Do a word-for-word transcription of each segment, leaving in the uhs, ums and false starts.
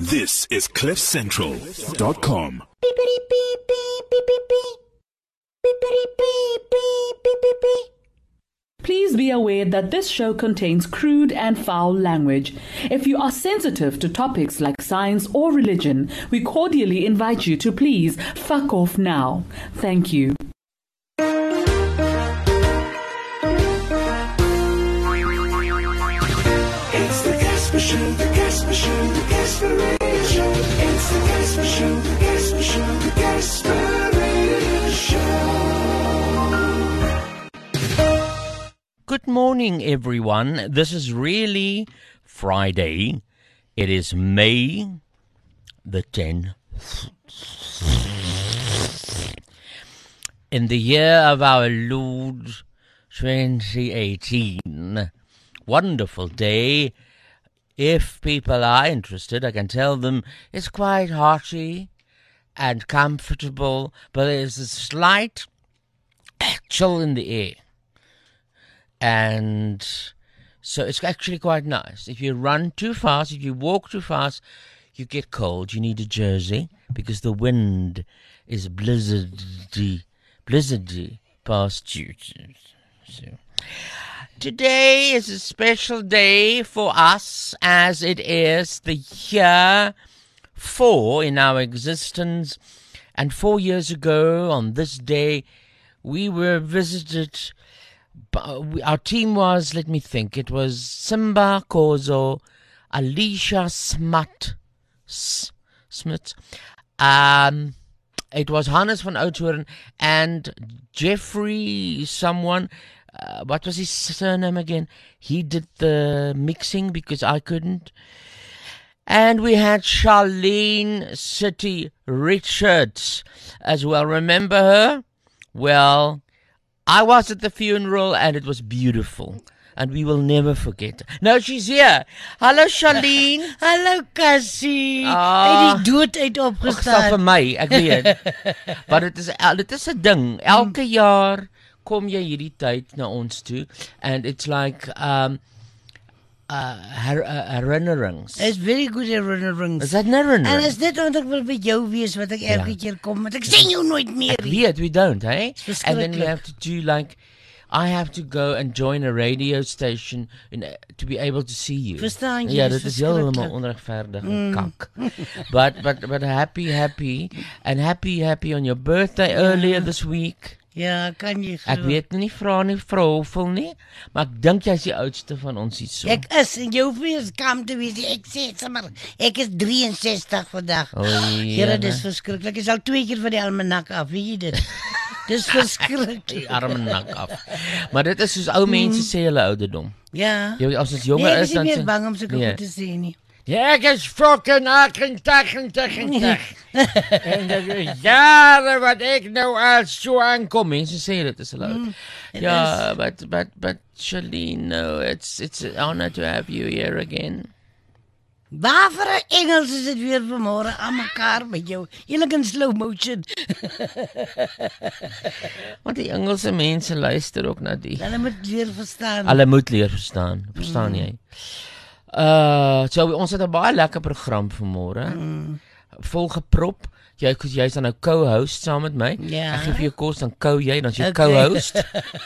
This is cliff central dot com. Please be aware that this show contains crude and foul language. If you are sensitive to topics like science or religion, we cordially invite you to please fuck off now. Thank you. It's the Casper Show, the Casper Show, the Casper Radio Show. It's the Casper Show, the Casper Show, the Casper Radio Show. Good morning, everyone. This is really Friday. It is May the tenth. In the year of our Lord twenty eighteen. Wonderful day. If people are interested, I can tell them it's quite hearty and comfortable, but there's a slight chill in the air. And so it's actually quite nice. If you run too fast, if you walk too fast, you get cold. You need a jersey because the wind is blizzardy, blizzardy past you. So. Today is a special day for us, as it is the year four in our existence. And four years ago, on this day, we were visited. Our team was, let me think, it was Simba Kozo, Alicia Smart, Smith, um, it was Hannes van Oudtshoorn, and Jeffrey someone. Uh, what was his surname again? He did the mixing because I couldn't. And we had Charlene City Richards as well. Remember her? Well, I was at the funeral and it was beautiful. And we will never forget. No, she's here. Hallo Charlene. Hallo Cassie. Ah, Hy het die dood uit opgestaan. Ag, vir my, ek weet. Maar dit is dit is 'n ding. Elke jaar kom jy hierdie tyd na ons toe, and it's like um uh, her, uh herinnerings. It's very good herinnerings. Is that herinnerings? En is dit omdat ek wil by jou wees wat ek elke Ja. keer kom, want ek sien jou nooit meer. Ek weet, we don't, hey? Dis And then we verskriklik. have to do like, I have to go and join a radio station in, uh, to be able to see you. Verstaan jy, Ja, dis dit is helemaal verskriklik. onregverdig en kak. But, but, but happy, happy, and happy, happy on your birthday earlier this week. Ja, kan jy Ek glo. weet nie, vra nie, vrou hoeveel nie, maar ek dink jy is die oudste van ons hier so. Ek is, en jou wees kam te wees, ek sê sommer, ek is drieënsestig vandag. O, Here, Here. dis verskriklik. Ek is al twee keer van die almanak af, weet jy dit? Dis verskriklik. Die arme nak af. Maar dit is soos ou mense sê hulle ouderdom. Ja. Jy, as ons Nee, jonger ek is, is dan nie meer sê- bang om sulke Nee. goed te sê nie. Ja, ek is fucking achentag en tag. En dat is jare wat ek nou al so aankom. Mense sê dit is hulle oud. it Ja, but, but, but, Charlene, no, it's, it's an honor to have you here again. Waarvoor 'n Engels is dit weer vanmôre aan mekaar met jou? Eerlik in slow motion. Want die Engelse mense luister ook na die. Hulle moet leer verstaan. Hulle moet leer verstaan. Verstaan jy? Uh, so ons het 'n baie lekker program vanmôre. Mm. Vol geprop. Jy jy's dan nou co-host saam met my. Ja. Ek gee vir jou kos, dan co jy, dan is jy Okay. co-host.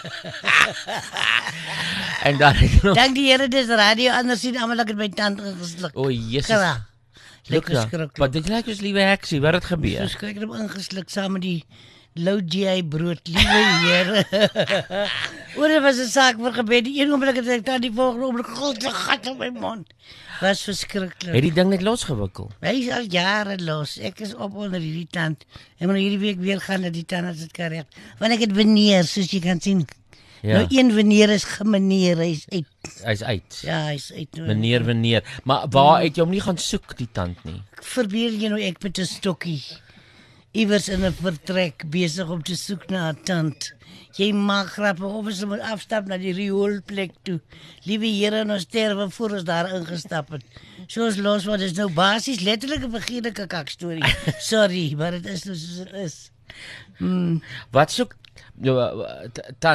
En dan ek nog. Dank die Here dis radio, anders sien almal ek het my tand ingesluk. O, Jesus. Kra. Look Lekker daar. skrikkelik. Wat dit lyk ons liewe heksie, wat het gebeur? Verskriklik ingesluk saam met die low G I brood, liewe Here. Oor dit was 'n saak vir gebed. Die een oomblik het ek dan die volgende oomblik God se gat in my mond. Was verskriklik. Het die ding net losgewikkel? Hy is al jare los. Ek is op onder hierdie tand. Ek moet hierdie week weer gaan na die tandarts dit kan reg. Want ek het veneer, soos jy kan sien. Ja. Nou een veneer is gemeneer, hy's uit. Hy's uit. Ja, hy's uit. Nou. Meneer, meneer. Maar waar het jy hom nie gaan soek die tand nie? Verbeel jy nou ek met 'n stokkie iewers in 'n vertrek besig om te soek na 'n tand. Jy maak grappe of ons moet afstap na die rioolplek toe. Liewe Here, ons sterwe voor ons daar ingestap het. Soos los wat is nou basies letterlik 'n vergeetlike kakstorie. Sorry, maar dit is nou soos dit is. Mm. Wat soek jou tand?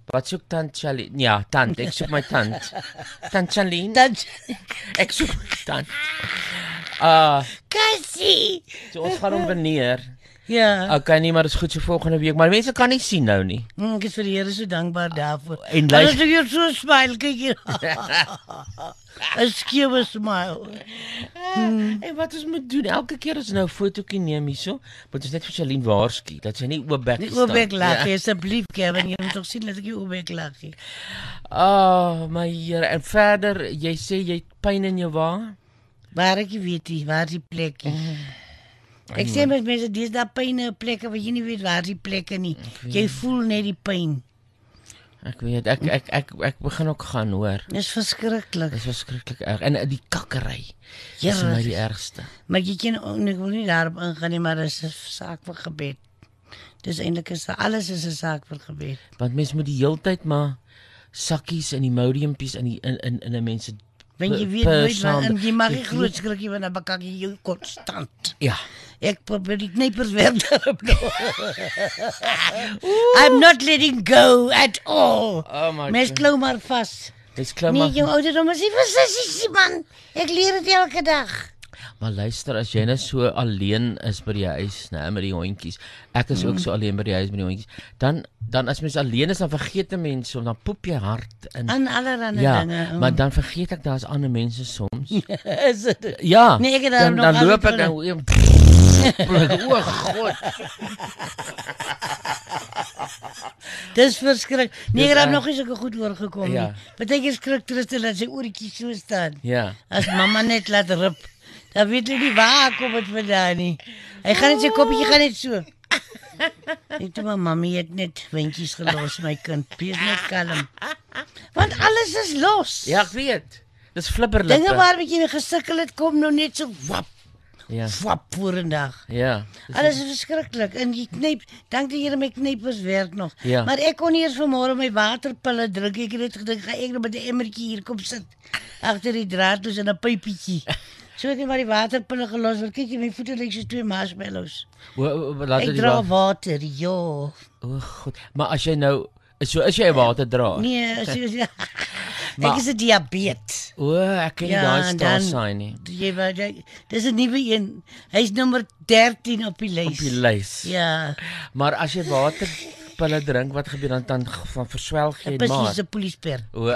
Wat soek tant Charlene? Ja, tant, ek soek my tant. Tant Charlene? Dat Ek soek my tant. Uh, Cassie. so ons gaan hom beneer. Ja. Okay, nee, maar dit is goed so volgende week, maar mense kan nie sien nou nie. Mm, ek is vir die Here so dankbaar daarvoor. En As luister- ek jou so smile, kyk hier. 'n skewe smile. Hmm. En wat ons moet doen, elke keer as ons nou 'n fotootjie neem hierso, moet ons net vir Charlene waarsku dat sy nie oop bek Die staan. oopbek lag, asseblief, Kevin, jy moet tog sien dat ek jou oopbek lag. Oh, my Here. En verder, jy sê jy het pyn in jou wa? Waar ek nie weet nie, waar is die plekie? Ek sê met mense, dis daar pyn in plekke waar jy nie weet waar die plekke nie. Jy voel net die pyn. Ek weet, ek ek ek ek begin ook gaan hoor. Dis verskriklik. Dit is verskriklik erg. En uh, die kakkery Ja, is vir my dit die is- ergste. Maar jy ken ook, ek wil nie daarop ingaan nie, maar dis 'n saak vir gebed. Dis eintlik is alles is 'n saak vir gebed. Want mense moet die heeltyd maar sakkies en Imodiumpies in die in in in 'n mense Want jy p- weet nooit persaam- maar en jy mag nie jy groot weet- skrik jy want dan bekak jy jou konstant. Ja. Ek probeer die knypers werk daarop nou. I'm not letting go at all. Oh my Mens God. klou maar vas. Dis klim Nee, maar. jou ouderdom is nie versissies, man. Ek leer dit elke dag. Maar luister, as jy nou so alleen is by die huis, né, met die hondjies. Ek is ook so alleen by die huis met die hondjies. Dan dan as mens alleen is, dan vergeet 'n mens soms, dan poep jy hart in. En allerlei Ja, dinge. maar dan vergeet ek daar's ander mense soms. is dit. Ja. Nee, ek het dan daarom nog dan loop ek altyd dan o God. Dis verskrik. Nee, Dis ek het erg. nog nie sulke goed oorgekom Ja. nie. Partykeer skrik Tristan dat sy oortjies so staan. Ja. As mamma net laat rip, dan weet jy nie waar kom dit vandaan nie. Hy gaan net sy koppietjie gaan net so. Ek toe maar mami het net windjies gelos my kind. Wees net kalm. Want alles is los. Ja, ek weet. Dis flipperlippe. Dinge waarmee jy gesukkel het kom nou net so wap, Ja. wap vorendag. Ja. Dis- Alles is verskriklik en jy knyp, dank die Here my knypers werk nog. Ja. Maar ek kon nie eens vanmôre my waterpille drink. Ek het net gedink gaan ek nou met 'n emmertjie hier kom sit agter die draadloos en 'n pypietjie. So ek het maar die waterpille gelos. Want kyk jy my voete lyk soos twee marshmallows. O, o, o, laat Ek dit dra wa- water, ja. O God. Maar as jy nou so as jy water dra. Nee, so ja. Maar- Ek is 'n diabetes. O, ek ken nie Ja, daai en staan dan- sign nie. Jy weet jy, dis 'n nuwe een. Hy's nommer dertien op die lys. Op die lys. Ja. Maar as jy waterpille drink, wat gebeur dan dan van verswelg jy Presies maar. 'n poliesper. O.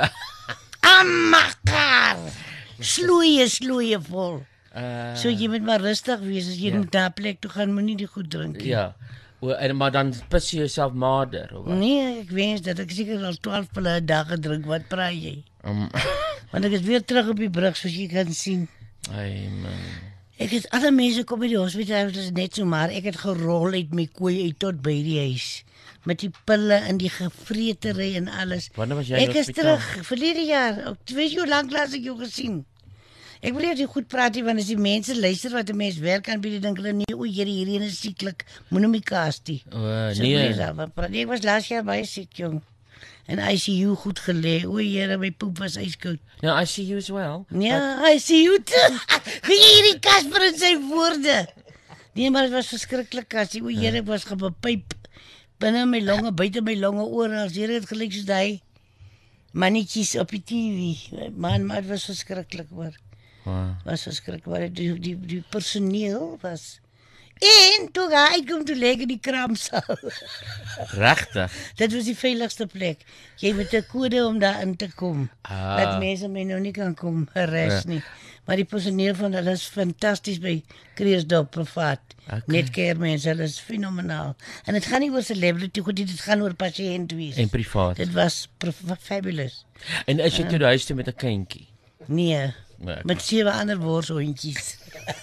Amakar. Sloeie, sloeie vol. Uh, So jy moet maar rustig wees as jy ja. moet na 'n plek toe gaan, moenie die goed drink nie. ja. O, en maar dan pis jy jouself mader of wat? Nee, ek wens dat ek seker al twaalf pille 'n dag gedrink. Wat praat jy? Um, Want ek is weer terug op die brug soos jy kan sien. Ai man. Ek het alle mense kom by die hospitaal, dit is net so maar ek het gerol uit my kooi uit tot by die huis. Met die pille en die gevreetery en alles. Wanneer was jy in Ek die is hospitaal? terug verlede jaar. Ek weet jy hoe lank laas ek jou gesien. Ek wil nie dat jy goed praat nie want as die mense luister wat 'n mens werk aan by die dink hulle nee o, hierdie hierdie is sieklik. Moenie my kaas nie. O, So nee. ek sê, wat praat- Ek was laas jaar baie siek jong. En I C U goed gelê. O, Here, my poep was ijskoud. No, I see you as well. Ja, I C U. Wie hierdie Casper en sy woorde. Nee, maar dit was verskriklik Cassie. O, Here, ek was gepyp binne my longe, buite my longe oral. Here het gelyk soos daai mannetjies op die T V. Man, maar dit was verskriklik hoor. Wow. Was verskriklik. Maar die die die personeel was en toe ga ek kom toe lê in die kraamsaal. Regtig? Dit was die veiligste plek. Jy moet 'n kode om daar in te kom. Ah. Dat mense my nou nie kan kom harass Ja. nie. Maar die personeel van hulle is fantasties by Kreeusdorp privaat. Okay. Net care mense, hulle is fenomenaal. En dit gaan nie oor celebrity goed, nie, dit gaan oor pasiënt wees. En privaat. Dit was prof- fabulous. En is jy toe die huis toe met 'n kindjie? Nee, Nee. met sewe ander worshondjies.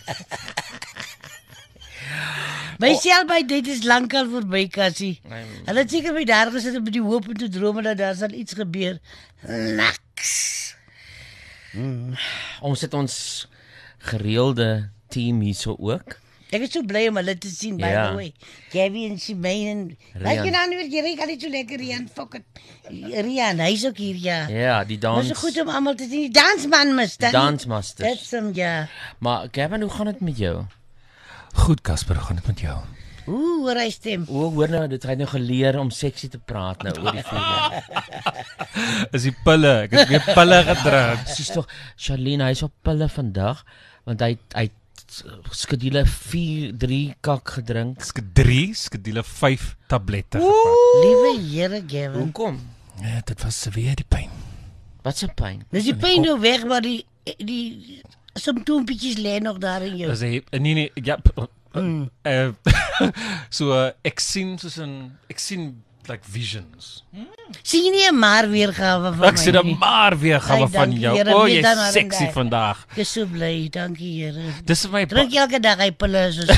My oh. selby dit is lankal verby Cassie. Nee. Hulle het seker by daar gesit om met die hoop en te drome dat daar sal iets gebeur. Niks. Ons het ons gereelde team hierso ook. Ek is so bly om hulle te sien, by Ja. the way. Gabby en Shimane en... Wat jy nou weer, jy kan nie so lekker Rian, fuck it. Rian, hy is ook hier, ja. Ja, die Maar dans. so goed om almal te sien. Die dansman mis. dan- Dansmasters. Dit's hom, ja. Maar Gavin, hoe gaan dit met jou? Goed Casper, hoe gaan dit met jou? Ooh, hoor hy stem. O, hoor nou, dit hy het nou geleer om seksie te praat nou oor die vier. Is die pille, ek het weer pille gedrink. Soos tog, Charlene, hy is op pille vandag, want hy hy skedule vier, drie kak gedrink. Drie, skedule vyf tablette gevat. Liewe Here Gavin. Hoekom? Ja, dit was seweer die pyn. Wat 'n pyn. Dis die pyn nou weg, maar die die simptoompjies lê nog daar in jou. As hy nee nee, ja. Mm. Uh, so uh, ek sien soos 'n ek sien like visions. Sien jy nie 'n maar weergawe van my? Ek sien 'n maar weergawe Ai, van dankie, jou. Here, O, weet jy's dan maar sexy en vandag. Ek is so bly, dankie Here. Dis my Drink elke dag hy pille soos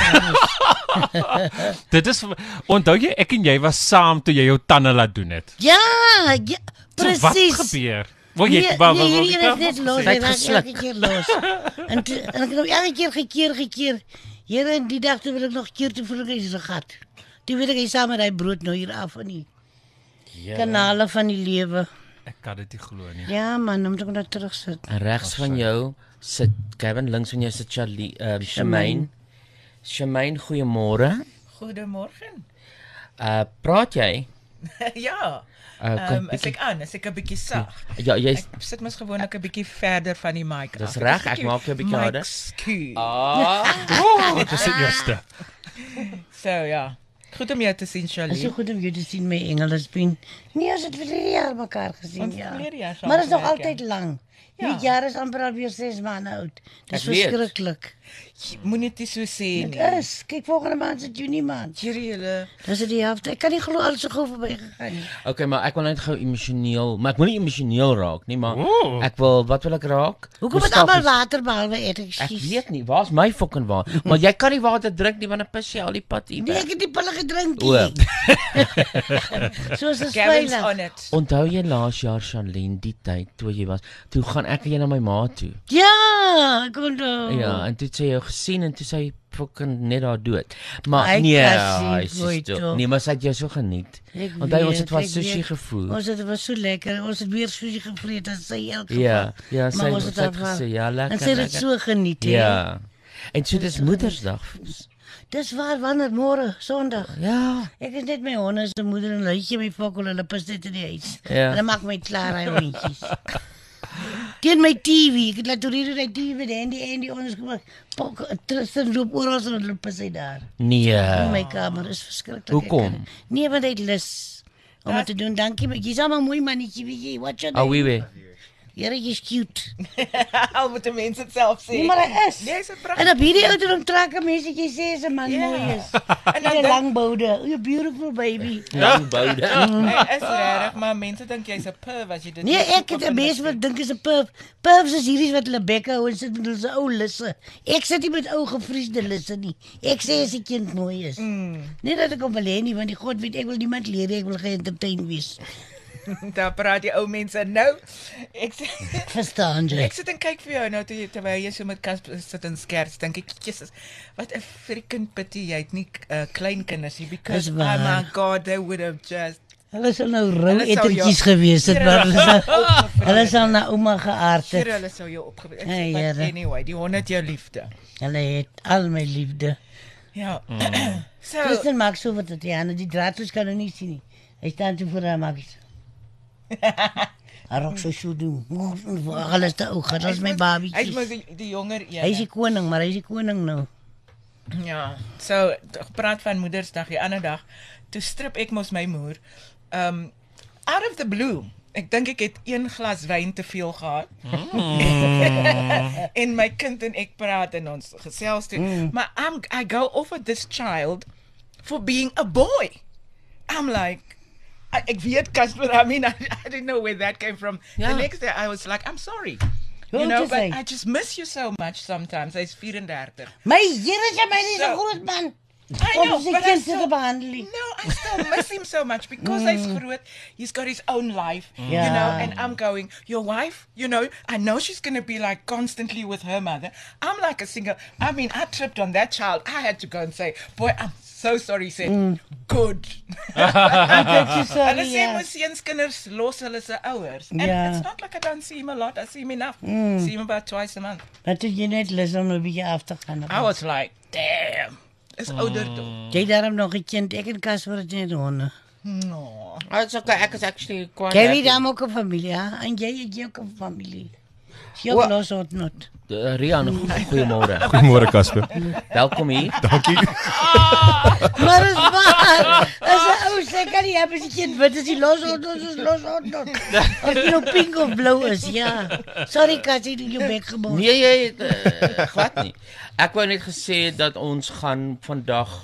ons. Dit is onthou jy ek en jy was saam toe jy jou tande laat doen het. Ja, ja, presies. So, wat gebeur? Wil jy Nee, wou nee, wou hierdie een is net los, Sy hy het raak gesluk. elke keer los. En, toe, en ek het hom elke keer gekeer, gekeer. Here, en die dag toe wil ek nog keer toe voel ek hy is gat. Toe weet ek hy saam met hy brood nou hier af in die kanale van die lewe. Ek kan dit nie glo nie. Ja man, dan moet ek nou terug sit. En regs van jou sit Gavin, links van jou sit Charlie, uh, Shamaine. Shamaine, goeiemôre. Goedemorgen. Uh, praat jy? ja. Uh, Ehm um, as ek aan, as ek 'n bietjie sag. Ja, jy Ek sit mos gewoonlik 'n bietjie verder van die mic af. Dis reg, ek maak jou 'n bietjie harder. Ekskuus. Ah, Oh, dis die eerste. So ja. Goed om jou te sien, Dit is Charlie. so goed om jou te sien, my engel. Ons ben nie as het verlede jaar mekaar gezien, Ons ja. verlede jaar saam Maar dat is nog gewerk, altijd ja. lang. Ja. Dit jaar is amper alweer zes maanden oud. Dat is Ek weet. verschrikkelijk. Moenie dit so sê Het nie. is. Kijk, volgende maand is het juni maand. Hierdie julle Dat is het die helft. Ik kan niet geloven, alles zo gauw voorbij gegaan. nie. okay, maar ek wil net gou emosioneel, maar ek wil nie emosioneel raak nie, maar Ooh. ek wil, wat wil ek raak? Hoekom het Nostalgies. allemaal water behalve Ek ertjes? weet nie, waar's my fucking water? Maar jy kan nie water drink nie, want dan pis jy al die pad hier Nee, weg. ik heb die pillen gedronken. O. Zoals een Gavin's speler. on it. Onthou jy laas jaar, Charlene, die tyd toe jy was, toe gaan ek en jy na my ma toe. Ja, ik kon het. Ja, en toe het sy jou gesien en toe sy fucking net daar dood. Maar Ai, nee, Cassie, hy is boy, toe. toch. Nee, maar sy het jou so geniet. Ek Onthou ons weet, het wat ek sushi weet. gevoer. Ons het was zo lekker. Ons het weer sushi gevreet als zij elk geval. Ja, ja, sy maar ons sy het het afhaal. gesê ja, lekker. En sy het het lekker. so geniet, hè? Ja. En so dis Moedersdag. Dis waar, wanneer môre, Sondag. Ja. Ek is net my honde se moeder en hulle gee my fokol, hulle pis dit in die huis. Ja. Hulle maak my klaar, hy hondjies. Teen my T V, ek het laat hier die T V en die en die ons gemaak. Pok, Tristan loop oral en hulle pis hy daar. Nee. In my kamer is verskriklik. Hoekom? Ek kan- Nee, want hy het lus om dit te doen. Dankie, maar jy's almal mooi mannetjie, weet jy? Wat jy? Oh, wie weet. Here, jy's cute. Al moet die mense dit self sê. Nee, maar hy is. Nee, hy's 'n En pragtige. op hierdie ouderdom trek 'n mens dat jy sê as 'n man Ja. mooi is. En En dan 'n dink- lang boude. You're beautiful baby. Lang boude. Hy is regtig, maar mense dink jy's 'n perv as jy dit Nee, nie ek het soek 'n of mens in wat dit dink is 'n perv. Pervs is hierdie wat hulle bekke hou en sit met hulle ou lisse. Ek sit nie met ou gevriesde lisse nie. Ek sê as 'n kind mooi is. Mm. Nie dat ek hom wil hê nie, want die God weet ek wil niemand leer, ek wil geëntertain wees. Daar praat die ou mense nou. Ek sê Verstaan jy? Ek sit en kyk vir jou nou toe jy- terwyl jy so met Casper sit en skerts, dink ek, Jesus, wat 'n freaking pity jy het nie uh, kleinkinders nie, because Dis oh waar. my god, they would have just Hulle sal nou rou Hulle sal jou- ettertjies gewees het, Here, maar hulle sal opgevreet. hulle sal na ouma geaard Here, het. hulle sou jou opgewees. Hey, But Here. anyway, die hond het jou liefde. Hulle het al my liefde. Ja. so Tristan maak so wat dit ja, die draadloos kan nou nie sien nie. Hy staan toe voor haar maak. Hy raak so so doen. Alles te ou, dit is my Hy's babietjie. mos die, die jonger een. Hy is die koning, maar hy is die koning nou. Ja, so gepraat van Moedersdag die ander dag, toe strip ek mos my moer. Um out of the blue. Ek dink ek het een glas wyn te veel gehad. en my kind en ek praat en ons gesels toe. Mm. Maar I'm I go off at this child for being a boy. I'm like I, ek weet Casper, I mean I, I didn't know where that came from. Ja. The next day I was like I'm sorry. Hoe You oud know, is but hy? I just miss you so much sometimes. Hy's vierendertig. My Here, jy my is 'n So- groot man. I Om know, sy but I kind still, te behandel. no, I still miss him so much because he's groot. He's got his own life, you Yeah. know. And I'm going, your wife, you know. I know she's going to be like constantly with her mother. I'm like a single. I mean, I tripped on that child. I had to go and say, boy, I'm so sorry. He said, good. Ek is sorry. Hulle sê ja. my seuns kinders los hulle se ouers. And Ja. it's not like I don't see him a lot. I see him enough. See him about twice a month. Wat het jy net lus om 'n bietjie af te gaan? I was like, damn. is ouderdom. Jy daarom nog 'n kind, ek en Casper het net honde. No. Oh, it's okay, ek is actually quite Jy happy. het dan ook 'n familie, hè? En jy het jy ook 'n familie. Jy Wel- los het not. Uh, Rian, goeiemôre. Goeiemôre Casper. Welkom hier. Dankie. Maar is waar. As 'n ou sê kan jy heb as jy weet as jy los het, ons is los het not. As jy nou pink of blou is, ja. Sorry Cassie, jy jou bek gebou. Nee, jy uh, glad nie. Ek wou net gesê dat ons gaan vandag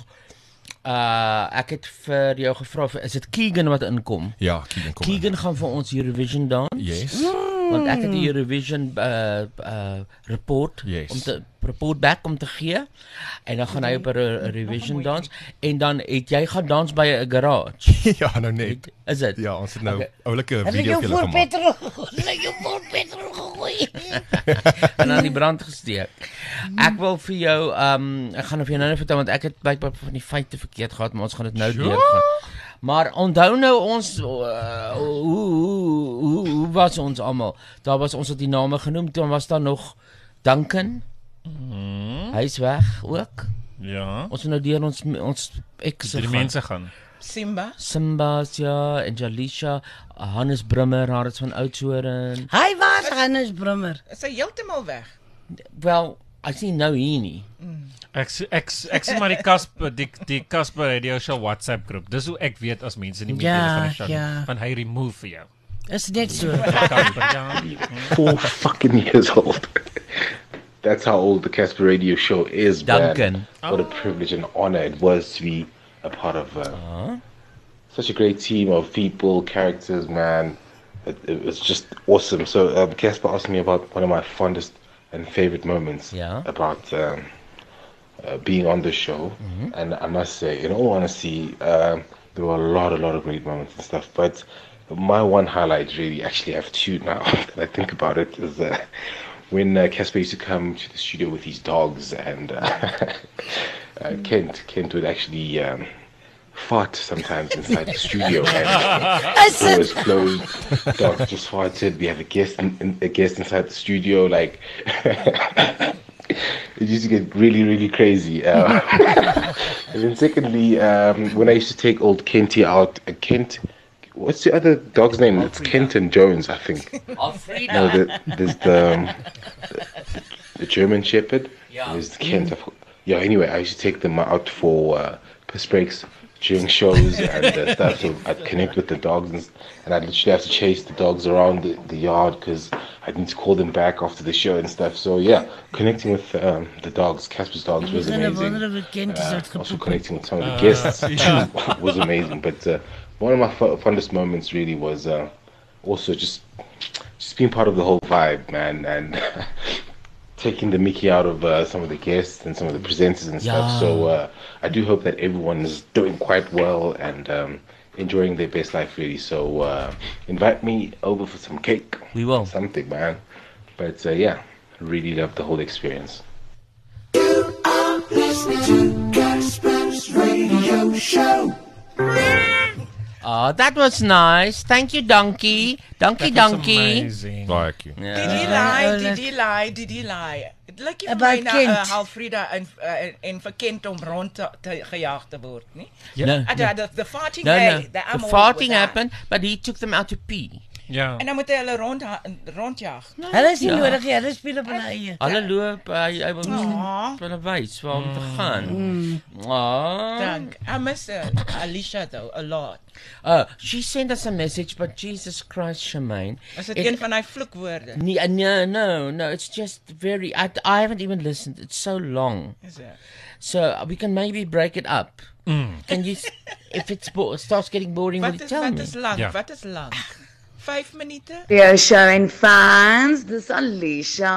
uh ek het vir jou gevra is dit Keegan wat inkom? Ja, Keegan kom. Keegan gaan vir ons Eurovision dans. Yes. Want ek het die Eurovision uh uh report Yes. om te report back om te gee en dan gaan hy op 'n Eurovision dans en dan het jy gaan dans by 'n garage. Ja, nou net. Is dit? Ja, ons het nou Okay. oulike Hulle video jou vir julle voor gemaak. petrol. Hulle jou voor petrol gegooi. En aan die brand gesteek. Ek wil vir jou um ek gaan vir jou nou net vertel want ek het baie van die feite verkeerd gehad, maar ons gaan dit nou deurgaan. Maar onthou nou ons uh, hoe, hoe hoe hoe was ons almal? Daar was ons het die name genoem, toe was daar nog Duncan. Mm. Hy's weg ook. Ja. Ons moet nou deur ons ons ex Die mense gaan. Simba. Simba's ja, en Jalisha, Hannes Brummer, haar is van Oudtshoorn. Hy was Hannes Brummer. Is hy heeltemal weg? Wel, I sien nou hier nie. Ek s- ek s- ek sien maar die Casper die die Casper Radio Show WhatsApp groep. Dis hoe ek weet as mense nie meer Ja, deel van die show ja. van hy remove vir jou. Is net so. Casper, ja. Four fucking years old. That's how old the Casper Radio Show is, Duncan. man. What a privilege and honor it was to be a part of uh, such a great team of people, characters, man. It, it was just awesome. So um, Casper asked me about one of my fondest and favorite moments Yeah. about um, uh, being on the show. And I must say, in all honesty, um, there were a lot, a lot of great moments and stuff. But my one highlight, really, actually, I have two now that I think about it, is uh, when uh, Casper used to come to the studio with his dogs, and uh, uh, Kent, Kent would actually um, fart sometimes inside the studio. And it was closed. Dogs just farted. We have a guest, in, in, a guest inside the studio. Like it used to get really, really crazy. Uh, and then secondly, um, when I used to take old Kenty out, uh, Kent. What's the other dog's name? It's Kenton Jones, I think. Alfreda. No, the, there's the, um, the the German Shepherd. Yeah. There's the Kent. I forgot- Yeah. Anyway, I used to take them out for uh, piss breaks during shows and uh, stuff. So I'd connect with the dogs, and, and I'd literally have to chase the dogs around the, the yard because I'd need to call them back after the show and stuff. So yeah, connecting with um, the dogs, Casper's dogs, was Begin amazing. wonder of 'n kind is Uh, uitgepoep. also connecting with some of the guests yeah. was amazing. But uh, one of my fu- fondest moments really was uh, also just just being part of the whole vibe, man, and taking the Mickey out of uh, some of the guests and some of the presenters and stuff. Yeah. So uh, I do hope that everyone is doing quite well and um, enjoying their best life, really. So uh, invite me over for some cake, We will. something, man. But uh, yeah, really loved the whole experience. You are listening to Casper's Radio Show. Oh, that was nice. Thank you, Donkey. Donkey, That was Donkey. amazing. Baie cute. Did Ja. he lie? Oh, Did like- he lie? Did he lie? Dit lyk nie vir About my na Kent. uh, Alfreda en uh, en vir Kent om rond te, te gejaag te word, nie? No, Uh, no, the, the farting no, hey, no. the, The I'm always farting with that. happened, but he took them out to pee. Ja. En dan moet hy hulle rond rondjaag. Hulle is nie Ja. nodig nie, hulle speel op hulle eie. Hulle loop, hy hy wil Aw. hulle wys waar om te gaan. Ah. Dank. I miss uh, Alicia though a lot. Oh, she sent us a message, but Jesus Christ, Shemaine. Is dit It- een van hy vloekwoorde? Nee, no, no, no. It's just very. I, I haven't even listened. It's so long. Is dit? So we can maybe break it up. Can you, s- if it's bo- starts getting boring, will Wat you is tell wat me? is lank? Ja. Wat is lank? vyf minute? Radio Show en fans, dis Alicia.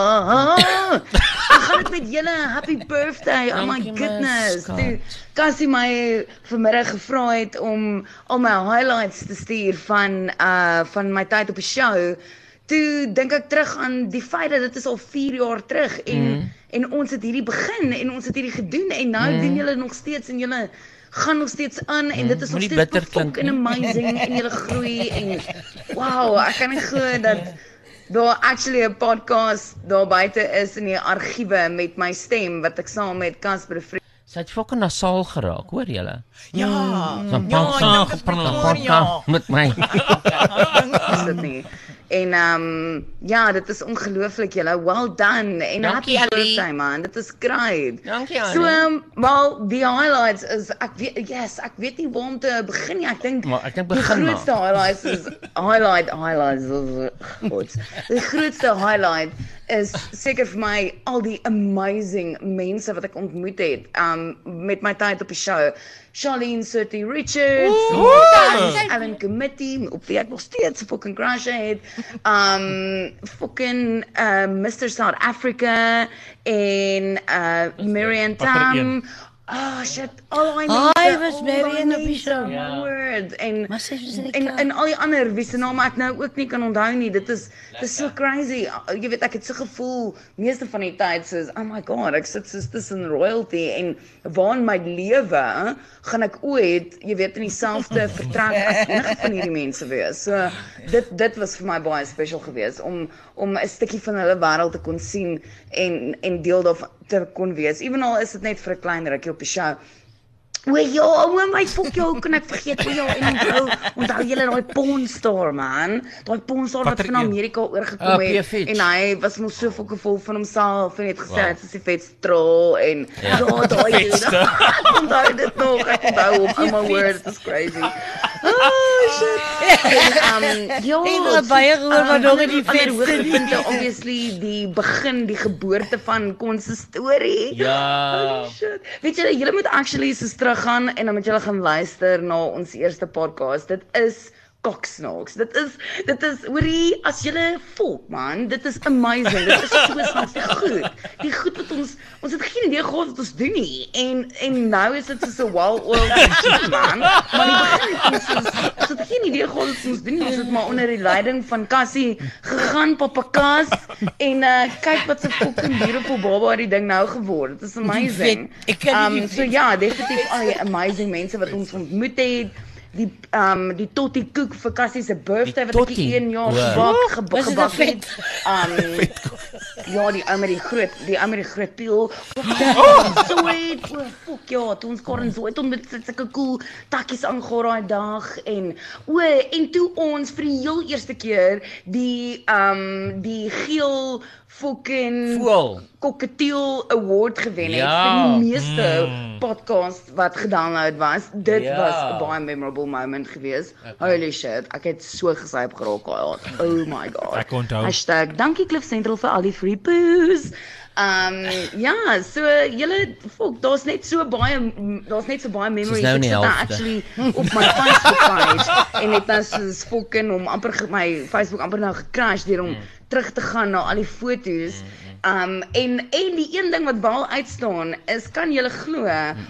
Ek gaan dit met julle happy birthday. Oh my Dankie, my goodness. skat. Toe Cassie my vanmiddag gevra het om al my highlights te stuur van uh van my tyd op 'n show, toe dink ek terug aan die feit dat dit is al vier jaar terug en Mm. en ons het hierdie begin en ons het hierdie gedoen en nou Mm. doen julle nog steeds en julle gaan nog steeds aan en dit is nog Moenie steeds bitter klink fucking nie. amazing en julle groei en wow, ek kan nie glo dat daar actually 'n podcast daar buite is in die argiewe met my stem wat ek saam met Casper Sy het fucking nasaal geraak, hoor julle? Ja. Sy Ja, praat ja, sy dis praat Pretoria. met my. Is dit nie? En um ja, dit is ongelooflik julle. Well done. En Dankie, happy Ali. birthday man. Dit is great. Dankie, Ali. So um, wel die highlights is ek weet yes, ek weet nie waar om te begin nie. Ek dink Maar ek dink die begin maar. grootste highlights is highlight highlights. Goed. Die grootste highlight is seker vir my al die amazing mense wat ek ontmoet het um met my tyd op die show. Charlene Surty Richards, Alan Committee, op wie ek nog steeds 'n fucking crush het. Um fucking uh, Mister South Africa en uh Marianne Tam. Oh shit, al I know. Hy was Marianne op die show. Word en Maar sy was in die en kar. en al die ander wie se name ek nou ook nie kan onthou nie. Dit is dit is so crazy. Jy weet ek het so gevoel meeste van die tyd soos oh my god, ek sit soos tussen royalty en waar in my lewe gaan ek ooit, jy weet in dieselfde vertrek as enige van hierdie mense wees. So dit dit was vir my baie special geweest om om 'n stukkie van hulle wêreld te kon sien en en deel daarvan te kon wees. Evenal is dit net vir 'n klein rukkie op die show. O ja, o my fok jou, hoe kan ek vergeet o ja, en onthou, onthou julle daai pornstar man, daai pornstar wat van Amerika oorgekom Ah, het P F H. en hy was mos so fokke vol van homself en het gesê dit is die vetste trol en ja, daai dude. Onthou dit nog, ek onthou hom, oh my word, it is crazy. Oh shit. En, um, ja, Ek het baie gehoor wat nog in die ander vetste hoogtepunte, obviously die begin, die geboorte van Consistorie. Ja. Holy shit. Weet julle, julle moet actually soos teruggaan en dan moet julle gaan luister na ons eerste podcast. Dit is Cocksnacks. Dit is dit is hoorie as julle volk man, dit is amazing. Dit is so snaaks die goed. Die goed wat ons ons het geen idee gehad wat ons doen nie. En en nou is dit so 'n well-oiled machine man. Maar die begin het ons soos- ons het geen idee gehad wat ons doen nie. Ons het maar onder die leiding van Cassie gegaan, Papa Cas en uh kyk wat 'n fucking beautiful baba het die ding nou geword. Dit is amazing. Ek kan nie Um so ja, definitief al die amazing mense wat ons ontmoet het. Die um die Totti koek vir Cassie se birthday wat ek Tottie? die een jaar Wow. gebak ge- Was dit gebak een het. Um ja, die ou met die groot, die ou met die groot piel. So het, o fuck ja, toe ons Karen so het om met sulke cool takkies aangegaan daai dag en o en toe ons vir die heel eerste keer die um die geel fucking Voel. Cockatiel Award gewen het Ja. vir die meeste podcast wat gedownload was. Dit Ja. was 'n baie memorable moment geweest. Holy shit, ek het so gesyp geraak daai aand. Oh my god. Ek onthou. Hashtag dankie Cliff Central vir al die free poos. Um ja, so julle volk, daar's net so baie daar's net so baie memories. nou Ek in die sit nou helfte. actually op my Facebook page en het nou soos fucking om amper ge- my Facebook amper nou gecrash deur om terug te gaan na al die foto's. Um en en die een ding wat baie uitstaan is, kan julle glo,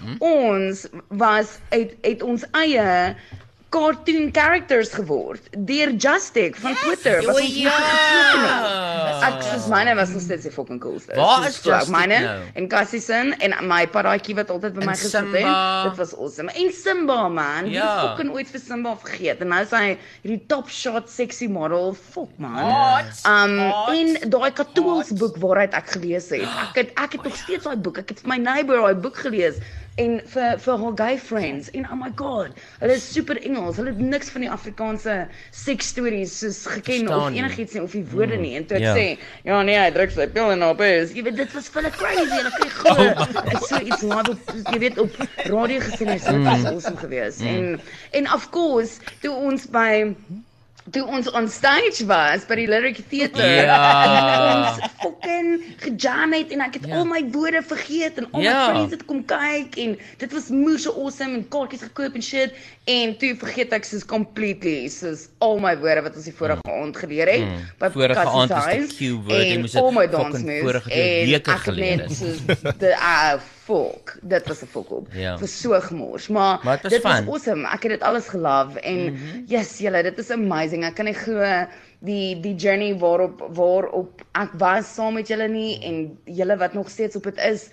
ons was het het ons eie cartoon characters geword deur Justic van Twitter wat ons ja. geteken het. Ek soos myne was nog steeds die fucking coolste. Waar Soos is flou, Justic myne nou? en Cassie se en my paraatjie wat altyd by En my gesit Simba. het. Dit was awesome. En Simba man, wie Ja. fucking ooit vir Simba vergeet. En nou is hy hierdie top shot sexy model, fuck man. Hot, Um hot, en daai katools-boek waaruit ek gelees het. Ek het ek het nog steeds daai boek. Ek het vir my neighbor daai boek gelees en vir vir haar gay friends en oh my god, hulle is super Engels. Hulle het niks van die Afrikaanse seks stories soos geken Verstaan of nie. enigiets nie of die woorde nie. En toe ek Ja. sê, ja nee, hy druk sy pil in haar bus. Jy weet dit was vir 'n crazy. Hulle kry glo. Ek so iets live op jy weet op radio gesien het. So dit was awesome geweest. En en of course, toe ons by toe ons on stage was by die Lyric Theatre Ja. en ons fucking gejam het en ek het Ja. al my woorde vergeet en al Ja. my friends het kom kyk en dit was moes so awesome en kaartjies gekoop en shit en toe vergeet ek soos completely soos al my woorde wat ons die vorige aand geleer het Mm. by Vorige Cassie's aand is die Eyes Q-woord, jy en moes dit al my fucking dance moves vorige twee en weke ek het gelede. net soos de ah fuck dit was 'n fuck op Ja. dit was so gemors maar, Maar het was dit was fun. awesome ek het dit alles gelove en Mhm. yes julle dit is amazing ek kan nie glo die die journey waarop waarop ek was saam met julle nie en julle wat nog steeds op dit is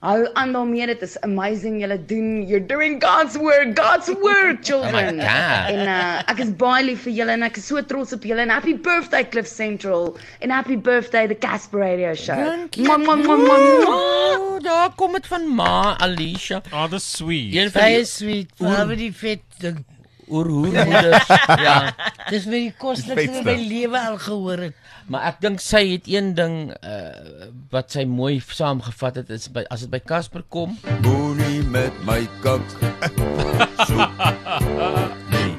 Hou aan daarmee, dit is amazing. Julle doen, you're doing God's work, God's work, children. Oh my God. En uh, ek is baie lief vir julle en ek is so trots op julle. En happy birthday Cliff Central. En happy birthday the Casper Radio Show. Dankie. Mwah, mwah, mwah, mwah, mwah. Oh, daar kom dit van ma, Alicia. Oh, that's sweet. Een van Baie die sweet, behalwe die vet ding. oerhoermoeders. Ja. Dis vir die koslikste wat my lewe al gehoor het. Maar ek dink sy het een ding uh, wat sy mooi saamgevat het, is by, as dit by Casper kom. Moenie met my kak. So. Nee.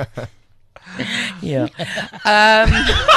Ja. Ehm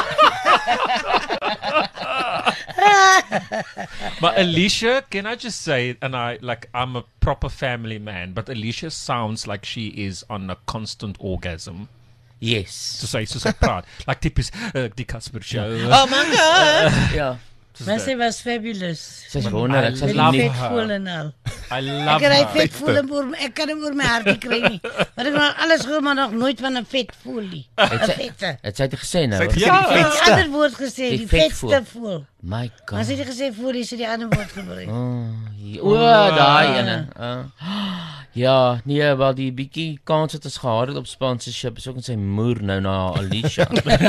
But Alicia, can I just say, and I like, I'm a proper family man, but Alicia sounds like she is on a constant orgasm. Yes. To say, to say proud. Like typisch, uh, die Casper show. Oh my God. Ja. Maar sy was fabulous. Sy's wonderlik. Sy's Met die lief. vet voel en al. I love Ek kry her. vet voel en oor, ek kan hom oor my hart nie kry nie. Maar ek het alles gehoor, maar nog nooit van 'n vet voel nie. 'n Het sy, Vette. het sy dit gesê nou? Sy het gesê Ja, die die vetste. ander woord gesê, Die die vet vetste voel. My God. Maar sy het nie gesê voel, sy het die ander woord gebruik. Oh, ja. O, daai ene. Uh, ja, nee, wel die bietjie kans wat ons gehad het op sponsorship is ook in sy moer nou na Alicia.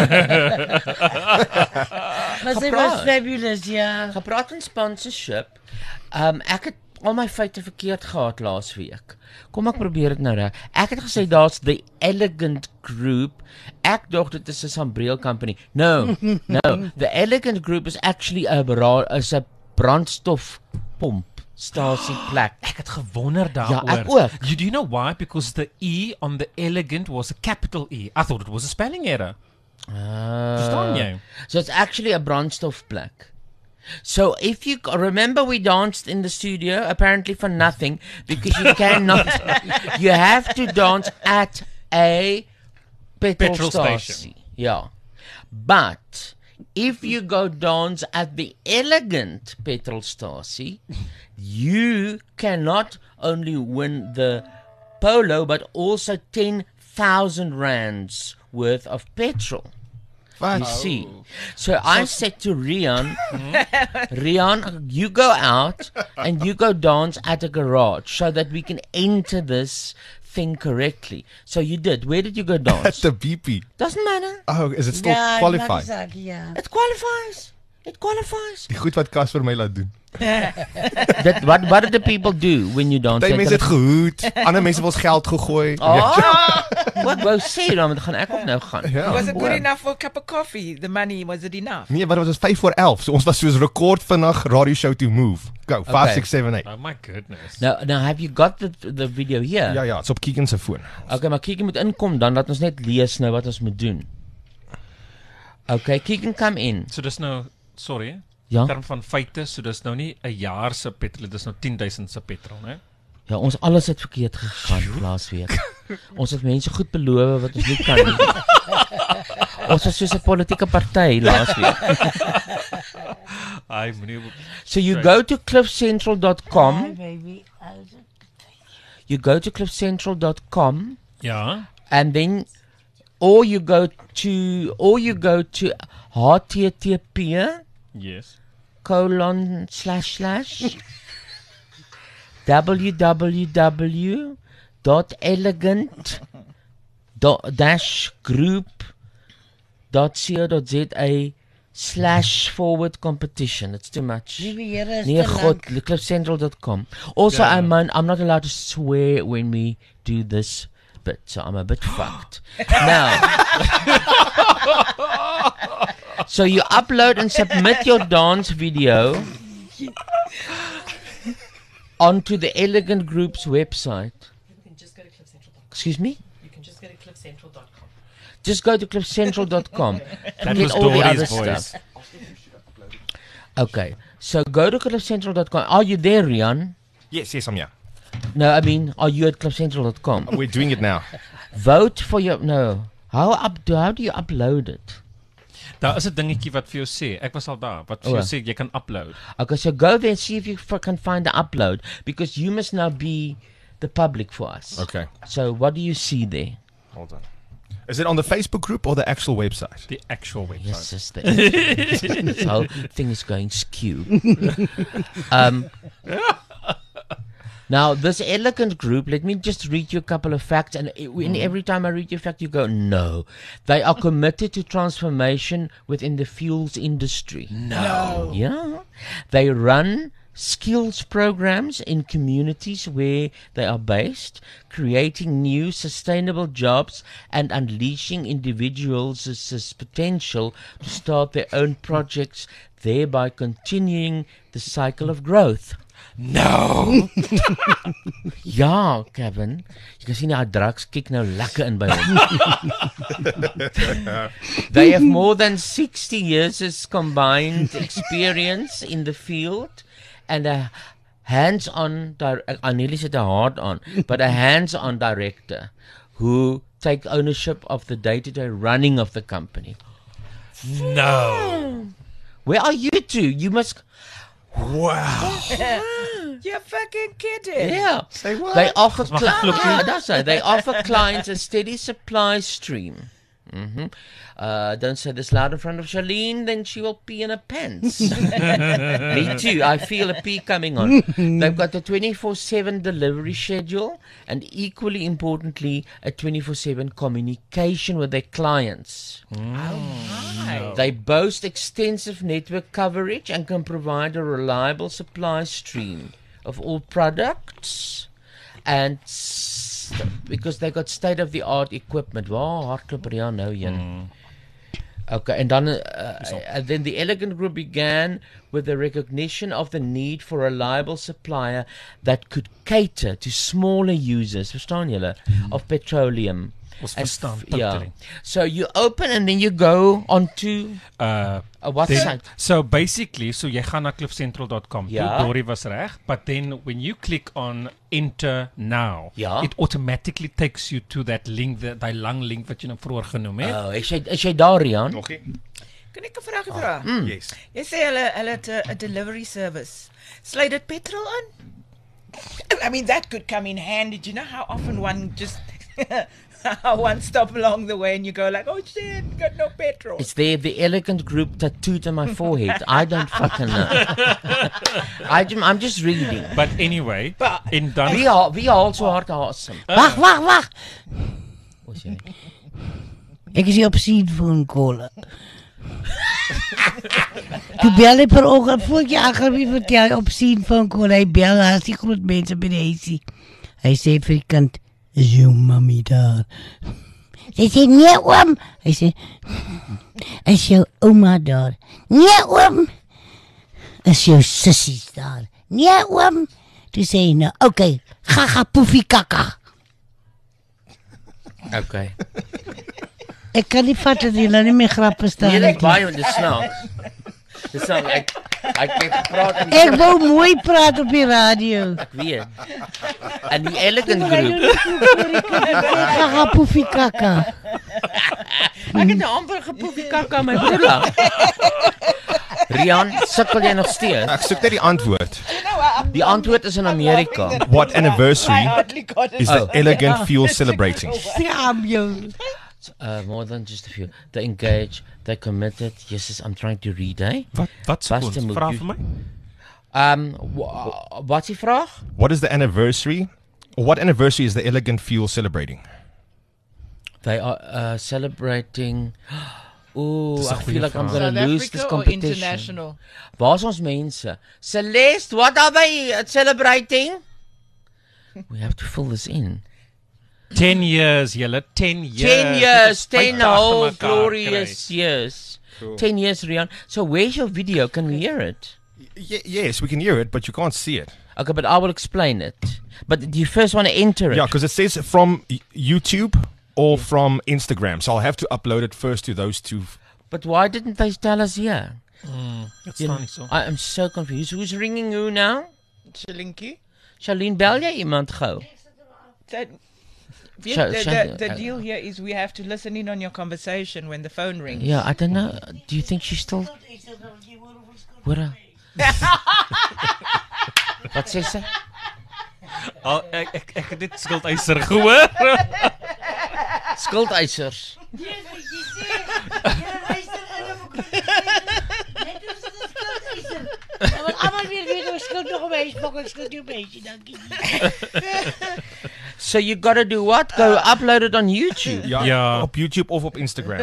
Maar sy Gepraat. was fabulous, ja. Gepraat van sponsorship. Um ek het al my feite verkeerd gehad laas week. Kom ek probeer dit nou reg. Ek het gesê daar's the Elegant Group. Ek dink dit is 'n sambreel company. No. No. The Elegant Group is actually 'n bra- is 'n brandstofpomp stasie plek. Ek het gewonder daaroor. Ja, ek ook. You do you know why? Because the E on the elegant was a capital E. I thought it was a spelling error. Verstaan jy? So it's actually a brandstofplek. So if you remember, we danced in the studio apparently for nothing because you cannot. You have to dance at a petrol, Petrol station. station. Yeah, but if you go dance at the Elegant petrol station, you cannot only win the polo but also ten thousand rands worth of petrol. You see, so I said to Rian, Rian, you go out and you go dance at a garage so that we can enter this thing correctly. So you did. Where did you go At dance? the B P. Doesn't matter. Oh, is it still Ja, maak qualified? nie saak, ja. It qualifies. It qualifies. Die goed wat Casper my laat doen. That what what do the people do when you dance? Party mense het gehoed, ander mense wil ons geld gegooi. Oh, wat wou sê dan? Dan gaan ek ook nou gaan. Ja. Was it good enough for a cup of coffee? The money, was it enough? Nee, maar dit was vyf voor elf. So ons was soos rekord vinnig radio show to move. Go, five, Okay. six, seven, eight. Oh my goodness. Now, now have you got the the video here? Ja ja, dit's op Keegan se foon. Okay, maar Keegan moet inkom dan, laat ons net lees nou wat ons moet doen. Okay, Keegan come in. So dis nou, sorry, Ja? in term van feite, so dis nou nie 'n jaar se petrol, dis nou ten duisend se petrol, né? Ja, ons alles het verkeerd gegaan laas week. Ons het mense goed beloof wat ons nie kan nie. Ons was soos 'n politieke party laas week. Ai, moenie. So you go to cliff central dot Hi, com. baby. Also, You go to cliff central dot com Ja. and then or you go to or you go to H T T P Yes. colon slash slash www dot elegant dot dash group dot co dot za slash forward competition. It's too much. Liewe Here, is Nee, te God, lank. cliff central dot com. Also, Yeah. I'm un- I'm not allowed to swear when we do this bit, so I'm a bit fucked. Now, so you upload and submit your dance video onto the Elegant Group's website. You can just go to cliff central dot com. Excuse me? You can just go to cliff central dot com. Just go to cliff central dot com That and get was all the other Dory's voice. stuff. Okay, so go to cliff central dot com. Are you there, Rian? Yes, yes, I'm here. No, I mean, are you at cliff central dot com? We're doing it now. Vote for your no. How up do how do you upload it? Daar is 'n dingetjie wat vir jou sê. Ek was al daar. Wat vir O, jou ja. sê jy kan upload. Okay, so go there and see if you f- can find the upload because you must now be the public for us. Okay. So what do you see there? Hold on. Is it on the Facebook group or the actual website? The actual website. Yes, it's the actual This whole thing is going skew. um, now, this elegant group, let me just read you a couple of facts. And in every time I read you a fact, you go, no. They are committed to transformation within the fuels industry. No. Yeah. They run skills programs in communities where they are based, creating new sustainable jobs and unleashing individuals' potential to start their own projects, thereby continuing the cycle of growth. No. Ja, Kevin. Jy kan sien hy drugs kyk nou lekker in by hom. They have more than sixty years of combined experience in the field and a hands-on, di- I nearly said a hard-on, but a hands-on director who take ownership of the day-to-day running of the company. No. Where are you two? You must... Wow. You're fucking kidding. Yeah. Say what? They offer cli- yeah, that's right. They offer clients a steady supply stream. Mm-hmm. Uh, don't say this loud in front of Charlene, then she will pee in her pants. Me too. I feel a pee coming on. They've got a twenty-four seven delivery schedule and, equally importantly, a twenty-four seven communication with their clients. Oh, They boast extensive network coverage and can provide a reliable supply stream of all products, and s- because they got state-of-the-art equipment. Wow, hardloop Rian nou een. Okay, and then, uh, and then the Elegant Group began with the recognition of the need for a reliable supplier that could cater to smaller users, verstaan julle, of petroleum. Ons And verstaan, f- yeah. totally. So you open and then you go onto Uh, a what then- site? So basically, so jy gaan na cliff central dot com. Ja. Dory was reg, but then when you click on enter now, Ja. it automatically takes you to that link, that die lang link wat jy nou vroeër genoem het. Oh, is jy is jy daar, Rian? Nog nie? Kan ek 'n vraagie vra? Mm. Yes. Jy sê hulle hulle het 'n 'n delivery service. Sluit dit petrol aan? I mean, that could come in handy. Do you know how often one just one stop along the way and you go like, oh shit, got no petrol. It's there, the Elegant Group tattooed on my forehead. I don't fucking know. I, ju- I'm just reading. But anyway, But- in dan Wie haal, wie haal so hard asem? Wag, wag, wag. Wat sê jy? Ek is hier op seedphone call. Toe bel hy per oggend voor ek jy agter wie vertel op seedphone call. Hy bel, hy is die groot mense by die huisie. Hy sê vir die kind, is jou mami daar? Sy sê, nee oom. Hy sê, is jou ouma daar? Nee oom. Is jou sissies daar? Nee oom. Toe sê hy, nou, oké, okay, ga ga poefie kaka. Okay. Ek kan nie vat dat jy nou nie meer grappe staan. Nee, nie. ek baie, dis snaaks. Dis snaaks, ek, ek het gepraat in Ek wou mooi praat op die radio. Ek weet. En die Elegant Group. Gaga poefie kaka. Ek het 'n amper gepoefie kaka my broer. Rian, sukkel jy nog steeds? Ek soek net die antwoord. Die antwoord is in Amerika. What anniversary hardly got it. is the Elegant Fuel celebrating? Damn you. Uh, more than just a few. They engage, they committed. Yes, I'm trying to read, eh? wat wat se Bas, ons moet vra jy- vir my? Um, wa- wat is die vraag? What is the anniversary? Or what anniversary is the Elegant Fuel celebrating? They are uh, celebrating. Oh, Dis 'n I goeie feel like I'm vraag. going to South lose Africa this or competition. international? Waar is ons mense? Celeste, what are they uh, celebrating? We have to fill this in. ten years, julle, ten years. Ten Dit years, is ten vyf agter whole mekaar glorious kry. years. Cool. Ten years, Rian. So where's your video? Can we hear it? Y- yes, we can hear it, but you can't see it. Okay, but I will explain it. But do you first want to enter it? Yeah, because it says from y- YouTube or from Instagram. So I'll have to upload it first to those two. But why didn't they tell us here? Mm, Dit You staan know, nie so. I am so confused. Who's ringing who now? Shilinky. Charlene, bel jy iemand gou? That, the, Sha- the, Sha- the, the uh, deal here is we have to listen in on your conversation when the phone rings. Yeah, I don't know. Do you think she's still... What a... Wat sê sy? Al, ek ek ek het dit skuldeiser gehoor. Skuldeisers. Yes, jy sê, jy luister in op net ons is 'n skuldeiser. Ja, want almal weer weet ons skuld nog op huis, maar ons skuld nie op huis, dankie. So you got to do what? Go uh, upload it on YouTube. Ja, Ja. op YouTube of op Instagram.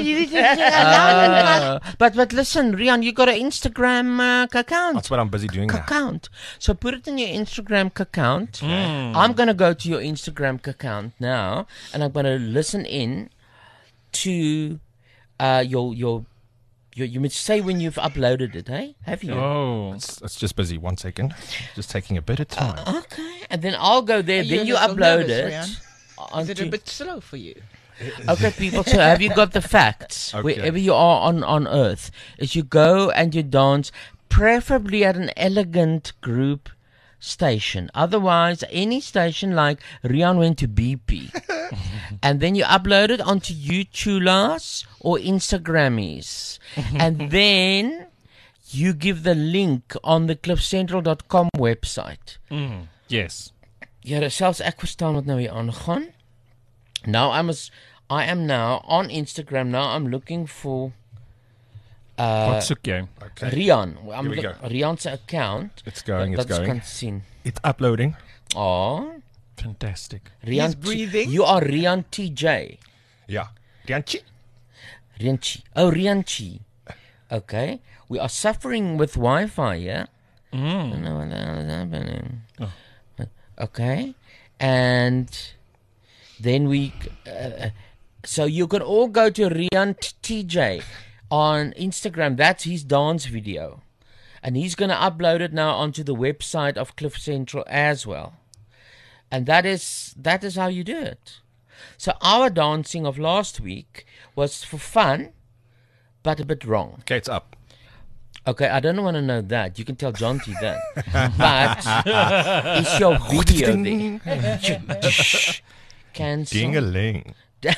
Uh, but but listen, Rian, you got an Instagram uh, account. That's what I'm busy doing now. Account. So put it in your Instagram account. I'm gonna go to your Instagram account now, and I'm gonna listen in to uh, your your your. You must say when you've uploaded it, hey? Have you? Oh. It's, it's just busy. One second. Just taking a bit of time. Uh, okay, and then I'll go there. Are Then you you a little upload nervous, it. Rian? onto- Is it a bit slow for you? Okay, people, so have you got the facts? Okay. Wherever you are on, on earth, is you go and you dance, preferably at an elegant group station. Otherwise, any station like Rian went to B P. And then you upload it onto YouTube's or Instagrammies. And then you give the link on the cliff central dot com website. Mm. Yes. Ja, selfs ek verstaan wat nou hier aangaan. Now I must I am now on Instagram now. I'm looking for uh Wat soek jy? Okay. Rian. I'm Here we look- go. Rian se account. It's going, it's dat ons going. kan sien. It's uploading. Oh, Fantastic. Rian. He's breathing. You are Rian T J. Ja. Rianchi. Rianchi. Oh, Rianchi. Okay. We are suffering with Wi-Fi, yeah? I don't know what the hell is happening. Oh. Okay. And then we... Uh, so you can all go to Rian T J on Instagram. That's his dance video. And he's going to upload it now onto the website of Cliff Central as well. And that is that is how you do it. So our dancing of last week was for fun, but a bit wrong. Okay, it's up. Okay, I don't want to know that. You can tell John T that. But is your video there? Cancel. Ding-a-ling.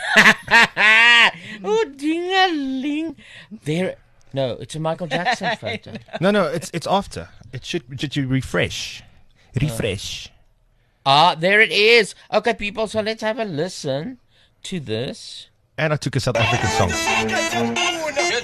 Oh, ding-a-ling. There. No, it's a Michael Jackson photo. No, no, it's it's after. It should should you refresh. Refresh. Ah, there it is. Okay, people, so let's have a listen to this. And I took a South African song.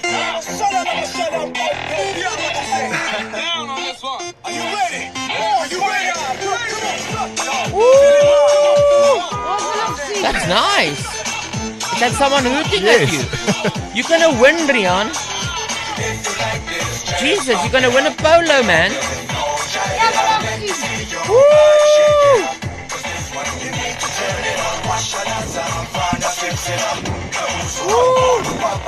That's nice. Is that someone hooting Yes. at you? You're gonna win, Rian. Jesus, you're gonna win a polo, man. Woo! Woo!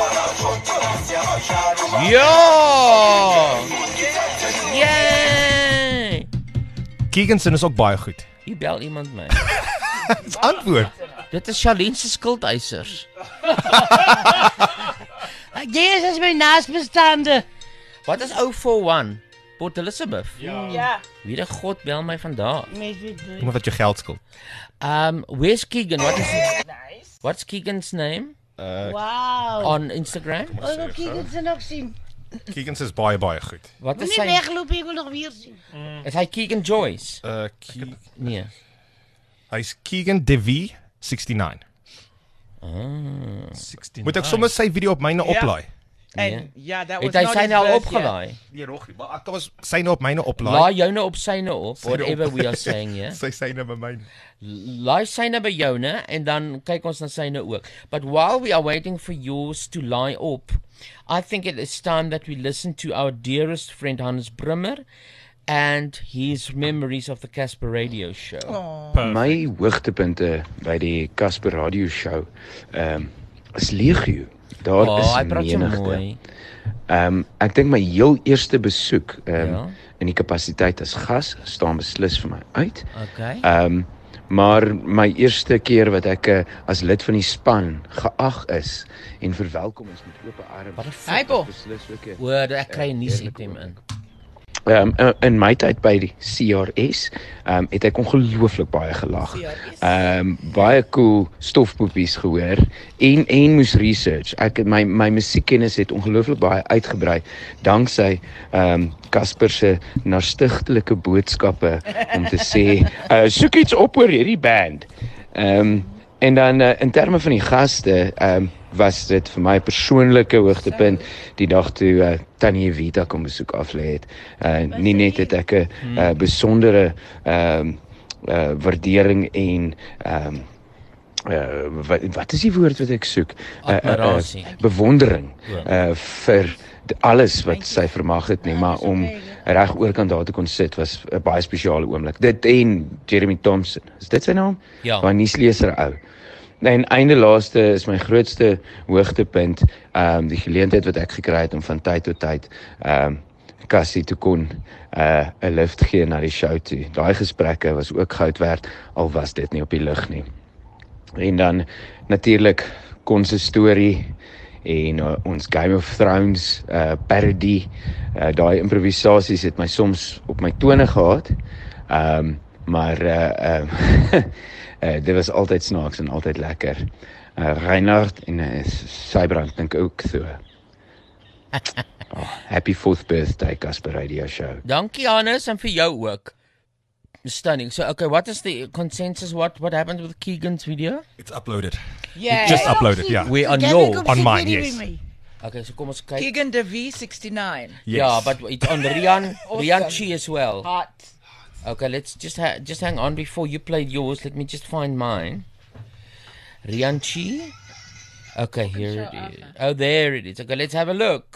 Ja! Yay! Keeganson is ook baie goed. Hier bel iemand my. Dis antwoord. Dit is Charlene se skuldeisers. Jy is as my naasbestaande. Wat is oh four one? Port Elizabeth. Ja. Wie die God bel my vandag. Mens weet Iemand wat jou geld skuld. Um, where's Keegan? What is Nice. what's Keegan's name Wow. on Instagram? Ons wil kyk dit nog sien. Keegan's is baie baie goed. Wat is Moenie sy? wegloop, ek wil nog weer sien. Is hy Keegan Joyce? Uh Ke Nee. hy's Keegan Devi sixty-nine. Ah. sixteen. Moet ek sommer sy video op myne Ja. oplaai? En ja, dat was Het hy not syne his al birth opgelaai? Nee, nog nie, maar ek was syne op myne oplaai. Laai joune op syne op, Syne op. whatever we are saying, yeah. Sy syne by myne. Laai syne by joune en dan kyk ons na syne ook. But while we are waiting for yours to lie op, I think it is time that we listen to our dearest friend Hans Brummer and his memories of the Casper Radio Show. My hoogtepunte by die Casper Radio Show ehm um, is legio. Daar Oh, is hy praat so menigte. mooi. Ehm um, ek dink my heel eerste besoek ehm um, Ja. in die kapasiteit as gas staan beslis vir my uit. Okay. Ehm um, maar my eerste keer wat ek uh, as lid van die span geag is en verwelkom is met oop arms. Wat 'n Hy bo. beslis ook 'n Woorde, ek kry 'n nuus item in. Ehm um, in my tyd by die C R S, ehm um, het ek ongelooflik baie gelag. Ehm um, baie cool stofpoepies gehoor en en moes research. Ek het my my musiekkennis het ongelooflik baie uitgebrei danksy ehm um, Casper se nastigtelike boodskappe om te sê, uh, soek iets op oor hierdie band. Ehm um, en dan uh, in terme van die gaste, ehm um, was dit vir my 'n persoonlike hoogtepunt die dag toe uh, Tannie Evita kom besoek aflê het. Uh, nie net het ek 'n uh, besondere ehm um, uh, waardering en ehm um, uh, wat, wat is die woord wat ek soek? Uh, uh, uh, bewondering uh, vir alles wat sy vermag het nie, maar om reg oorkant daar te kon sit was 'n baie spesiale oomblik. Dit en Jeremy Thompson, is dit sy naam? Ja. Daai nuusleser ou. En einde laaste is my grootste hoogtepunt, ehm um, die geleentheid wat ek gekry het om van tyd tot tyd ehm um, Cassie te kon 'n uh, 'n lift gee na die show toe. Daai gesprekke was ook goud werd, al was dit nie op die lug nie. En dan natuurlik kon se storie en uh, ons Game of Thrones uh, parody, uh, daai improvisasies het my soms op my tone gehad. Ehm um, maar uh, um, uh, dit was altyd snaaks en altyd lekker. Uh, Reinhard en uh, Sybrand dink ook so. Oh, happy fourth birthday Casper Radio Show. Dankie Hannes en vir jou ook. Stunning. So okay, what is the consensus? What what happened with Keegan's video? It's uploaded. Yeah. It just uploaded, yeah. We're on your on mine, yes. Okay, so kom ons kyk. Keegan De V sixty-nine. Yes. Yeah, but it's on Rian Awesome. Rian Chi as well. Hot. Okay, let's just ha- just hang on before you played yours. Let me just find mine. Rian Chi. Okay, here it is. Oh, there it is. Okay, let's have a look.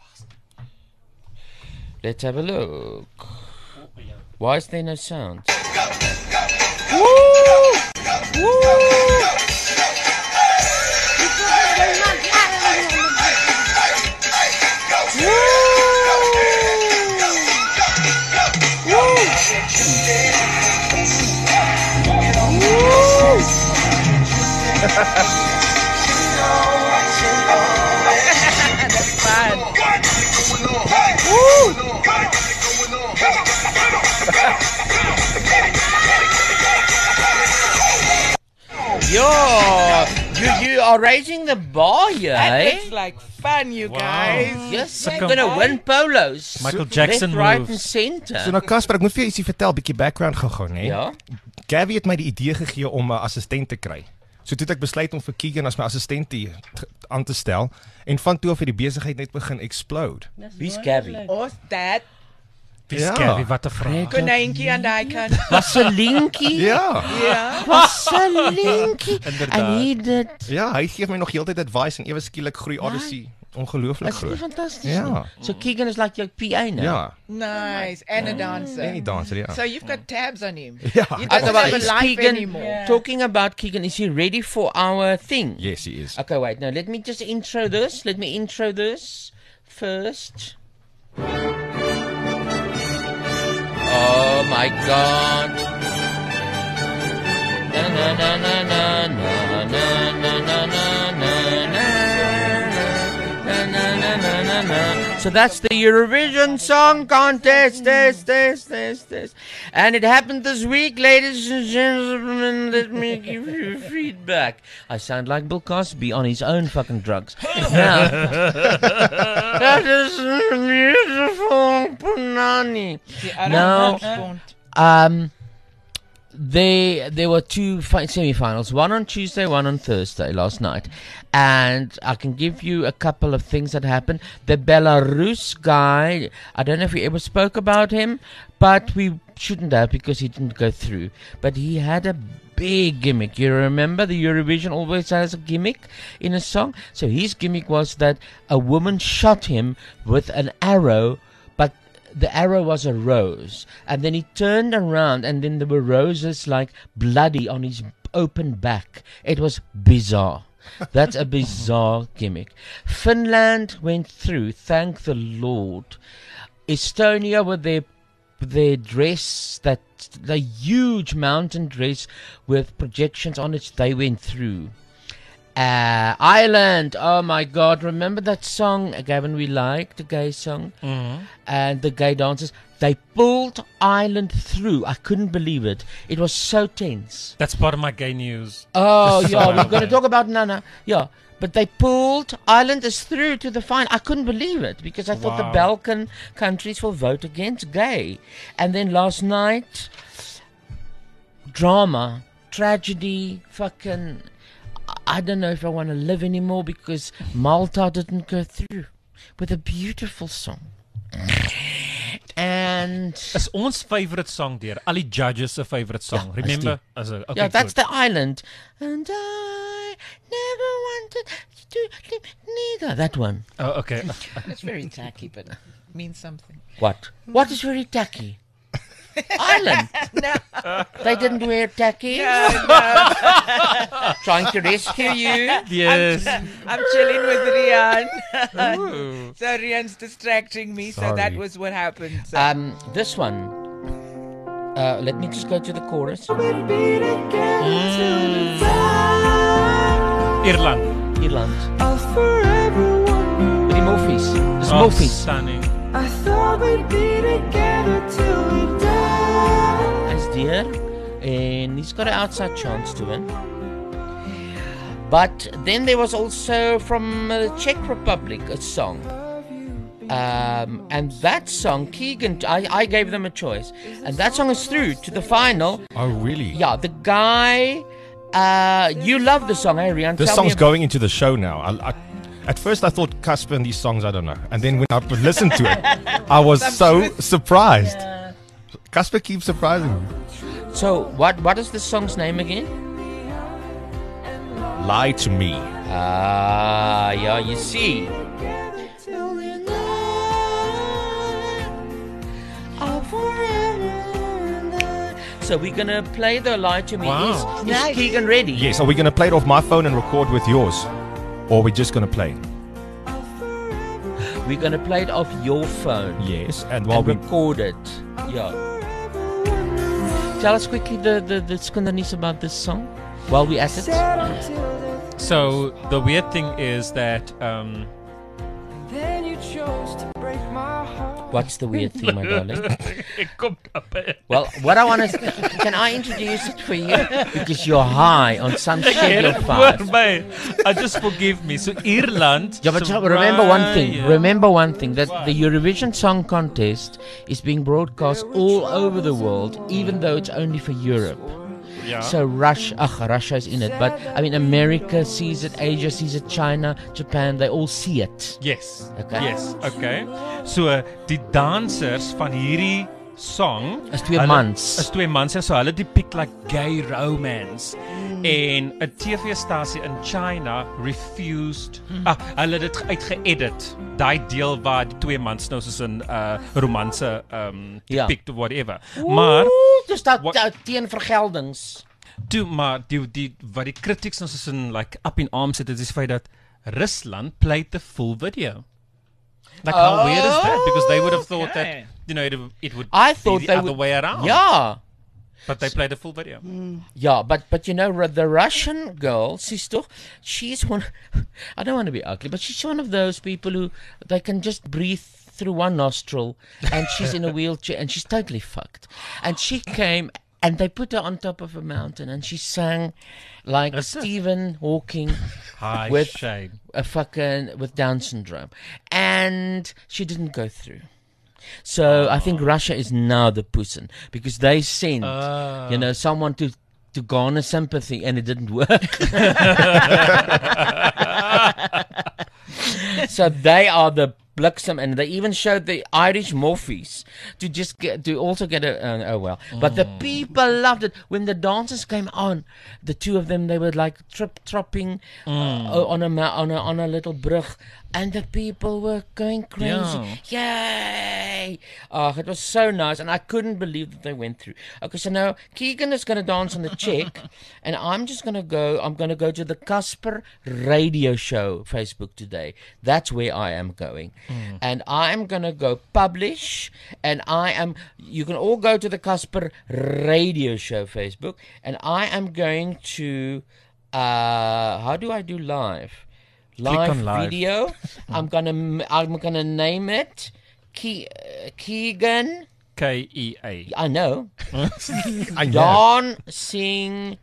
Let's have a look. Why is there no sound? Woo! Woo! That's fun. Yo, you you are raising the bar here, That eh? looks like fun, you guys. Yes, you're gonna win polos. Michael Jackson left, right, and moves. center. So nou Casper, ek moet vir jou ietsie vertel, bietjie background gou-gou, né? Ja. Gabby het my die idee gegee om 'n assistent te kry. So toe het ek besluit om vir Keegan as my assistent te- te- aan te stel en van toe af het die besigheid net begin explode. Wie's Gabby? Of that Dis Ja. Gabby, wat 'n vraag. konijntjie aan die kant. Was 'n linkie? Ja. Ja. Was 'n linkie? Inderdaad. En hy dit. Ja, hy gee my nog heeltyd advice en ewe skielik groei Odyssey ongelooflik Is nie groot. fantasties Ja. nie? So Keegan is like your P A now. Ja, Nice. And a dancer. en die danser, ja. So you've got tabs on him. Ja. He Okay, doesn't well, have a is life Keegan, anymore. talking about Keegan, is he ready for our thing? Yes, he is. Okay, wait. Now let me just intro this. Let me intro this first. Oh my God! Na na na na na na na na na na na na na na na na. So that's the Eurovision Song Contest. Test, test, test, test. And it happened this week, ladies and gentlemen. Let me give you feedback. I sound like Bill Cosby on his own fucking drugs. Now, that is beautiful, Punani. Now, um, they there were two fi- semi-finals, one on Tuesday, one on Thursday last night, and I can give you a couple of things that happened. The Belarus guy, I don't know if we ever spoke about him, but we shouldn't have because he didn't go through. But he had a big gimmick. You remember the Eurovision always has a gimmick in a song? So his gimmick was that a woman shot him with an arrow, but the arrow was a rose, and then he turned around and then there were roses like bloody on his open back. It was bizarre. That's a bizarre gimmick. Finland went through, thank the Lord. Estonia with their their dress, that the huge mountain dress with projections on it, they went through. Uh, Ireland, oh my God, remember that song, Gavin, we liked, the gay song? Mhm. And the gay dancers, they pulled Ireland through. I couldn't believe it. It was so tense. That's part of my gay news. Oh, Just yeah, so we're going to okay. talk about Nana. Yeah, but they pulled Ireland is through to the final. I couldn't believe it because I thought the Wow. Balkan countries will vote against gay. And then last night, drama, tragedy, fucking I don't know if I want to live anymore because Malta didn't go through with a beautiful song. And is ons favourite song deur al die judges se favourite song. Ja, Remember? As a, okay, yeah, that's good. the island. And I never wanted to live neither. That one. Oh, okay. It's very tacky, but means something. What? What is very tacky? Island. No. They didn't wear tacky. No, no. Trying to rescue you. Yes. I'm, I'm chilling with Rian. Ooh. So Rian's distracting me. So Sorry. that was what happened. So. Um, this one. Uh, let me just go to the chorus. Mm. Ierland. Ierland. Die Moffies. Dis Oh, Moffies. stunning. I thought we'd be together till we die. Hy's deur and he's got an outside chance to win. But then there was also from the Czech Republic a song. Um, and that song, Keegan, I, I gave them a choice. And that song is through to the final. Oh, really? Yeah, the guy, uh, you love the song, eh, Rian? This Tell song's me- going into the show now. I, I, at first, I thought Casper and these songs, I don't know. And then when I listened to it, I was so surprised. Casper keeps surprising me. So, what what is the song's name again? Lie to Me. Ah, yeah, you see. So we're gonna play the Lie to Me. Wow. Is, is Nice. Keegan ready? Yes, are we going to play it off my phone and record with yours? Or are we just going to play? We're gonna play it off your phone. Yes, and while and we... record it. Yeah. Tell us quickly the the, the skundanis about this song while we at it. So the weird thing is that um, Then you chose to break my heart. What's the weird thing, my darling? Ek kom kappe. Well, what I want to can I introduce it for you because you're high on some shit you're Hoor fast. my. I just forgive me. So Ierland. Yeah, but so remember one thing. Brian- Remember one thing that the Eurovision Song Contest is being broadcast all over the world, even though it's only for Europe. Yeah. So Russia, ach, Russia is in it, but I mean America sees it, Asia sees it, China, Japan, they all see it. Yes. Okay. Yes. Okay. So die dansers van hierdie song Is twee hulle- mans. Is twee mans, ja, so hulle depict like gay romance. En 'n T V-stasie in China refused. Ah, hulle het dit uitgeëdit. Daai deel waar die twee mans nou soos 'n uh, romanse um Ja. depict of whatever. Maar Oeh, dis dat Wat- dat teen vergeldings. toe maar die die wat die critics nou soos in like up in arms het, is die feit dat Rusland played the full video. Like how weird is that? Because they would have thought Okay. that you know it, it would I be thought the they other would way around. Yeah. But they played the full video. Yeah, but but you know Ru- the Russian girl, she's toch, she's one. I don't want to be ugly, but she's one of those people who they can just breathe through one nostril, and she's in a wheelchair, and she's totally fucked. And she came, and they put her on top of a mountain, and she sang like Is it? Stephen Hawking High with shame. a fucking with Down syndrome, and she didn't go through. So I think Russia is now the pussy because they sent, Ah. you know, someone to to garner sympathy, and it didn't work. So they are the bliksem, and they even showed the Irish Morphees to just get to also get a uh, oh well. But the people loved it when the dancers came on. The two of them, they were like trip tropping uh, on a ma- on a on a little brug, and the people were going crazy. Yay! Oh, it was so nice, and I couldn't believe that they went through. Okay, so now Keegan is going to dance on the Czech, and I'm just going to go. I'm going to go to the Casper Radio Show Facebook today. That's where I am going, and I'm going to go publish. And I am. You can all go to the Casper Radio Show Facebook, and I am going to. Uh, how do I do live? Live, on live. video. I'm gonna. m- I'm gonna name it. Ke- uh, Keegan. K E A. I know. I know. Dancing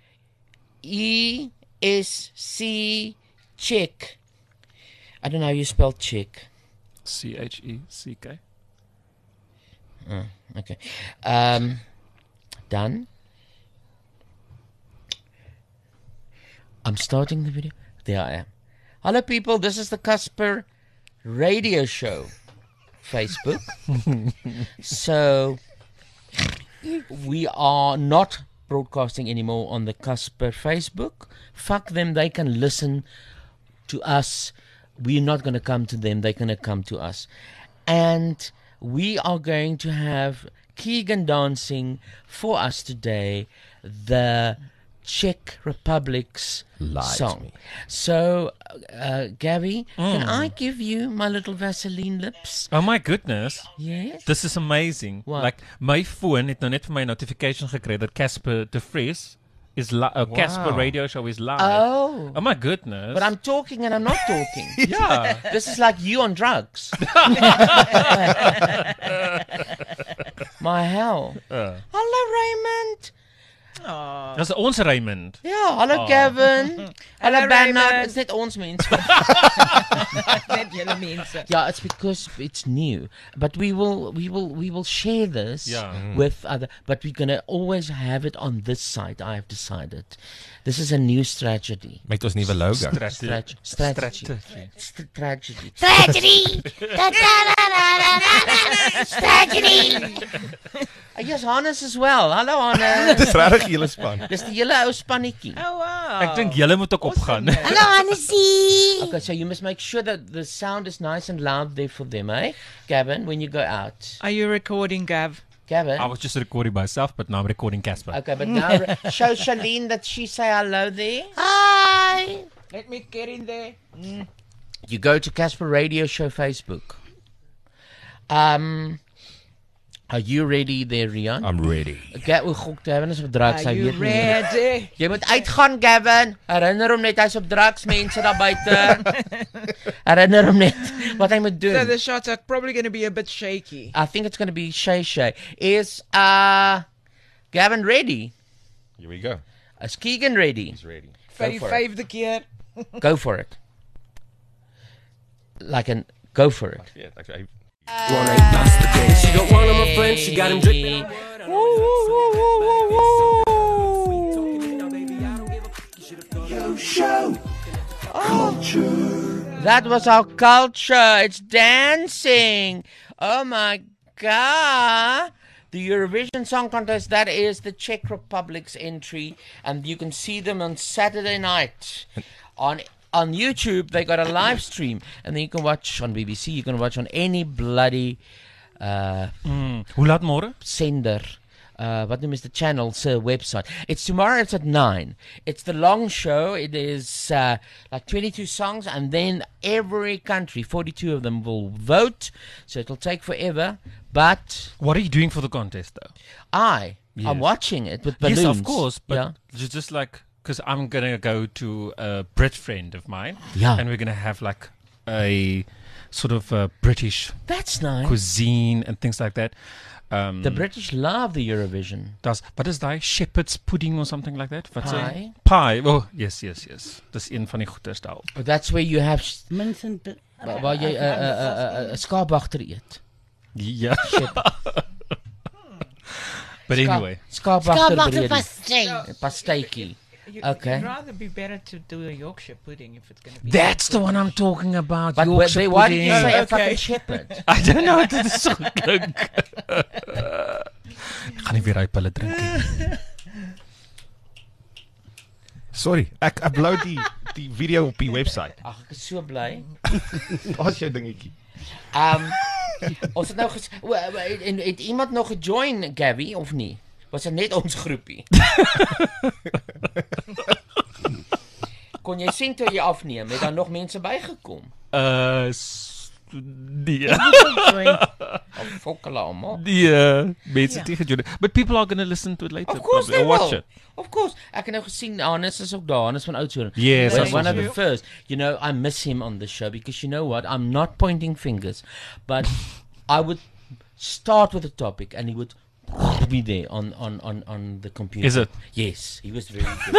E S C Czech. I don't know how you spell Czech. C H E C K. Oh, okay. Um, done. I'm starting the video. There I am. Hello, people. This is the Casper Radio Show. Facebook. So, we are not broadcasting anymore on the Casper Facebook. Fuck them. They can listen to us. We're not going to come to them. They're going to come to us. And we are going to have Keegan dancing for us today the Czech Republic's Lied song. me. So, uh, Gabby, Mm. can I give you my little Vaseline lips? Oh my goodness. Yes. This is amazing. What? Like my phone het nou net vir my notification gekry dat Casper de Vries is li- uh, Casper Wow. Radio Show is live. Oh. Oh my goodness. But I'm talking and I'm not talking. Yeah. This is like you on drugs. My hell. Uh. Hallo Raymond. Dis ons Raymond. Ja, hallo Oh. Gavin. Hallo Hallo, Bernard. Raymond. It's net ons mense. Net julle mense. Yeah, it's because it's new. But we will we will we will share this Yeah. Mm. with other but we're gonna always have it on this site, I have decided. This is a new strategy. Met ons nuwe logo. Strategy. Strategy. Strategy. Strategy. Tragedy! Tragedy! I guess Hannes as well. Hallo Hannes. Dis regtig julle span. Dis die hele ou spannetjie. Oh wow. Ek dink julle moet ook opgaan. Hallo Hannesie! Okay, so you must make sure that the sound is nice and loud there for them, eh? Gavin, when you go out. Are you recording, Gav? Gavin? I was just recording myself, but now I'm recording Casper. Okay, but now re- show Charlene that she say hello there. Hi! Let me get in there. Mm. You go to Casper Radio Show Facebook. Um, are you ready there, Rian? I'm ready. Okay, hoe gok Gavin is op drugs. Are Hy you weet nie. ready? Jy moet uitgaan, Gavin. Herinner hom net hy's op drugs, mense daar buite. Herinner hom net wat hy moet doen. So the shots are probably going to be a bit shaky. I think it's going to be Shay Shay. Is uh Gavin ready? Here we go. Is Keegan ready? He's ready. Go for it. vyfde keer. Go for it. Like an go for it. Yeah, actually. One night masturbate. She got one of my friends, she got him dripping. Yo, show. Culture. That was our culture. It's dancing. Oh my god. The Eurovision Song Contest, that is the Czech Republic's entry, and you can see them on Saturday night on on YouTube. They got a live stream, and then you can watch on B B C. You can watch on any bloody uh, Mm. Hoe laat môre? sender. Uh, what name is the channel's uh, website? It's tomorrow. It's at nine. It's the long show. It is uh, like twenty-two songs, and then every country, forty-two of them, will vote. So it'll take forever. But What are you doing for the contest though? I, Yes. I'm watching it with balloons. Yes, of course, but yeah. just, just like because I'm gonna go to a Brit friend of mine, Yeah. and we're gonna have like a sort of uh, British That's nice. cuisine and things like that. Um, The British love the Eurovision. does what is daai shepherd's pudding or something like that? Wat sê- Pie. Pie. Oh, yes, yes, yes. Dis een van die goeders daarop. But that's where you have s- Mince and pe- wa- waar jy 'n 'n 'n 'n skaapwagter eet. Ja. But Ska- anyway, Skaapwagter Skaapwagter breed. pastei. Pasteitjie. You, Okay. It'd rather be better to do a Yorkshire pudding if it's going to be. that's the one I'm talking about. But Yorkshire wait, why did you pudding. say a Okay. fucking shepherd? I don't know dit is so klink. Ek gaan nie weer hy pille drink nie. Sorry, ek upload die die video op die website. Ag, ek is so bly. Daar's jou dingetjie. Um ons het nou ges o, o, en het iemand nog gejoin, Gabby, of nie? Was dit net ons groepie? Kon jy sien toe jy afneem, het daar nog mense bygekom? Uh s- nee. Of fokkela almal? Nee, mense Ja. het nie gejoin. But people are going to listen to it later. Of course they Or watch will. it. Of course. Ek het nou gesien Hannes is ook daar, Hannes van Oudtshoorn. Yes, He's I one saw of the him. first. You know, I miss him on the show because you know what? I'm not pointing fingers, but I would start with a topic and he would be there on, on, on, on the computer. Is it? Yes, he was very good.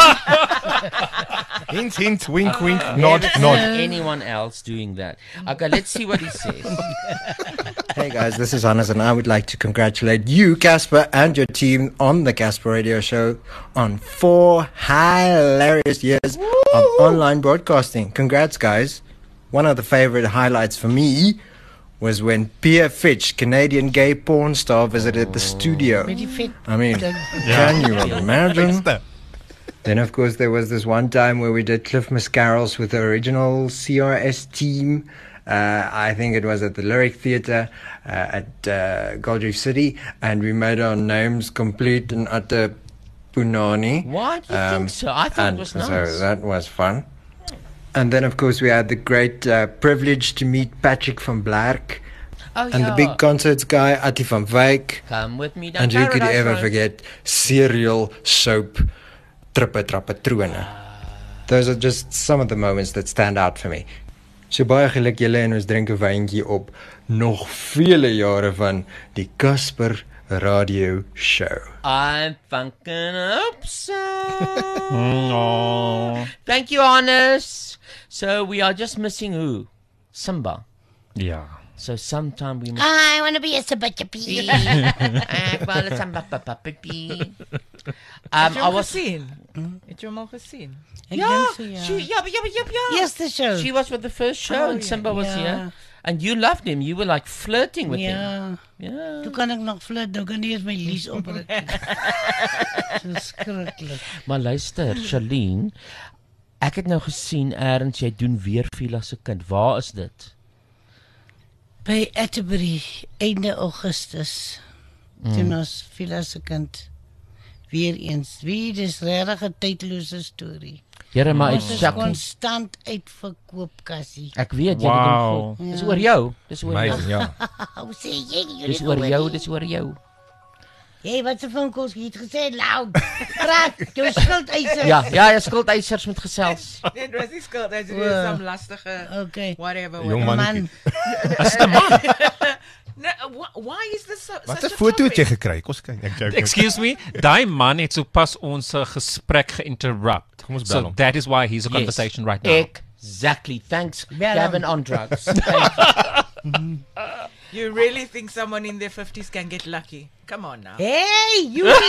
Hint, hint, wink, wink, Uh, nod, never nod. seen anyone else doing that. Okay, let's see what he says. Hey guys, this is Hannes, and I would like to congratulate you, Casper, and your team on the Casper Radio Show on four hilarious years of online broadcasting. Congrats, guys. One of the favorite highlights for me was when Pierre Fitch, Canadian gay porn star, visited the studio. Met die vet I mean, ding. can you imagine? Then, of course, there was this one time where we did Cliff Mascarols with the original C R S team. Uh, I think it was at the Lyric Theatre uh, at uh, Gold Reef City, and we made our names complete and utter punani. Why do you think so? I thought it and was So nice. that was fun. And then, of course, we had the great uh, privilege to meet Patrick van Blerk. Oh, and yeah. the big concerts guy, Atti van Wyk. Come with me down And who could Paradise ever Road. forget serial soap Trippe Trappatrone. Those are just some of the moments that stand out for me. So baie geluk julle en ons drink 'n wyntjie op nog vele jare van die Casper Radio Show. I'm fucking up so. Oh. Thank you, Honest. So we are just missing who? Simba. Yeah. So sometime we must. I want to be a sabachapi. Ek wil 'n Simba papapi. Um, Het jy I hom was. gesien? Het jy hom al gesien? Ek Ja, dink so, ja. she, yeah, yeah, yeah, yeah. Eerste show. She was with the first show, Oh, and yeah. Simba was Yeah. here, and you loved him. You were like flirting with him. Ja. Yeah. Toe kan ek nog flirt, nou kan nie eens my lies opdruk. Verskriklik. Maar luister, Charlene, ek het nou gesien eers jy doen weer Vila se kind. Waar is dit? By Atterbury, einde Augustus. Mm. Toen was Vila se kind weer eens. Wie, dis regtig 'n tydlose storie. Here, maar Ons ek is sak konstant uitverkoop, Cassie. Ek weet jy Wow. het hom. Dis oor jou. Dis oor jou. Amazing, ja. Hoe sê jy nie? Dis oor jou, dis oor jou. Jy, wat se van kos jy het gesê loud. Praat, jou skildeisers. Ja, ja, jy skuldeisers moet gesels. Dit was nie skuld, dit is O. some lastige Okay. whatever. Jong whatever. mannetjie. Is dit 'n man? No, wh- why is this so, Wat such 'n a foto het jy topic? gekry? Kom ons kyk. Ek joke. Excuse me, daai man het sopas ons uh, gesprek geïnterrupt. Kom ons bel So hom. that is why he's a Yes. conversation right now. Exactly. Thanks, Bel Gavin hom. on drugs. Thank you. You really think someone in their fifties can get lucky? Come on now. Hey, you will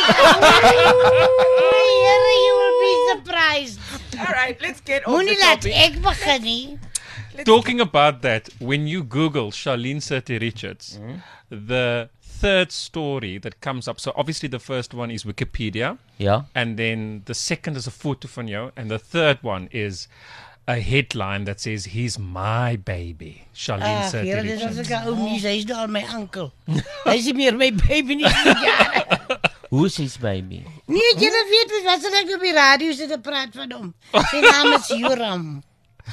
Here you will be surprised. All right, let's get off Moenie the laat topic. ek begin nie. Talking about that, when you Google Charlene Surti Richards, the third story that comes up, so obviously the first one is Wikipedia, Ja. and then the second is a photo van jou, and the third one is a headline that says, "He's my baby," Charlene Ag, Surti here dis as Richards. ek 'n ou nuus, hy's nou al my oom. Hy's nie meer my baby nie. Ja. Who's his baby? Nee, jy weet wat as ek op die radio sit en praat van hom. Sy naam is Joram.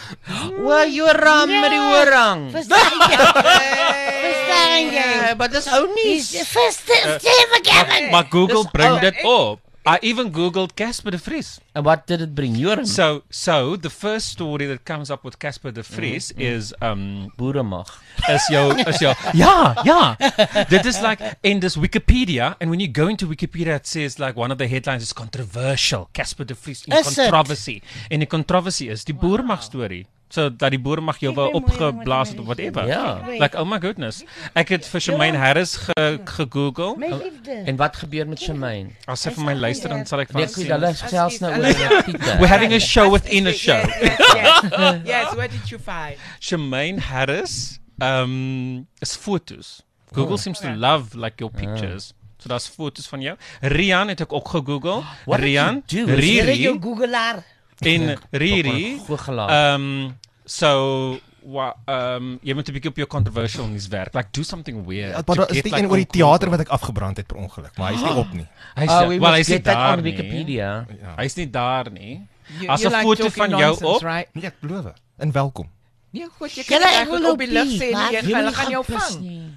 Well, you're ram met die orang. Verstaan jy? Verstaan jy? Ja, maar dis ou nie. Verstaan jy, Gavin? Maar Google Dis bring ou- dit op. I even Googled Casper de Vries. And what did it bring? Joram. So, so the first story that comes up with Casper de Vries Mm, is um Boeremag. is jou is jou ja ja dit is like in this Wikipedia, and when you go into Wikipedia it says like one of the headlines is controversial, Casper de Vries in Is it? controversy, en die controversy is die boeremag storie. So dat die boeremag jou wou opgeblaas het of whatever. Ja. Like oh my goodness. Ek het vir Shemaine Harris ge, gegoogel. My liefde. En wat gebeur met Shemaine? As sy vir my luister dan sal ek Nee, vir goed, haar hulle sê. gesels nou oor Pieter. We're having a show within a show. Yes, yes, yes. Yes, what did you find? Shemaine Harris um is fotos. Google Oh. seems to love like your pictures. So daar's fotos van jou. Rian het ek ook gegoogel. What did Rian, you do? Jy Riri jou Googleaar. en Riri. Googelaar. Um so wa, um jy moet 'n bietjie op jou controversial nuus werk. Like do something weird. Ja, to maar daar is get, die like, een oor die on Google. teater wat ek afgebrand het per ongeluk, maar hy's nie op nie. Hy's Oh, we wel must hy's nie get that daar on nie. Wikipedia. Ja. Hy's nie daar nie. You, As you 'n like foto talking van jou nonsense, op. right? Nee, ek beloof. En welkom. Nee, goed, jy Julle, kan ek dit wil eigenlijk op die nou lug pie, sê maar en Jy jy moet hulle gaan jou pis vang. nie.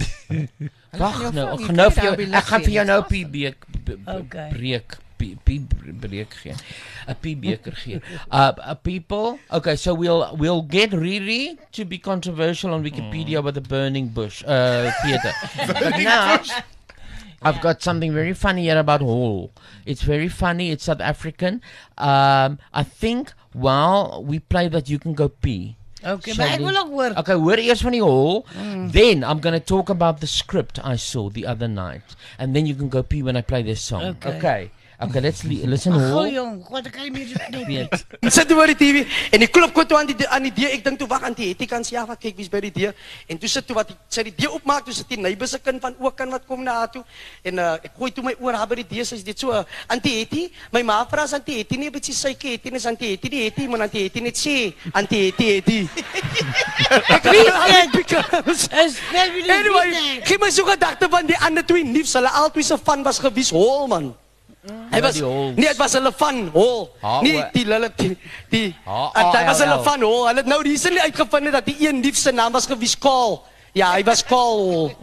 Hulle gaan Wag jou nou, vang. ek Jy gaan nou kan vir dit jou op die ek lug gaan sê, vir jou nou dit 'n is pie beek b- b- Okay. breek pie pie breek gee. 'n Pie beker gee. Uh, uh people, okay, so we'll we'll get Riri to be controversial on Wikipedia with the burning bush. Uh Peter. But now I've got something very funny here about Hall. It's very funny. It's South African. Um, I think while we play that, you can go pee. Okay, Shall maar ek we- wil ook hoor. Okay, hoor eers van die Hall. Mm. Then I'm going to talk about the script I saw the other night. And then you can go pee when I play this song. Okay. Okay, okay let's li- listen Ag, Hall. goh, jong, God, ek kan nie meer so knop nie. En sit toe oor die T V en die klop kom toe aan die aan die deur. Ek dink toe wag aan die Hetty kan sê ja, wat kyk wie's by die deur. En toe sit toe wat die- sy die deur oopmaak, toe sit die neighbor se kind van ook kan wat kom na haar toe. En uh, ek gooi toe my oor haar by die deur, sy's dit so uh, Auntie Hetty, my ma vra as Auntie Hetty nie 'n bietjie suiker het nie, is Auntie Hetty die Hetty, maar Auntie Hetty net sê Auntie Hetty Hetty. Ek weet Is fabulous. Anyway, gee my so gedagte van die ander twee nuus, hulle albei se van was gewys hol man. Hy was die Hall. nee, dit was hulle van hol. H O Nie die hulle die die H en dit was A L L. hulle van hol. Hulle het nou recently uitgevind dat die een lief se naam was gewys Kaal. Ja, hy was Kaal.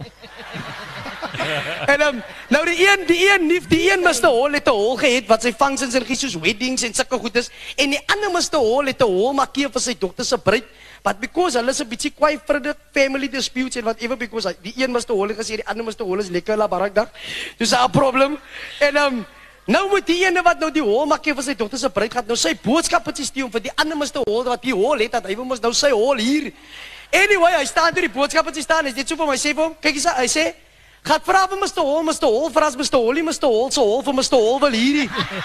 En um, nou die een, die een lief, die een mister Hall het 'n hol gehad wat sy functions en soos weddings en sulke goedes en die ander mister Hall het 'n hol markeer vir sy dogter se bruid. But because hulle is 'n bietjie kwaai vir die family disputes and whatever because hy- die een mister Hall het gesê die ander mister Hall is lekker la barakdag. Dis 'n probleem. En um, nou moet die ene wat nou die hol markeer vir sy dogter se bruid gaan nou sy boodskap het stuur vir die ander mister Hall wat die hol het dat hy wil mos nou sy hol hier. Anyway, hy staan deur die boodskap wat hy staan, is dit so vir my sê vir hom, kyk hier, hy sê gaat vra vir mister Hall, mister Hall vra as mister Hall, mister Hall se hol vir mister Hall wil hierdie.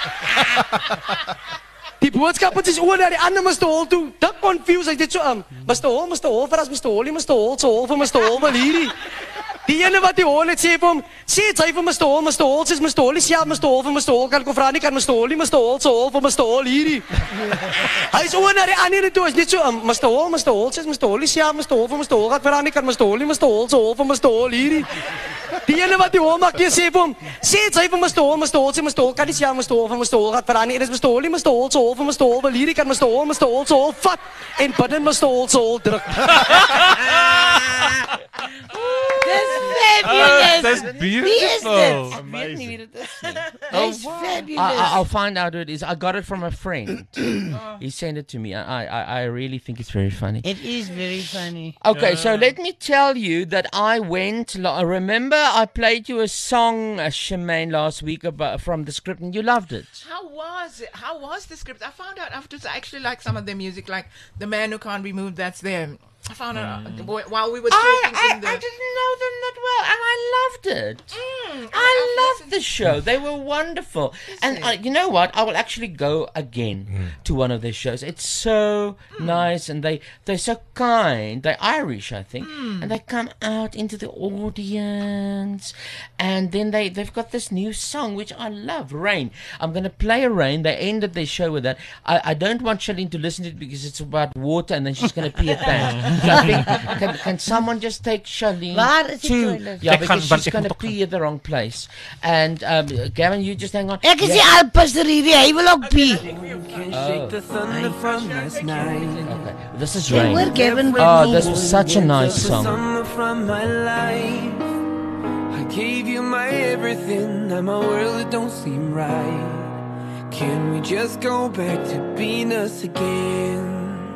Die boodskap het is oor na die ander mister Hall toe. Dik confused, hy dit so um, mister Hall, mister Hall vra as mister Hall, mister Hall se hol vir mister Hall wil hierdie. Die ene wat die hol het sê vir hom, sê dit hy vir mister Hall, mister Hall sê mister Hall, sê ja, mister Hall vir mister Hall kan ek vra nie kan mister Hall, mister Hall se hol vir mister Hall hierdie. Hy is oor na die ander toe, is net so um, mister Hall, mister Hall sê mister Hall, sê ja, mister Hall vir mister Hall kan ek vra nie kan mister Hall, mister Hall se hol vir mister Hall hierdie. Die ene wat die hol maak, jy sê vir hom, sê dit hy vir mister Hall, mister Hall sê mister Hall kan nie sê ja, mister Hall vir mister Hall kan ek vra nie, dis mister Hall, mister Hall se hol vir mister Hall wil hierdie kan mister Hall, mister Hall se hol vat en binne mister Hall se hol druk. Dis fabulous. That's beautiful. Amazing. That's I, fabulous. I- I'll find out who it is. I got it from a friend. He sent it to me. I, I, I really think it's very funny. It is very funny. Okay, so let me tell you that I went. lo- Remember, I played you a song, uh, Shemaine, last week about from the script, and you loved it. How was it? How was the script? I found out afterwards I actually like some of the music, like The Man Who Can't Be Moved, that's them. I found out uh, wh- while we were I, talking I, in the... I didn't know them that well, and I loved it. Mm, I loved the show. They were wonderful. And uh, you know what? I will actually go again to one of their shows. It's so nice, and they, they're so kind. They're Irish, I think. And they come out into the audience. And then they, they've got this new song, which I love, Rain. I'm going to play a Rain. They ended their show with that. I, I don't want Charlene to listen to it because it's about water, and then she's going to pee at that. So I think, can, can someone just take Charlene Waar is die to... toilet? Yeah, Ek because gaan- want she's ek going to moet ook pee at the wrong place. And um, Gavin, you just hang on. Ek is Yeah. die alpasser hierdie, hy wil ook pee. Oh. Okay, this is Hey, Rain. where Gavin will Oh, be? this was such a nice song. Summer from my life. I gave you my everything. Now my world it don't seem right. Can we just go back to being us again?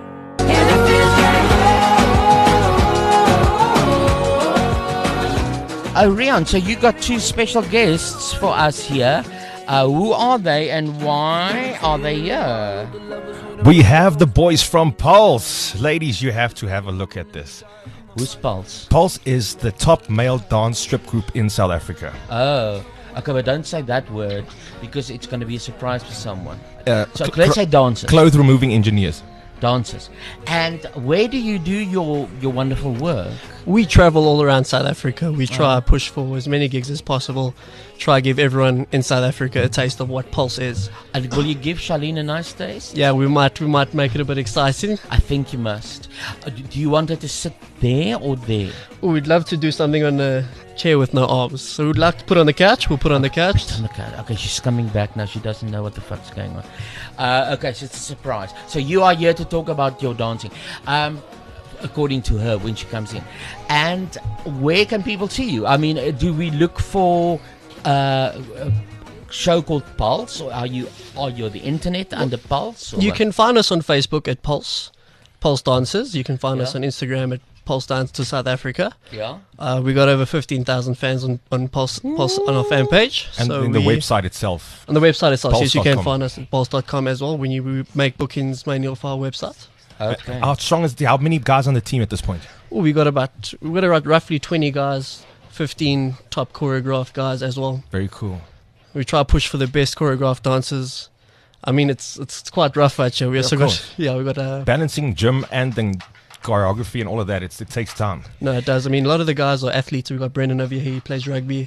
Oh, Rian, so you got two special guests for us here. Uh, who are they and why are they here? We have the boys from Pulse. Ladies, you have to have a look at this. Who's Pulse? Pulse is the top male dance strip group in South Africa. Oh, okay, but don't say that word because it's going to be a surprise for someone. Uh, So cl- let's cl- say dancers. Clothes removing engineers. Dancers. And where do you do your, your wonderful work? We travel all around South Africa. We try Oh. to push for as many gigs as possible. Try to give everyone in South Africa a taste of what Pulse is. And will you give Charlene a nice taste? Yeah, we might we might make it a bit exciting. I think you must. Uh, do do you want her to sit there or there? We'd love to do something on a chair with no arms. So we'd like to put on the couch. We'll put on the couch. On the couch. Okay, she's coming back now. She doesn't know what the fuck's going on. Uh, okay, so it's a surprise. So you are here to talk about your dancing. Um, according to her when she comes in. And where can people see you? I mean, uh, do we look for uh, a show called Pulse, or are you are you on the internet under Pulse? Or You what? can find us on Facebook at Pulse, Pulse Dancers. You can find us Yeah. on Instagram at Pulse Dance to South Africa. Yeah. Uh, we got over fifteen thousand fans on on Pulse, Pulse on our fan page. And so in the we- website itself. On the website itself, Pulse yes, you dot can com. find us at pulse dot com as well when you we make bookings mainly off our website. Okay. How strong is the, how many guys on the team at this point? Oh, we got about we got about roughly twenty guys, fifteen top choreographed guys as well. Very cool. We try to push for the best choreographed dancers. I mean, it's it's quite rough out here. We Yeah, also of got course. yeah, we got a Balancing gym and then choreography and all of that, it's, it takes time. no, it does. I mean, a lot of the guys are athletes. We got Brendan over here. He plays rugby.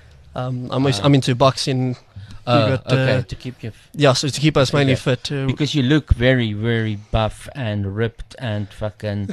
Um, I'm Ah. I'm into boxing. We Oh, got, okay, uh, to keep you f- yeah, so to keep us mainly Okay. fit. Uh, Because you look very, very buff and ripped and fucking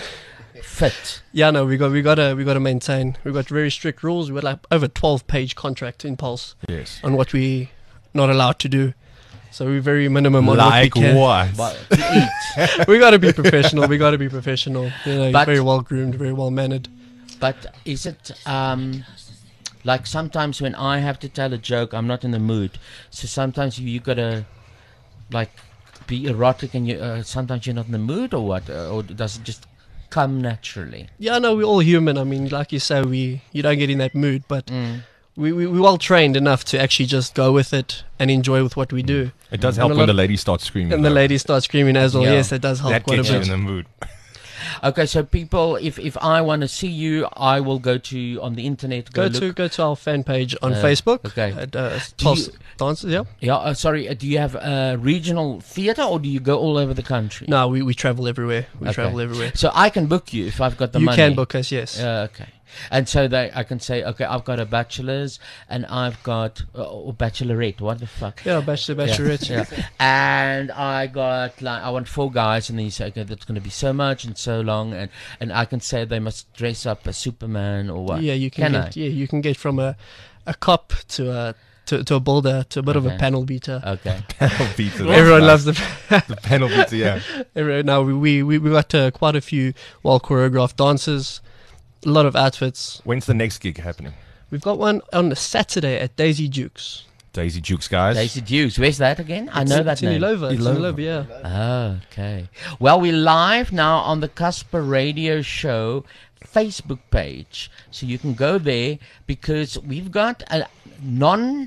fit. Yeah, no, we got we got to we got to maintain. We got very strict rules. We got like over twelve page contract in Pulse. Yes. On what we not allowed to do. So we're very minimum on Like what we can. what? But to eat. we got to be professional. We got to be professional. You know, But- very well groomed, very well mannered. But is it um like sometimes when I have to tell a joke, I'm not in the mood. So sometimes you, you gotta like be erotic, and you uh, sometimes you're not in the mood, or what? Uh, or does it just come naturally? Yeah, no, we're all human. I mean, like you say, we you don't get in that mood, but Mm. we we we well trained enough to actually just go with it and enjoy with what we do. It does And help a when lot- the ladies start screaming. And the though. ladies start screaming as well. Yeah. Yes, it does help That quite a gets you bit. in the mood. Okay, so people, if if I want to see you, I will go to on the internet. Go, Go look. to go to our fan page on Uh, Facebook. okay. At, uh, Do Pulse you- Dances, yeah. Yeah, uh, sorry. Uh, do you have a regional theatre, or do you go all over the country? No, we, we travel everywhere. We Okay. travel everywhere. So I can book you if I've got the You money. can book us, yes. Uh, okay. And so they, I can say, okay, I've got a bachelor's and I've got uh, or bachelorette. What the fuck? Yeah, bachelor, Yeah, bachelorette. yeah. And I got like I want four guys, and then you say, okay, that's going to be so much and so long, and and I can say they must dress up as Superman or what? Yeah, you can, Can get I? yeah, you can get from a a cop to a to, to a builder to a bit of a Okay. panel beater. Okay. Panel beater, that's Everyone nice. loves the The panel beater, yeah. Everyone, now we we we got uh, quite a few well choreographed dancers, a lot of outfits. When's the next gig happening? We've got one on a Saturday at Daisy Dukes. Daisy Dukes, guys. Daisy Dukes. Where's that again? I It's know in- that it's in name. Ilova, it's in Ilova, yeah. Oh, okay. Well, we're live now on the Casper Radio Show Facebook page, so you can go there because we've got a non.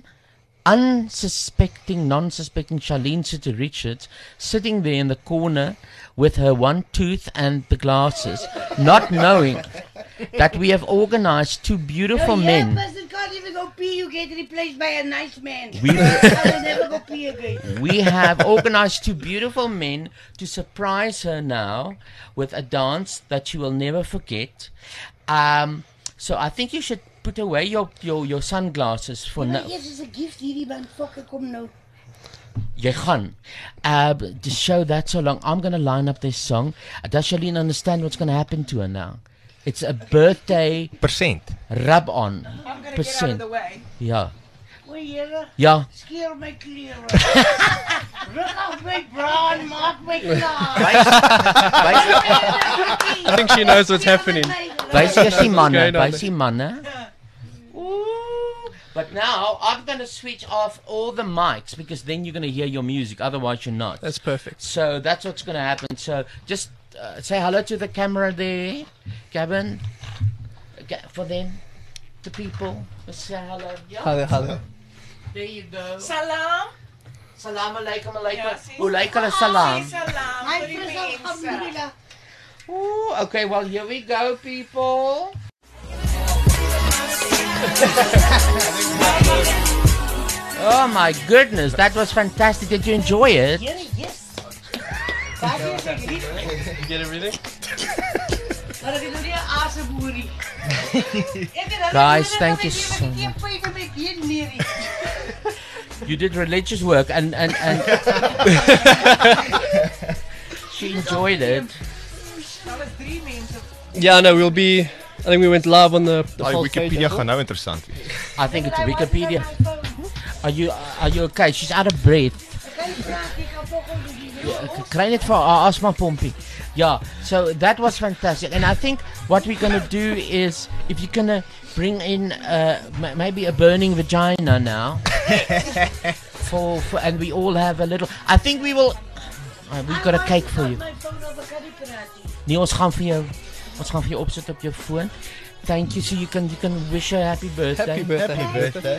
unsuspecting, non-suspecting Charlene City Richards sitting there in the corner with her one tooth and the glasses, not knowing that we have organized two beautiful Your men. person can't even go pee. You get replaced by a nice man. We- I will never go pee again. We have organized two beautiful men to surprise her now with a dance that she will never forget. Um, so I think you should put away your, your, your sunglasses for Ja, now. maar eers is 'n gift hierdie man. Fokke, kom nou. Jy gaan. Uh, to show that so long, I'm going to line up this song. Does Charlene understand what's going to happen to her now? It's a birthday percent rub on. I'm gonna percent. get out of the way. Ja. O, Here. Ja. Skeer my klere. Ruk af my bra en maak my klaar. I think she knows what's happening. Wys eers die manne, What's going on? wys die manne. Ooh. But now I'm going to switch off all the mics because then you're going to hear your music. Otherwise, you're not. That's perfect. So that's what's going to happen. So just uh, say hello to the camera there, Gavin. Ga- For them, the people. Just say hello. Yeah. Hello, hello. There you go. Salam. Salam alaikum alaikum. Ja, sis. Hoe lyk hulle salam? Sis, salam. Hy vir die vir mense. alhamdulillah. Ooh, okay, well here we go, people. Oh my goodness, that was fantastic. Did you enjoy it? Here, yes. Daar is ek nie. You get everything? Maar ek doen nie aseboerie. Guys, thank you so much. You did religious work and and and she enjoyed it. Alles drie mense. Yeah, no, we'll be. I think we went live on the, the Daai Pulse page Wikipedia as well. gaan nou interessant wees. I think it's Wikipedia. Are you are you okay? She's out of breath. Kry net vir haar asma pompie. Yeah, so that was fantastic. And I think what we're going to do is if you're going to bring in uh, m- maybe a burning vagina now. for, for and we all have a little I think we will uh, we've got a cake for you. Nee, ons gaan vir jou Ons gaan vir jou opsit op jou foon. Thank you, so you can you can wish her happy birthday. Happy birthday. Happy birthday.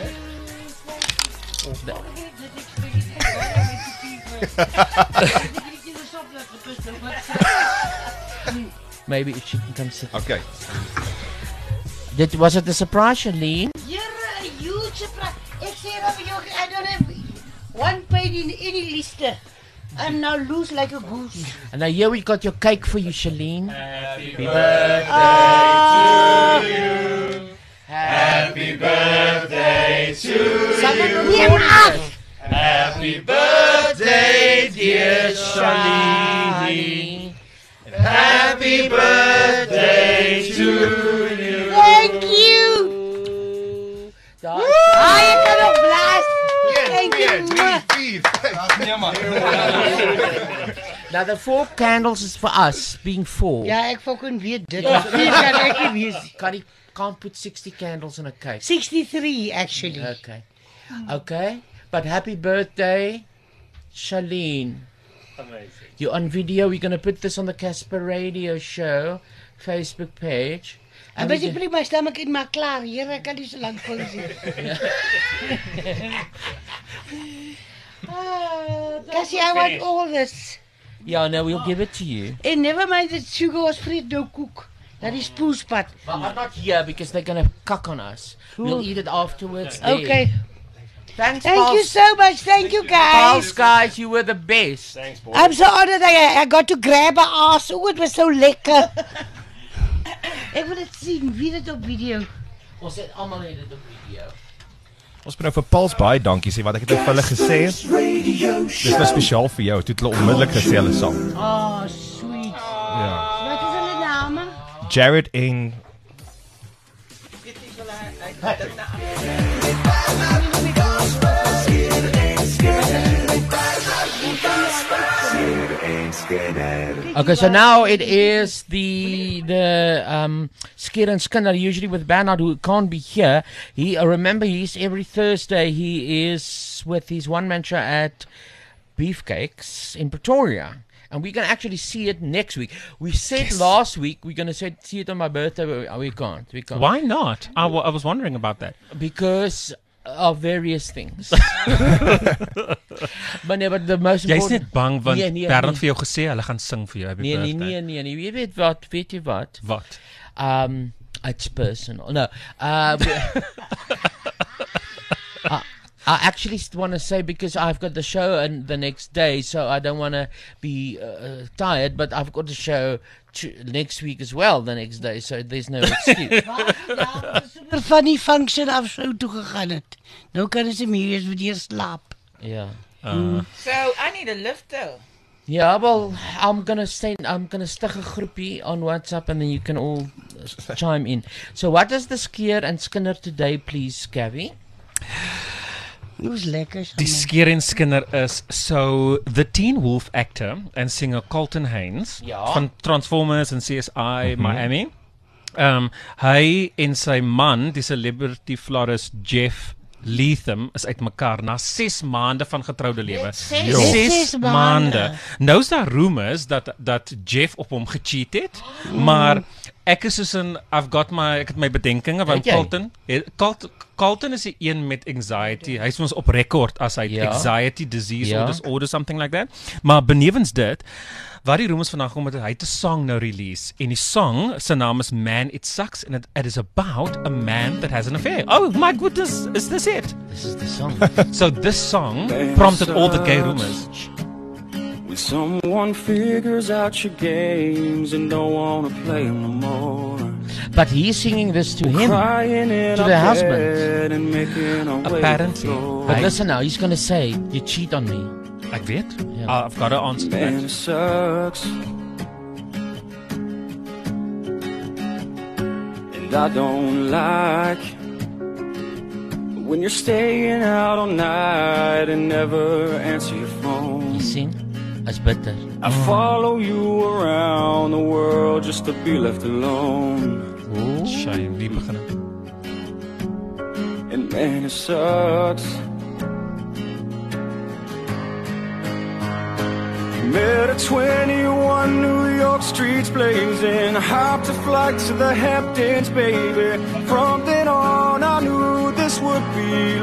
Maybe if she can come sit. Okay. Did, was it a surprise, Charlene? You're a huge surprise. Ek sê nou vir jou, I don't have one paid in any liste. I'm now loose like a goose. And now here we got your cake for you, Charlene. Happy birthday to you. Happy birthday to you. Happy birthday, dear Charlene. Happy birthday to you. Thank you. Ah, jy kan nog blaas. Thank you. Now the four candles is for us, being four. Ja, ek fucking weet dit. Vier kan ek nie wees. Can you can't put sixty candles in a cake. sixty-three actually. Okay. Okay. But happy birthday, Charlene. Amazing. You're on video. We're going to put this on the Casper Radio Show Facebook page. En And weet we jy can- vir my stomach in my klaar. Here, ek kan nie so lank vol sien. Cassie, I want all this. Yeah, no, we'll give it to you. And never mind that sugar was free no cook. Dat is poespat. But I'm not here because they're going to cuck on us. We'll eat it afterwards. there. Okay. Thanks, Thank Pulse. you so much. Thank you, guys. Pulse, guys, you were the best. Thanks, I'm so honored that I, I got to grab her ass. Oh, it was so lekker. Ek wil dit sien. Wie dit op video? Ons het almal het dit op video. Ons moet nou vir Pauls baie dankie sê, wat ek het vir hulle gesê. Dis nou spesiaal vir jou. Toe het hulle onmiddellik gesê hulle sal. Oh, sweet. Ja. Wat is hulle name? Jared en Okay, so now it is the the um Skid and Skinner, usually with Bernard, who can't be here. He uh, remember he's every Thursday he is with his one man show at Beefcakes in Pretoria. And we're gonna actually see it next week. We said Yes. last week we're gonna say, see it on my birthday, but we can't. We can't. Why not? I, w- I was wondering about that. Because of various things. But nee, but the most Jy's important... net bang want Nee, nee, Bernard nee. vir jou gesê hulle gaan sing vir jou happy Nee, nee, birthday. nee, nee, nee. Jy weet wat, weet jy wat? Wat? Um, it's personal. No. Uh, we- I, I actually want to say, because I've got the show and the next day, so I don't want to be uh, tired, but I've got the show t- next week as well, the next day, so there's no excuse. Er van die function af sou toe gegaan het. Nou kan ons nie eens weer slaap. Yeah. Uh, So I need a lift though. Yeah, well, I'm gonna send. I'm gonna stick a groepie on WhatsApp, and then you can all uh, chime in. So, what is the Skeer and Skinner today, please, Gabby? Dit was lekker. Die Skeer en Skinner is so the Teen Wolf actor and singer Colton Haynes Ja. van Transformers en C S I Miami. Um hy en sy man, die celebrity florist Jeff Leatham, is uitmekaar na ses maande van getroude lewe. ses- Jo. ses maande. maande. Nou is daar rumors dat dat Jeff op hom gecheat het, maar ek is soos in I've got my ek het my bedenkinge want Het jy? Colton het- Colt- Colton is die een met anxiety. Hy's ons op rekord as hy Ja. anxiety disease Ja. or disorder something like that. Maar benewens dit, wat die rumors vandag kom het, hy het 'n song nou release en die song se naam is Man It Sucks and it, it is about a man that has an affair. Oh my goodness, is this it? This is the song. So this song prompted all the gay rumors. When someone figures out your games and don't wanna play 'em no more. But he's singing this to him, Crying in to our the bed husband. and making our way Apparently. to But I- listen now, he's gonna say, "You cheat on me." Ek weet. Ja. I've got to answer Man, that. it sucks. And I don't like when you're staying out all night and never answer your phone. You sien? Is bitter. I follow you around the world just to be left alone. Shame, wie begin het? And man, it sucks. Met a twenty-one, New York streets blazing. Hopped a flight to the Hamptons, baby. From then on, I knew this would be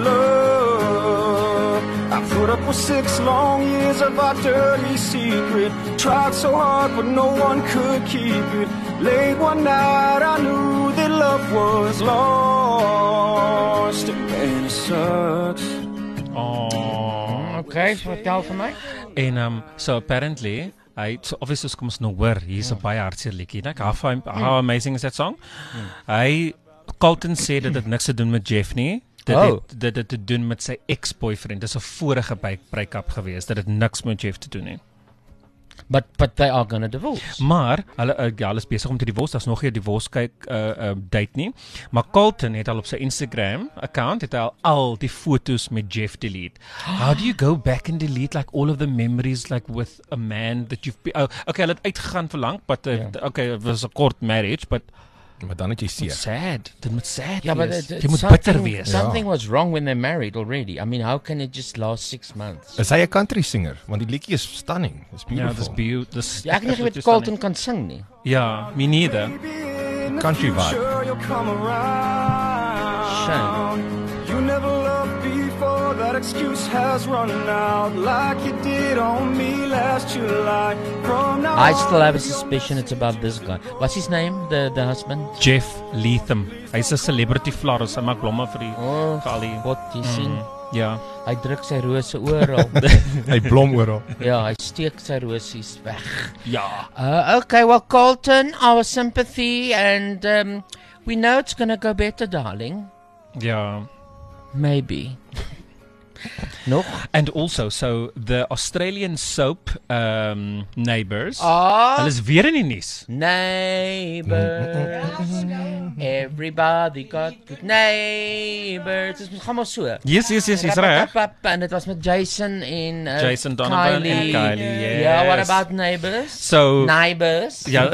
love. I put up with six long years of our dirty secret. Tried so hard, but no one could keep it. Late one night, I knew that love was lost, and it sucks. Oh, okay, vertel vir my. En um, so apparently, hy so obviously kom ons nou hoor, hier's 'n baie hartseer liedjie, né? How, how amazing is that song? Hy Colton sê dat dit niks te doen met Jeff nie. Dit Oh. het dit het te doen met sy ex-boyfriend. Dis 'n vorige break-up gewees. Dat dit niks met Jeff te doen nie. But but they are gonna divorce. Maar hulle uh, ja, hulle is besig om te divorce. Daar's nog nie 'n divorce kyk uh, uh, date nie. Maar Colton het al op sy Instagram account het hy al al die foto's met Jeff delete. How do you go back and delete like all of the memories like with a man that you've be- oh, okay, hulle het uitgegaan vir lank, but uh, Yeah. okay, it was a court marriage, but maar dan het jy seer. Sad. Dit moet sad Yeah, but wees. it, Jy moet something, bitter wees. something was wrong when they're married already. I mean, how can it just last six months? Is hy 'n country singer? Want die liedjie is stunning. It's Ja, beautiful. dis beautiful. Dis Ja, ek het nie geweet Colton kan sing nie. Ja, me neither. Country vibe. Sure, you'll come around. You never loved before, that excuse has run out. Like you did on me last July. From now I still have a suspicion it's about this guy. What's his name? The the husband? Jeff Leatham. Hy's 'n celebrity florist. Hy maak blomme vir die Oh, vir al die God, jy sien. Ja. Hy druk sy rose oral. Hy blom oral. Ja, hy steek sy rosies weg. Ja. Uh, okay, well, Colton, our sympathy, and um, we know it's going to go better, darling. Ja. Maybe. Nog? And also, so the Australian soap um, Neighbours. Ah. Hulle is weer in die nuus. Neighbors, everybody got good neighbors. Dit gaan maar so. Yes, yes, yes, is reg. En dit was met Jason en uh, Jason Donovan Kylie. en Kylie, yes. Yeah, what about neighbors? So neighbors. Ja.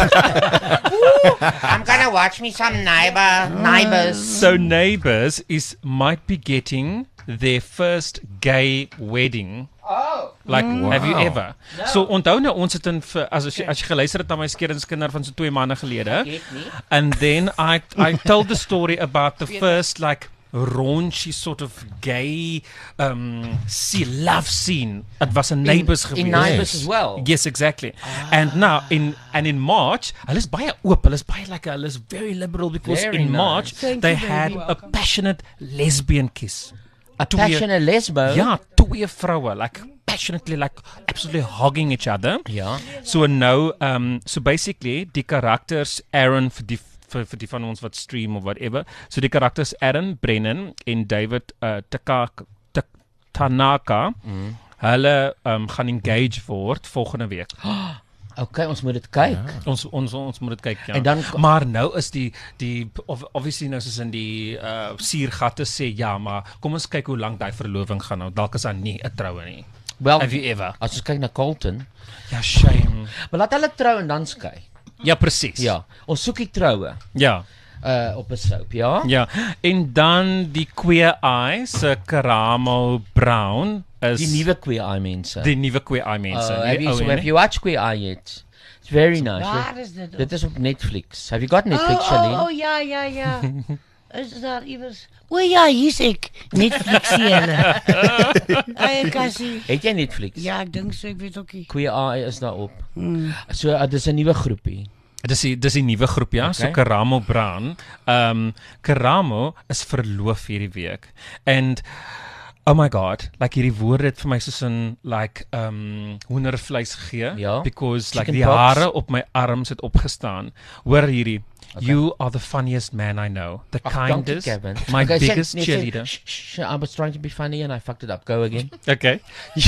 I'm gonna watch me some neighbor neighbors. So Neighbours is might be getting their first gay wedding. Oh. Like, Mm. have you Wow. ever? No. So onthou nou ons het in vir- as as jy, as jy geluister het na my skeringskinder van so twee maande gelede. Ek het nie. And then I I told the story about the first like raunchy sort of gay um see love scene. It was a Neighbours in geweest. Neighbours as well? Yes, exactly. And now in and in March, hulle is baie oop, hulle is baie like hulle is very liberal because Very in nice. March Thank they you, had baby. a passionate lesbian kiss. A passionate lesbo? Ja, twee vroue like passionately like absolutely hogging each other. Ja. So nou um so basically die karakters Aaron vir die vir, vir die van ons wat stream of whatever. So die karakters Aaron Brennan en David uh, Taka, Ta- Tanaka. Mm. Hulle um gaan engage word volgende week. Okay, ons moet dit kyk. Ja. Ons ons ons moet dit kyk, ja. En dan maar nou is die die of, obviously nou soos in die uh suurgatte sê ja, maar kom ons kyk hoe lank daai verloving gaan nou. Dalk is daar nie 'n troue nie. Well, have you ever? As ons kyk na Colton. Ja, shame. Maar laat hulle trou en dan skei. Ja, presies. Ja, ons soek die troue. Ja. Uh op 'n soap, ja. Ja. En dan die Queer Eye se Karamo Brown is Die nuwe Queer Eye mense. Die nuwe Queer Eye mense. Uh, have, you, so have you watched Queer Eye yet? It's very nice. Waar is dit op? Dit is op Netflix. Have you got Netflix, oh, Charlene? oh, oh, ja, ja, ja. Is daar iewers? O ja, hier's ek. Netflix sien hulle. Ai, Cassie. Het jy Netflix? Ja, ek dink so, ek weet ook nie. Queer Eye is daar op. Hmm. So uh, dis 'n nuwe groepie. Dis die dis die nuwe groep, ja. Okay. So Okay. Karamo Brown. Ehm um, Karamo is verloof hierdie week. And oh my god, like hierdie woorde het vir my soos in like um hoendervleis gegee, Ja. because like Chicken die pox. hare op my arms het opgestaan. Hoor hierdie. Okay. You are the funniest man I know. The Ach, dankie, kindest, Kevin. my Okay, sê- biggest nee, sê- cheerleader. Sh- sh- I was trying to be funny and I fucked it up. Go again. Okay.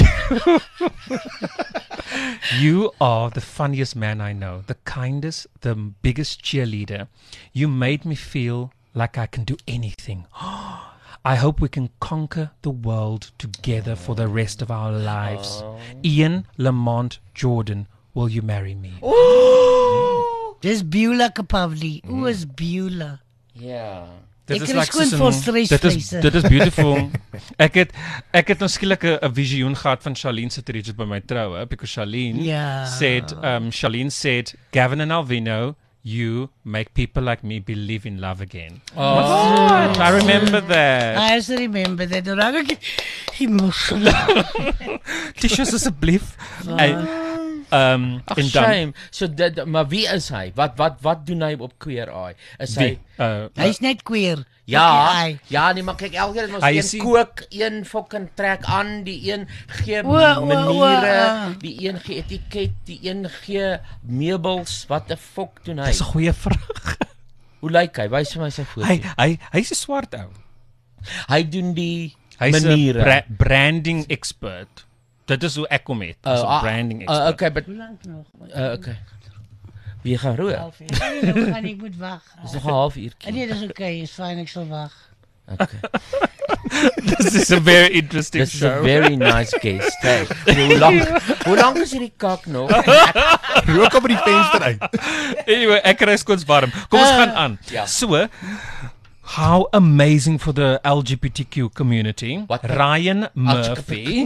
You are the funniest man I know, the kindest, the biggest cheerleader. You made me feel like I can do anything. I hope we can conquer the world together for the rest of our lives. Oh. Ian Lamont Jordan, will you marry me? Dis Beulah Kapavli. Hoe is Beulah? Ja. Dit Ek is kry like skoon soos vol een- dit is stresvleise. dit is beautiful. ek het ek het nou skielik 'n 'n visioen gehad van Charlene se tribute by my troue because Charlene Ja. said um Charlene said Gavin and Alvino, you make people like me believe in love again. Oh. I remember that. I also remember that. Dan raak ek emotional. Tissues asseblief. En, Um, Ag, en dan shame. So dit, maar wie is hy? Wat wat wat doen hy op Queer Eye? Is hy Wie? Uh, Hy's net queer. Ja, Okay, hy. ja, nee, maar kyk elke keer ons Hy een is die- kook, een fucking trek aan, die een gee O, o, o, maniere, uh. die een gee etiket, die een gee meubels. Wat 'n fuck doen hy? Dis 'n goeie vraag. Hoe lyk hy? Wys vir my sy foto. Hy hy hy's 'n swart ou. Hy doen die Hy's 'n maniere. bra branding expert. Dit is hoe ek hom het. Hy's 'n ah, branding uh, expert. okay, but Hoe lank nog? uh, okay. Wie gaan roer? Ek kan nie nog gaan, ek moet wag. Dis nog 'n halfuurtjie. Nee, dis okay, is fyn, ek sal wag. Okay. This is a very interesting This is show. a very nice guest. Hey. Hoe lank hoe lank is hierdie kak nog? Rook op die venster uit. Anyway, ek kry skoons warm. Kom ons Uh, gaan aan. ja. So, how amazing for the L G B T Q community. What the- Ryan Murphy.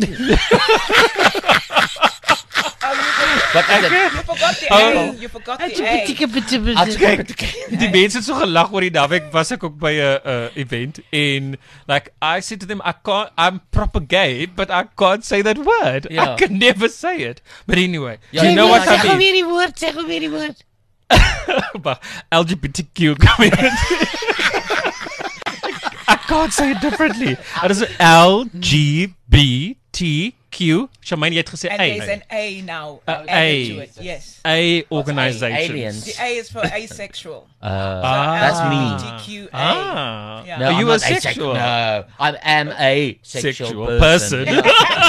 Wat is dit? You forgot the Oh. A. You forgot the A. Kyk, die mense het so gelag oor die naweek was ek ook by 'n uh, event en like I said to them I can't I'm proper gay but I can't say that word. Ja. I can never say it. But anyway, Ja, you know nee, what Zeg I gou mean. weer die woord, zeg gou weer die woord. But L G B T Q community. I can't say it differently. It is L G B T Q. Shamaine, jy het gesê And A. there's an A now. Uh, added A. to it. Yes. A organizations. Aliens. The A is for asexual. Uh, Ah. that's me. L G B T Q A. Ah. Yeah. No, Are I'm you not asexual? No, I am a sexual, Sexual person. person.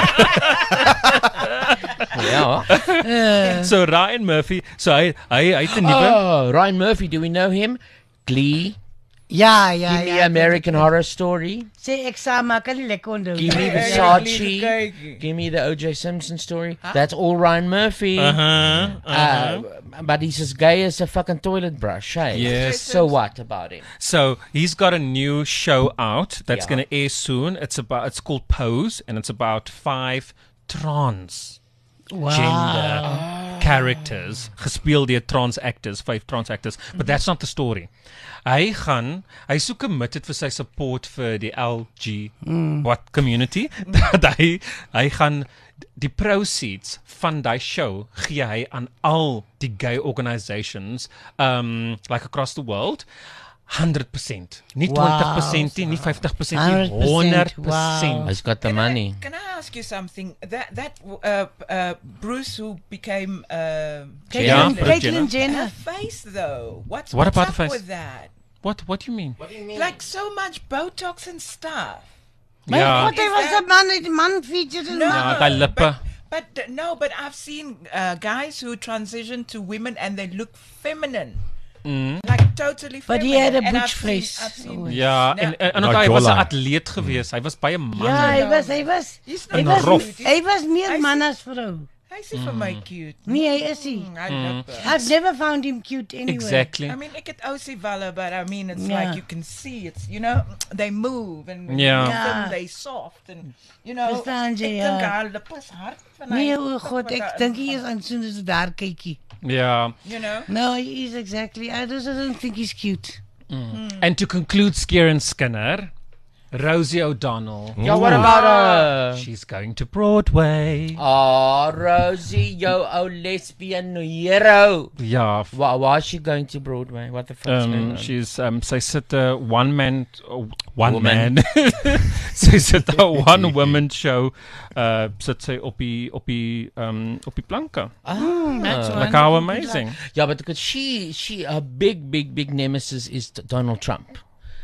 Ja. So Ryan Murphy, so hy hy hy het 'n nuwe Oh, Ryan Murphy, do we know him? Glee. Ja, ja, Give me ja. American Horror Story. Sê ek saam, maar kan nie lekker onthou. Give me Hey, Versace. hey, Give me the O J Simpson story. That's all Ryan Murphy. Uh-huh, uh-huh. Uh, but he's as gay as a fucking toilet brush. Hey? Yes. So what about him? So he's got a new show out that's Yeah. going to air soon. It's about it's called Pose, and it's about five trans Wow. gender characters, gespeeld deur trans actors, five trans actors. But that's not the story. Hy gaan hy soek committed vir sy support vir die L G what community dat hy hy gaan die proceeds van daai show gee hy aan al die gay organisations um like across the world. one hundred percent. Nie Wow. twenty percent nie, nie fifty percent nie, one hundred percent. one hundred percent. Wow. He's got the Can money. I, can I ask you something? That that uh, uh, Bruce who became uh, Yeah, Caitlyn, Bruce Caitlyn her Jenner. face though. What's What what's about up the face? with that? What what do you mean? Like so much Botox and stuff. My Ja. God, hy was dat man, die man featured in No, Ja, daai lippe. But, but no, but I've seen uh, guys who transition to women and they look feminine. Mm. Like totally feminine. But he had a And I've butch seen- face. I've seen- Ja, No. en en, en Ja, ook, hy was 'n jolly. atleet geweest. Hy was baie man. Ja, hy was, hy was, He's hy not was, rof. cute. hy was meer Hy man sê- as vrou. Hy sê vir my cute. Nee, hy is hy. Mm, I love her. I've never found him cute anyway. Exactly. I mean, ek het Osie Valle, but I mean, it's Yeah. like you can see it's, you know, they move and when Yeah. you look Yeah. them, they soft and, you know, Verstaan jy, ek ja. dink haar lip is hard van hy. Nee, o God, ek dink hy is aan soos 'n daar kykie. Ja. You know? No, he is exactly. I just don't think he's cute. And to conclude Scare and Skinner, Rosie O'Donnell. Yeah, what about her? She's going to Broadway. Oh, Rosie, yo, oh, lesbian hero. Ja. Why, why is she going to Broadway? What the fuck's going Um, on? she's um, sy sit 'n one man uh, one Woman. man. sy sit 'n one woman show. Uh sit sy op die op die um op die planke. Ah, that's Like how amazing. Yeah, but because she, she, her big, big, big nemesis is t- Donald Trump.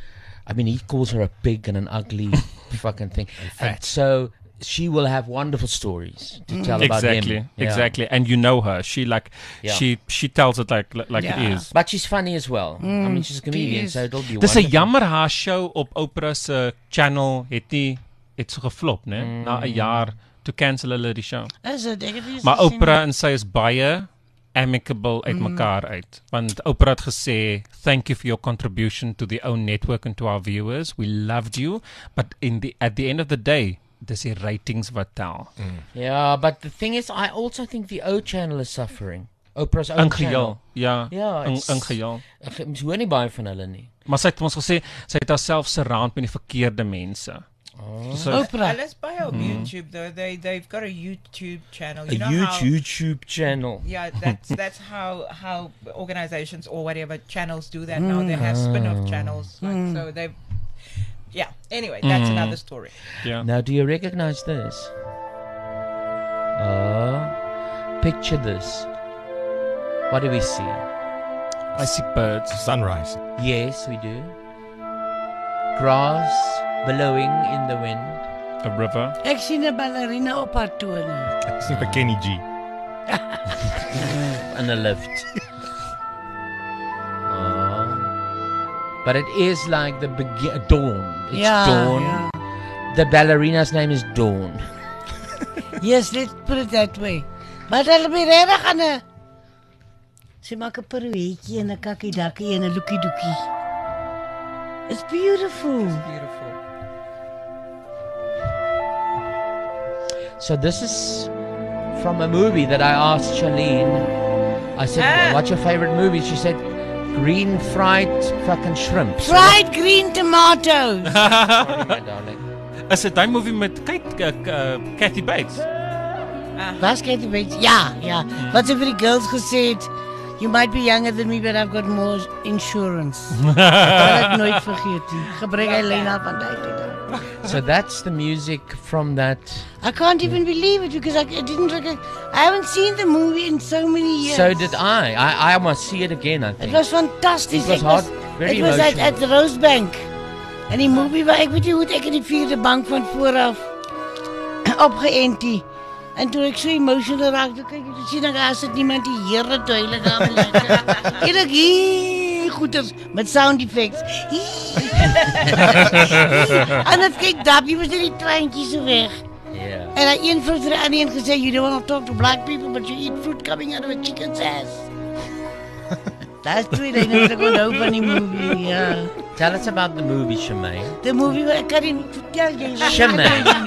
I mean, he calls her a pig and an ugly fucking thing. And so she will have wonderful stories to tell about Exactly, him. Yeah. exactly. And you know her. She like Yeah. she she tells it like like Yeah. it is. But she's funny as well. I mean, she's a comedian, is. so it'll be Dis 'n wonderful. jammer haar show op Oprah se channel het nie het so geflop, né? Mm. Na 'n jaar toe cancel hulle die show. Is dit? Ek het nie Maar gesien Oprah en sy is baie amicable uit mekaar uit. Want Oprah het gesê, thank you for your contribution to the own network and to our viewers. We loved you, but in the at the end of the day, dis die ratings wat tel. Yeah, but the thing is, I also think the O channel is suffering. Oprah's own In channel. geheel, ja. Ja, in, it's- in geheel. Ek mens hoor nie baie van hulle nie. Maar sy het ons gesê, sy het haarself surround met die verkeerde mense. Oh. So, Let's buy on Mm. YouTube though. They they've got a YouTube channel. A You know huge how, YouTube channel. Yeah, that's that's how how organizations or whatever channels do that now. They have Mm. spin-off Ah. channels. Like, Mm. So they, yeah. Anyway, that's Mm. another story. Yeah. Now, do you recognize this? Oh, picture this. What do we see? I see birds. Sunrise. Yes, we do. Grass billowing in the wind. A river. Ek sien 'n ballerina op haar tone. Ek sien vir Kenny G. In a lift. Oh. But it is like the begi- dawn. It's Yeah, dawn. yeah. The ballerina's name is Dawn. Yes, let's put it that way. Maar hulle be regtig aan 'n sy maak 'n pirouetjie en 'n kakkie-dakkie en 'n lookie-doekie. It's beautiful. It's beautiful. So this is from a movie that I asked Charlene. I said, Ah. what's your favorite movie? She said, green fried fucking shrimp. So Fried green tomatoes. Sorry, my darling. Is dit daai movie met kyk uh, uh, Kathy Bates? Was Kathy Bates? Ja, ja. Wat sy vir die girls gesê het, you might be younger than me, but I've got more insurance. Ek kan dit nooit vergeet nie. Gebruik hy lyn af van tyd tot tyd. So that's the music from that. I can't even believe it because I, I didn't recognize, I haven't seen the movie in so many years. So did I. I. I must see it again, I think. It was fantastic. It was hard, very It was at, emotional. at the Rosebank. En die movie waar ek weet nie hoe het ek in die vierde bank van vooraf opgeënt die. En toe ek so emotional raak, toe kyk ek, toe sien ek, daar sit niemand die Here duidelik aan my lekker. En ek hier goeters met sound effects. En het kyk Dappie was net die treintjies so weg. Yeah. En hy een vrou vir die ander een gesê, you don't want to talk to black people, but you eat fruit coming out of a chicken's ass. That's twee dinge wat ek onthou van die movie, ja. Tell us about the movie, Shemaine. The movie waar ek kan nie vertel jy. Shemaine.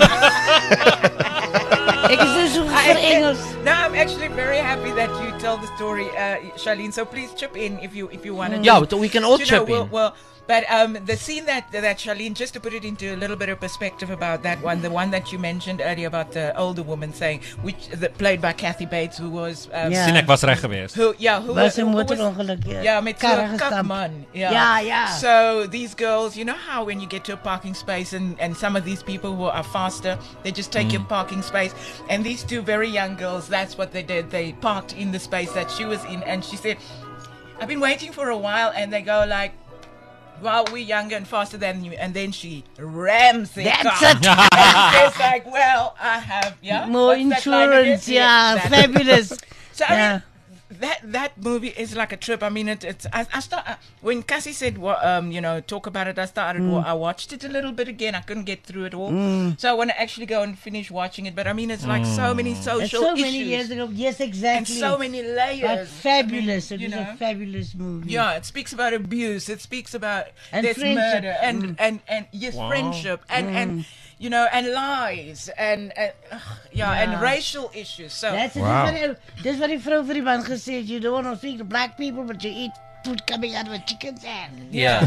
Ek is dus so vir Engels. No, I'm actually very happy that you tell the story, uh, Charlene. So please chip in if you if you want to. Yeah, we can all you chip know, well, in. Well, but um, the scene that that Charlene, just to put it into a little bit of perspective about that one, the one that you mentioned earlier about the older woman saying, which that played by Kathy Bates, who was um, Sien ek was reg geweest. Who, yeah, who Was who een was- motorongeluk, ja. Yeah, met Karre zo'n gestampt. kakman. Yeah. Ja, ja. So these girls, you know how when you get to a parking space and, and some of these people who are faster, they just take your parking space. And these two very young girls, that's what they did. They parked in the space that she was in. And she said, I've been waiting for a while. And they go like, well, we're younger and faster than you. And then she rams their That's car. it. And it's like, well, I have, yeah. More what's that line again? insurance, yeah, that- fabulous. So I Yeah. mean, that that movie is like a trip. I mean, it, it's I, I start uh, when Cassie said, well, um, you know, talk about it. I started. Mm. wa- I watched it a little bit again. I couldn't get through it all, Mm. so I want to actually go and finish watching it. But I mean, it's like so many It's social so issues. many years ago. Yes, exactly. And so many layers. But fabulous. I mean, it you was know. a fabulous movie. Yeah, it speaks about abuse. It speaks about And there's friendship. murder and Mm. and and yes, Wow. friendship and Mm. and you know and lies and, and ugh, yeah, Yeah. and racial issues. So That's it. Wow. Dis wat die- dis wat die vrou vir die man gesê het, you don't want to speak to black people, but you eat food coming out of a chicken's ass. Yeah.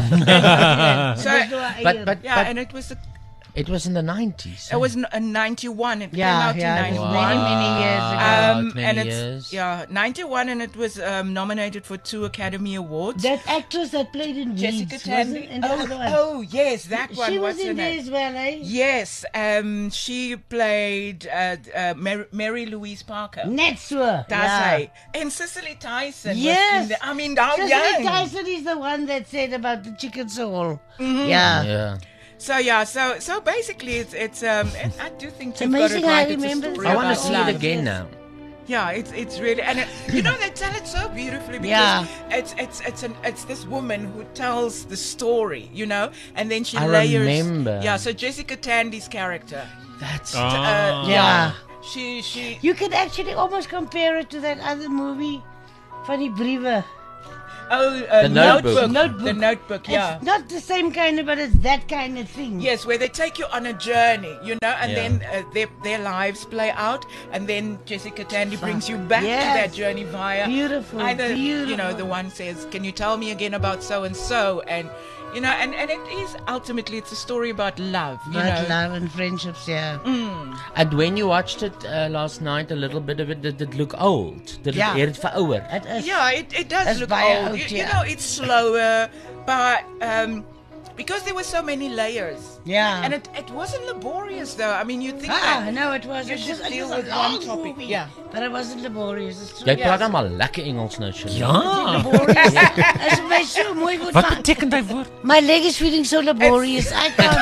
So, Dis wat hy- But but yeah, but and it was a, it was in the nineties. it was n- a ninety-one. It Yeah, came out yeah, in it was ninety-one. many, many years ago. Um, Wow, many and it's years. yeah, ninety-one, and it was um, nominated for two Academy Awards. That actress that played in Jessica Weeds, Tandy. wasn't- and the Oh, other one. oh, yes, that one. She was What's her in there name? as well, eh? Yes, um, she played uh, uh, Mary, Mary Louise Parker. Net so. That's ja. right. And Cicely Tyson. Yes. Was in there. I mean, how Cicely young. Tyson is the one that said about the chicken soul. Mhm. Yeah. Yeah. So yeah, so so basically, it's it's um, and I do think It's you've got amazing it how right. I It's a remember story I want to about see love. it again now. Yeah, it's it's really and it, you know they tell it so beautifully because Yeah. it's it's it's an it's this woman who tells the story, you know, and then she I layers. remember. Yeah, so Jessica Tandy's character. That's Uh, Yeah. She she You can actually almost compare it to that other movie Van die briewe. Oh, uh, The notebook. Notebook. The notebook, yeah. It's not the same kind of, but it's that kind of thing. Yes, where they take you on a journey, you know, and Yeah. then uh, their their lives play out, and then Jessica Tandy brings you back Yes. to that journey via Beautiful, Either you know beautiful. the one says, "Can you tell me again about so and so?" and you know, and and it is ultimately it's a story about love, you But know. love and friendships, yeah. Mm. And when you watched it uh, last night, a little bit of it, did it look old? Did Yeah. it, het verouwer? It is. Yeah, it, it does It's look baie old. oud, You, you yeah. know, it's slower, but um, because there were so many layers. Yeah. And it, it wasn't laborious though. I mean, you think Ah, that no, it was. you It just was, it deal was with a one long topic. movie. Yeah. But it wasn't laborious. It's true. Jy praat dan maar lekker Engels nou, Shirley. Ja. Laborious. As my so mooi woord. Wat beteken daai woord? My leg is feeling so laborious. I can't.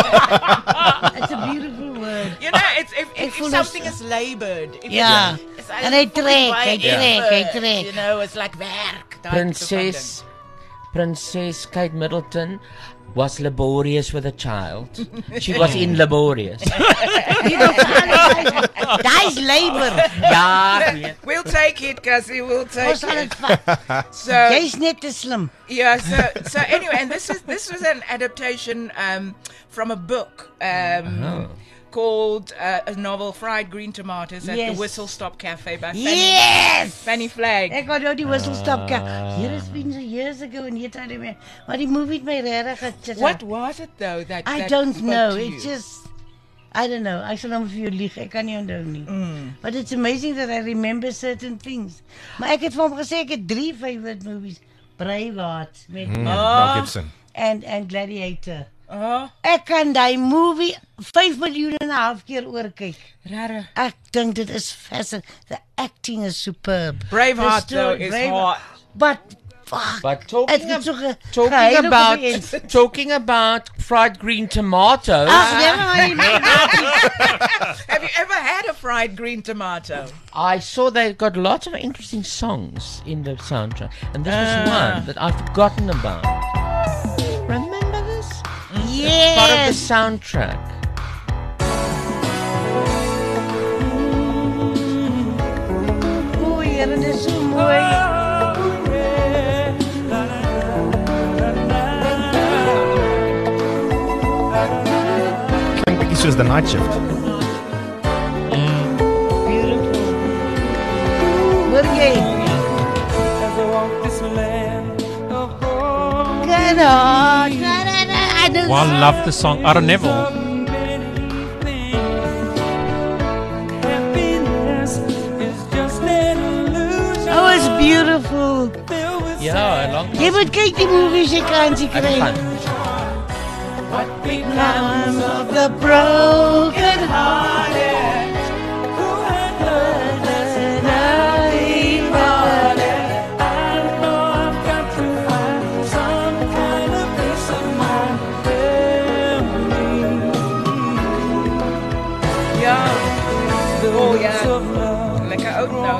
It's a beautiful word. You know, it's if, Ek if, voel if something ons- is labored. If Ja. It's, it's En hy trek, hy by trek, hy effort, trek. You know, it's like werk. daai tipe van Prinses, Princess Kate Middleton was laborious with a child. She was in laborious. You know, Daai's labor. Ja, ek ding. weet. We'll take it, Cassie. We'll take Ons sal it. dit vat. So Jy's net te slim. yeah. So so anyway, and this is this was an adaptation um, from a book. Um, Oh. Called uh, a novel Fried Green Tomatoes at Yes. the Whistle Stop Cafe by Fanny, Yes! Fanny Flagg. Ek onthou die whistle stop cat. Ah. Here has been years ago and yet I remember. Maar die movie het my regtig gechit. What was it though that I that don't spoke know. to It's you? just I don't know. Ek sal hom vir jou lieg. Ek kan nie onthou nie. Mm. But it's amazing that I remember certain things. Maar ek het vir hom gesê ek het drie favorite movies. Braveheart met Mm, Mel Mel Gibson. and and Gladiator. Oh, Ek kan daai movie vyf miljoen en 'n half keer oorkyk. rare. Ek dink dit is fascinating. The acting is superb. Braveheart The though story- is Braveheart. hot. But fuck. But talking, Het het so ge- talking gehuil op about die end. talking about fried green tomatoes. Ag, nee, maar jy Have you ever had a fried green tomato? I saw they got lots of interesting songs in the soundtrack, and this was Ah. one that I've forgotten about. Remember this? Yes. Part of the soundtrack. O, Here, dit is so mooi. Klink bietjie soos The Night Shift. Beautiful. Hoor jy? Good on. I don't Well, I love the song. Aaron Neville. Oh, it's beautiful. Yeah, a long Jy moet kyk die movies jy kan jy kry. Ek Become of the broken hearted. Ja. Oh ja. Lekker oud nou.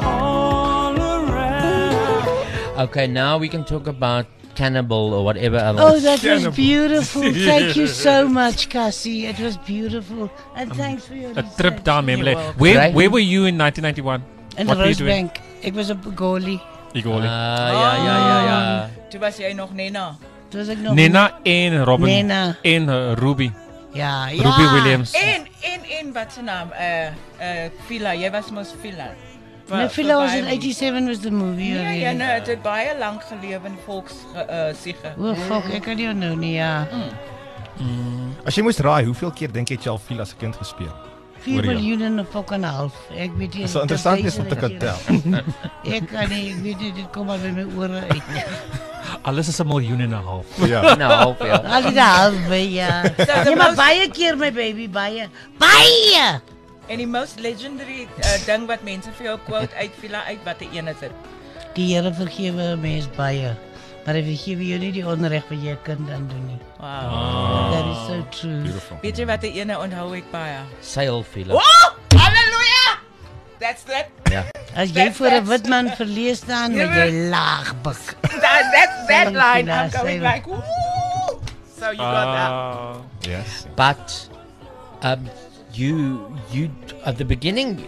Okay, now we can talk about Cannibal or whatever else. Oh, that was beautiful. Thank you so much, Cassie. It was beautiful. And thanks for your A trip research. down memory You're lane. welcome. Where Right. where were you in nineteen ninety-one? In What were you doing? Rosebank. Ek was op goalie. Ek hoor. Ah, ja, ja, ja, ja. Toe was jy nog Nena. Toe was ek nog Nena en Robin Nena. en uh, Ruby. Ja, ja. Ruby Williams. En en en wat se naam? Uh uh Villa, jy was mos Villa. My Villa was in eighty-seven was the movie. Ja, already. ja, nee, dit het baie lank gelewe in volks uh siege. O, fuck, ek kan nie onthou nie, ja. As jy moes raai, hoeveel keer dink jy het jy al veel as 'n kind gespeel? vier Oor jou. miljoen en 'n fucking half. Ek weet nie. Dis wel interessant is om te kan tel. Ek kan nie, ek weet nie, dit kom al by my ore uit. Alles is 'n miljoen en 'n half. Ja. Nou, half, ja. Al die half by, ja. Ja, maar baie keer my baby, baie. Baie! En die most legendary uh, ding wat mense vir jou quote uit Villa uit, watter een is dit? Die Here vergewe 'n mens baie. Maar hy vergewe jou nie die onreg wat jy 'n kind aan doen nie. Wow. That is so true. Beautiful. Weet jy watter ene onthou ek baie? Sailfiller. Oh! Halleluja! That's that. Ja. As jy That's- voor 'n that's- wit man verlees staan, Ja, moet jy laag buk. That, that's that Sail line. Villa, I'm going sail. like, woo! So you got that. Ah. Yes. But um, you you at the beginning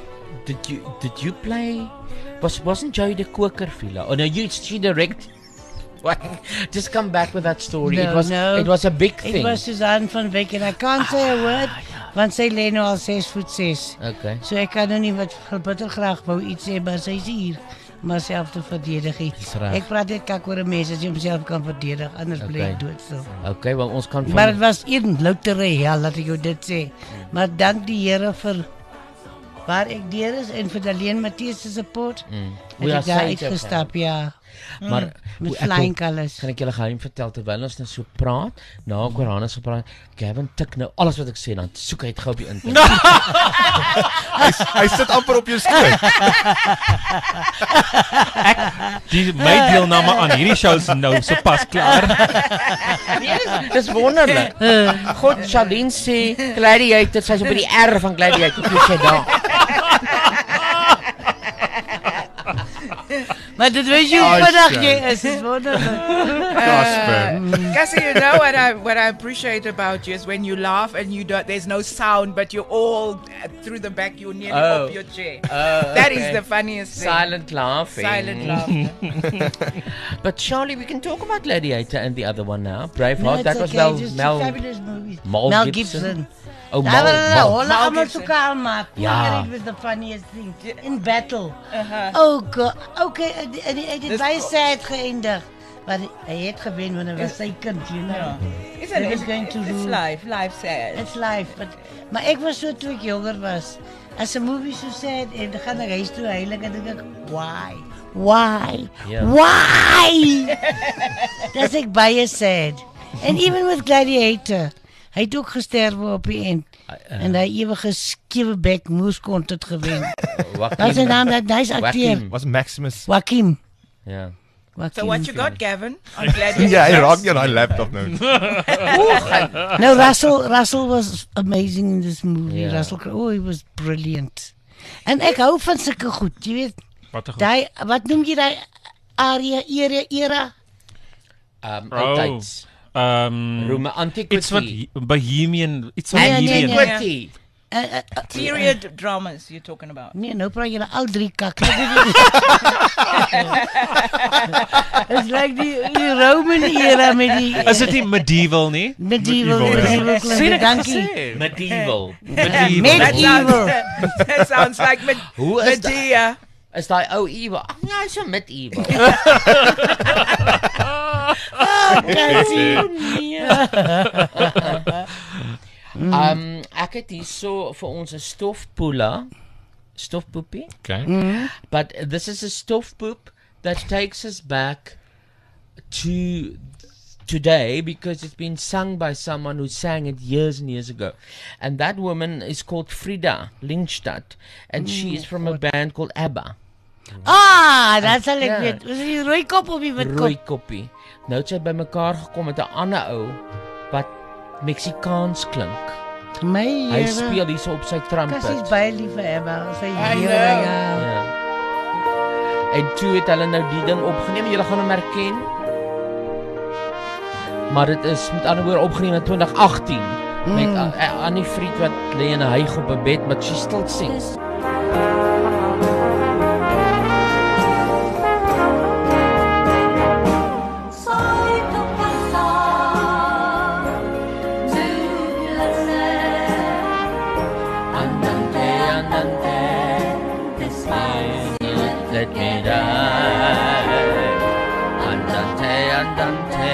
did you did you play? Was wasn't Joey the Koker fella? Oh no, you she direct. What? Just come back with that story. No, it was no. it was a big thing. It was Suzanne van Wyk and I can't say a word. Want sy lê nou al six voet six. Okay. So ek kan nou nie wat bitter graag wou iets sê, maar sy is hier om haarself te verdedig. Ek praat net kak oor 'n mens as jy homself kan verdedig, anders Okay. bly jy dood so. Okay, wel ons kan van Maar dit was een loutere hel, laat ek jou dit sê. Maar dank die Here vir waar ek deur is en vir Daleen Matthies se support. Mm. Het ek daar uitgestap, ja. Maar met ek wil- flying colours. Kan ek julle geheim vertel terwyl ons nou so praat, na ek oor Hannes gepraat, Gavin tik nou alles wat ek sê dan soek hy dit gou op die internet. hy, hy sit amper op jou skoot. Die my deelname aan hierdie show is nou so pas klaar. Nee, dis, dis wonderlik. God, Charlene sê Gladiator, sy's op die R van Gladiator, hoe sê daar. Maar dit weet jy hoe vinnig jy is, is wonderlik. Cassie, you know what I what I appreciate about you is when you laugh and you don't, there's no sound, but you're all uh, through the back, you're nearly Oh. up your chair. Oh, That okay. is the funniest thing. Silent laughing. Silent laughter. But Charlie, we can talk about Gladiator and the other one now. Braveheart, No, it's that was okay, Mel, just Mel, fabulous movies. Mel, Mel Gibson. Gibson. Oh, Daar Mel, waren Mel. hulle allemaal so kaal maak. Ja. It was the funniest thing. In battle. Uh-huh. Oh god. Okay, en hy het Dis baie cool. sad geëindig. Maar hy het gewen want hy was sy kind, you know. Ja. It's He an- was going to it's rule. life, life sad. It's life, but maar ek was so toe ek jonger was. As 'n movie so sad en dan gaan ek huis toe heilig en dink ek, why? Why? Ja. Why? Dis ek baie sad. And even with Gladiator, hy het ook gesterwe op die end. En hy ewige skewe bek moes kon dit gewen. Joaquin. Wat is sy naam? Dat nice acteur. Joaquin. Was Maximus. Joaquin. Ja. So what you got, Gavin? I'm glad you Ja, hy raak nie aan daai laptop nou. No, Russell, Russell was amazing in this movie. Yeah. Russell, Crowe, oh, he was brilliant. En ek hou van sulke goed, jy weet. Wat 'n goed. Daai wat noem jy daai area era era? Um, Oh. Oudtyds. Um, Rome antiquity. Iets wat Bohemian, iets wat Nee, nee, Bohemian. nee. Antiquity. Uh, uh, uh, Period dramas you're talking about. Nee, nou praat julle al drie kak. It's like die, die Roman era met die Is dit nie medieval nie? medieval Medieval, medieval ja. klink. Sien ek Dankie. gesê? Medieval. Medieval. That Medieval. sounds, that sounds like med- Hoe is dat? Medea. Is daai ou evil? Ag nee, so medieval. Um ek het hierso vir ons 'n stofpoela, stofpoepie. Okay. Mm. But this is a stofpoep that takes us back to today because it's been sung by someone who sang it years and years ago. And that woman is called Frida Lindstad and she is from a band called ABBA. Ah, dat sal ek Ja. weet. Was dit die rooi kop of die wit kop? Rooi koppie. Nou het sy bymekaar gekom met 'n ander ou wat Meksikaans klink. My Hy Here. speel hierso op sy trumpet. Cassie's baie lief vir Emma. Sy I Here, know. ja. Ja. En toe het hulle nou die ding opgeneem. Julle gaan hom herken. Maar dit is met ander woorde opgeneem in twintig agttien Mm. met A- A- Annie Fried wat lê in 'n hyg op 'n bed, but she still sings. Andante, andante, let me die. Andante, andante,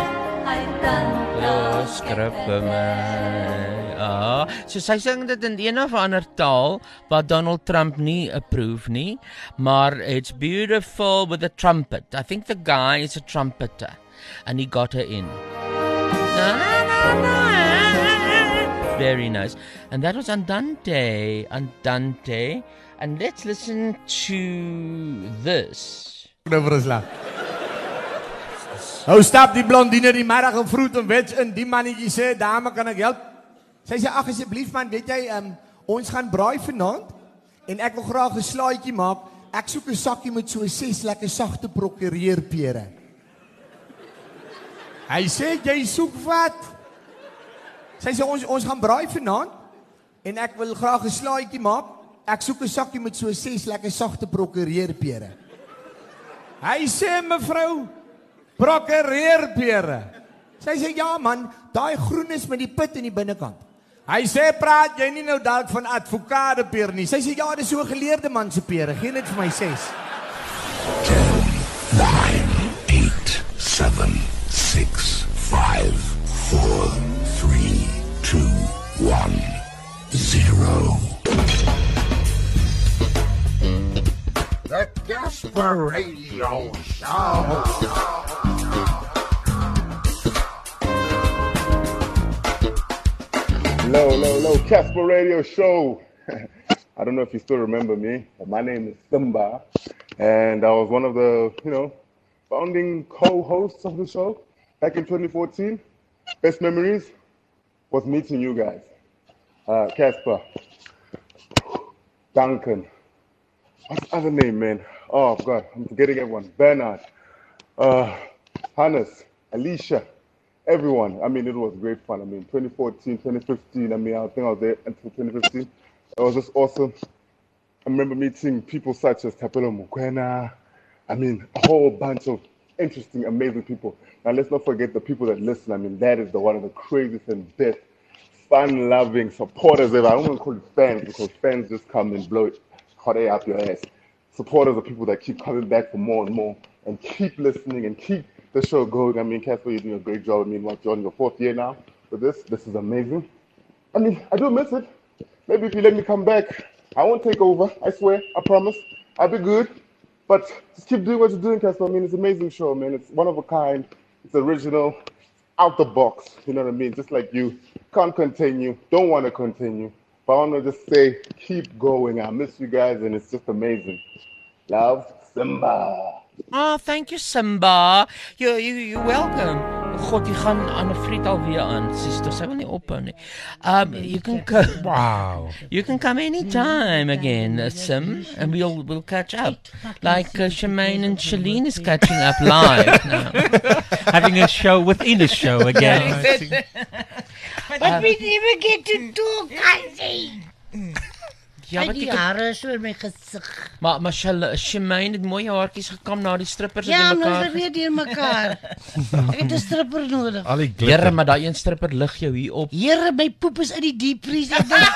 los skryf vir my. Ah, so sy sing dit in een of ander taal wat Donald Trump nie approve nie, maar it's beautiful with a trumpet. I think the guy is a trumpeter and he got her in. Na, na, na, na. Very nice. And that was Andante, Andante. And let's listen to this. Nou vir ons lag. Nou stap die blondine die middag in vroeg en wits in. Die mannetjie sê, dame, kan ek help? Sy sê, ag asseblief man, weet jy, um, ons gaan braai vanaand en ek wil graag 'n slaaitjie maak. Ek soek 'n sakkie met so ses lekker sagte prokureerpere. Hy sê, jy soek wat? Sy sê, ons ons gaan braai vanaand en ek wil graag 'n slaaitjie maak ek soek 'n sakkie met so ses lekker sagte prokureerpere. Hy sê mevrou, prokureerpere. Sy sê ja man, daai groen is met die pit in die binnekant. Hy sê praat jy nie nou dalk van advokadepeer nie. Sy sê ja, dis so 'n geleerde man se pere. Gee net vir my ses. nine, eight, seven, six, five, four, three, two, one, zero. The Casper Radio Show. Hello, hello, hello, Casper Radio Show. I don't know if you still remember me, but my name is Simba, and I was one of the, you know, founding co-hosts of the show back in twenty fourteen. Best memories was meeting you guys. Uh, Casper, Duncan, what's the other name, man? Oh, God, I'm forgetting everyone. Bernard, uh, Hannes, Alicia, everyone. I mean, it was great fun. I mean, twenty fourteen, twenty fifteen, I mean, I think I was there until twenty fifteen. It was just awesome. I remember meeting people such as Tapelo Mukwena. I mean, a whole bunch of interesting, amazing people. Now, let's not forget the people that listen. I mean, that is the one of the craziest and best, fun-loving supporters ever. I don't want to call it fans because fans just come and blow it hot air up your ass. Supporters are people that keep coming back for more and more and keep listening and keep the show going. I mean, Casper, you're doing a great job. I mean, what, you're on your fourth year now with this. This is amazing. I mean, I do miss it. Maybe if you let me come back, I won't take over. I swear. I promise. I'll be good. But just keep doing what you're doing, Casper. I mean, it's an amazing show, man. It's one of a kind. It's original. Out the box. You know what I mean? Just like you. Can't continue. Don't want to continue. But I want to just say, keep going. I miss you guys, and it's just amazing. Love, Simba. Oh, thank you, Simba. You, you, you're welcome. God, jy gaan aan 'n friet alweer aan. Sister, sy wil nie ophou nie. Um, you can come. Wow. You can come anytime again, uh, Sim, and we'll we'll catch up. Like uh, Shemaine and Shalene is catching up live now, having a show within a show again. But uh, we never get to talk, Hansie. Ja, maar die hare is so in my gesig. Maar maar Shemaine het mooi haartjies gekam na die strippers ja, in mekaar. Ja, ons weer deur mekaar. Ek het 'n stripper nodig. Al die glitter. Here, maar daai een stripper lig jou hier op. Here, my poep is in die diep vries.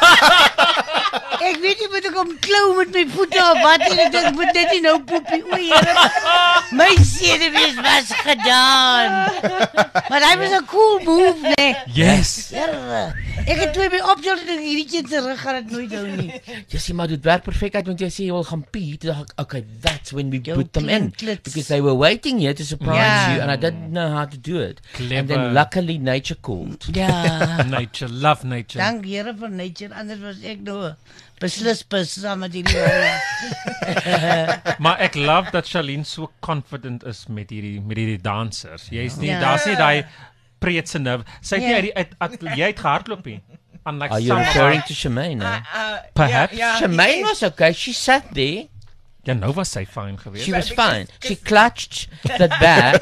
Ek weet nie moet ek hom klou met my voete of wat nie. Ek dink moet net nie nou poepie. O, Here. My senuwees was gedaan. Maar hy was 'n cool move, nee. Yes. Here. Ek het toe by opjol en hierdie terug gaan dit nooit doen nie. Jy sê maar dit werk perfek uit want jy sê jy wil gaan pee. Okay, that's when we put them in because they were waiting here to surprise yeah. you and I didn't know how to do it. Clever. And then luckily nature called. Ja. Nature, love nature. Dank Here vir nature, anders was ek nou beslis pas saam met hierdie wêreld. Maar ek love dat Shalene so confident is met hierdie met hierdie dansers. Jy's nie ja. daar's nie daai preetse nerve. Sy het nie uit jy het gehardloop nie. Unlike Are you referring to Shemaine? Uh, uh, Perhaps. yeah, yeah, Shemaine was okay. She sat there. Ja, nou was sy fine geweest. She was fine. She clutched that bag.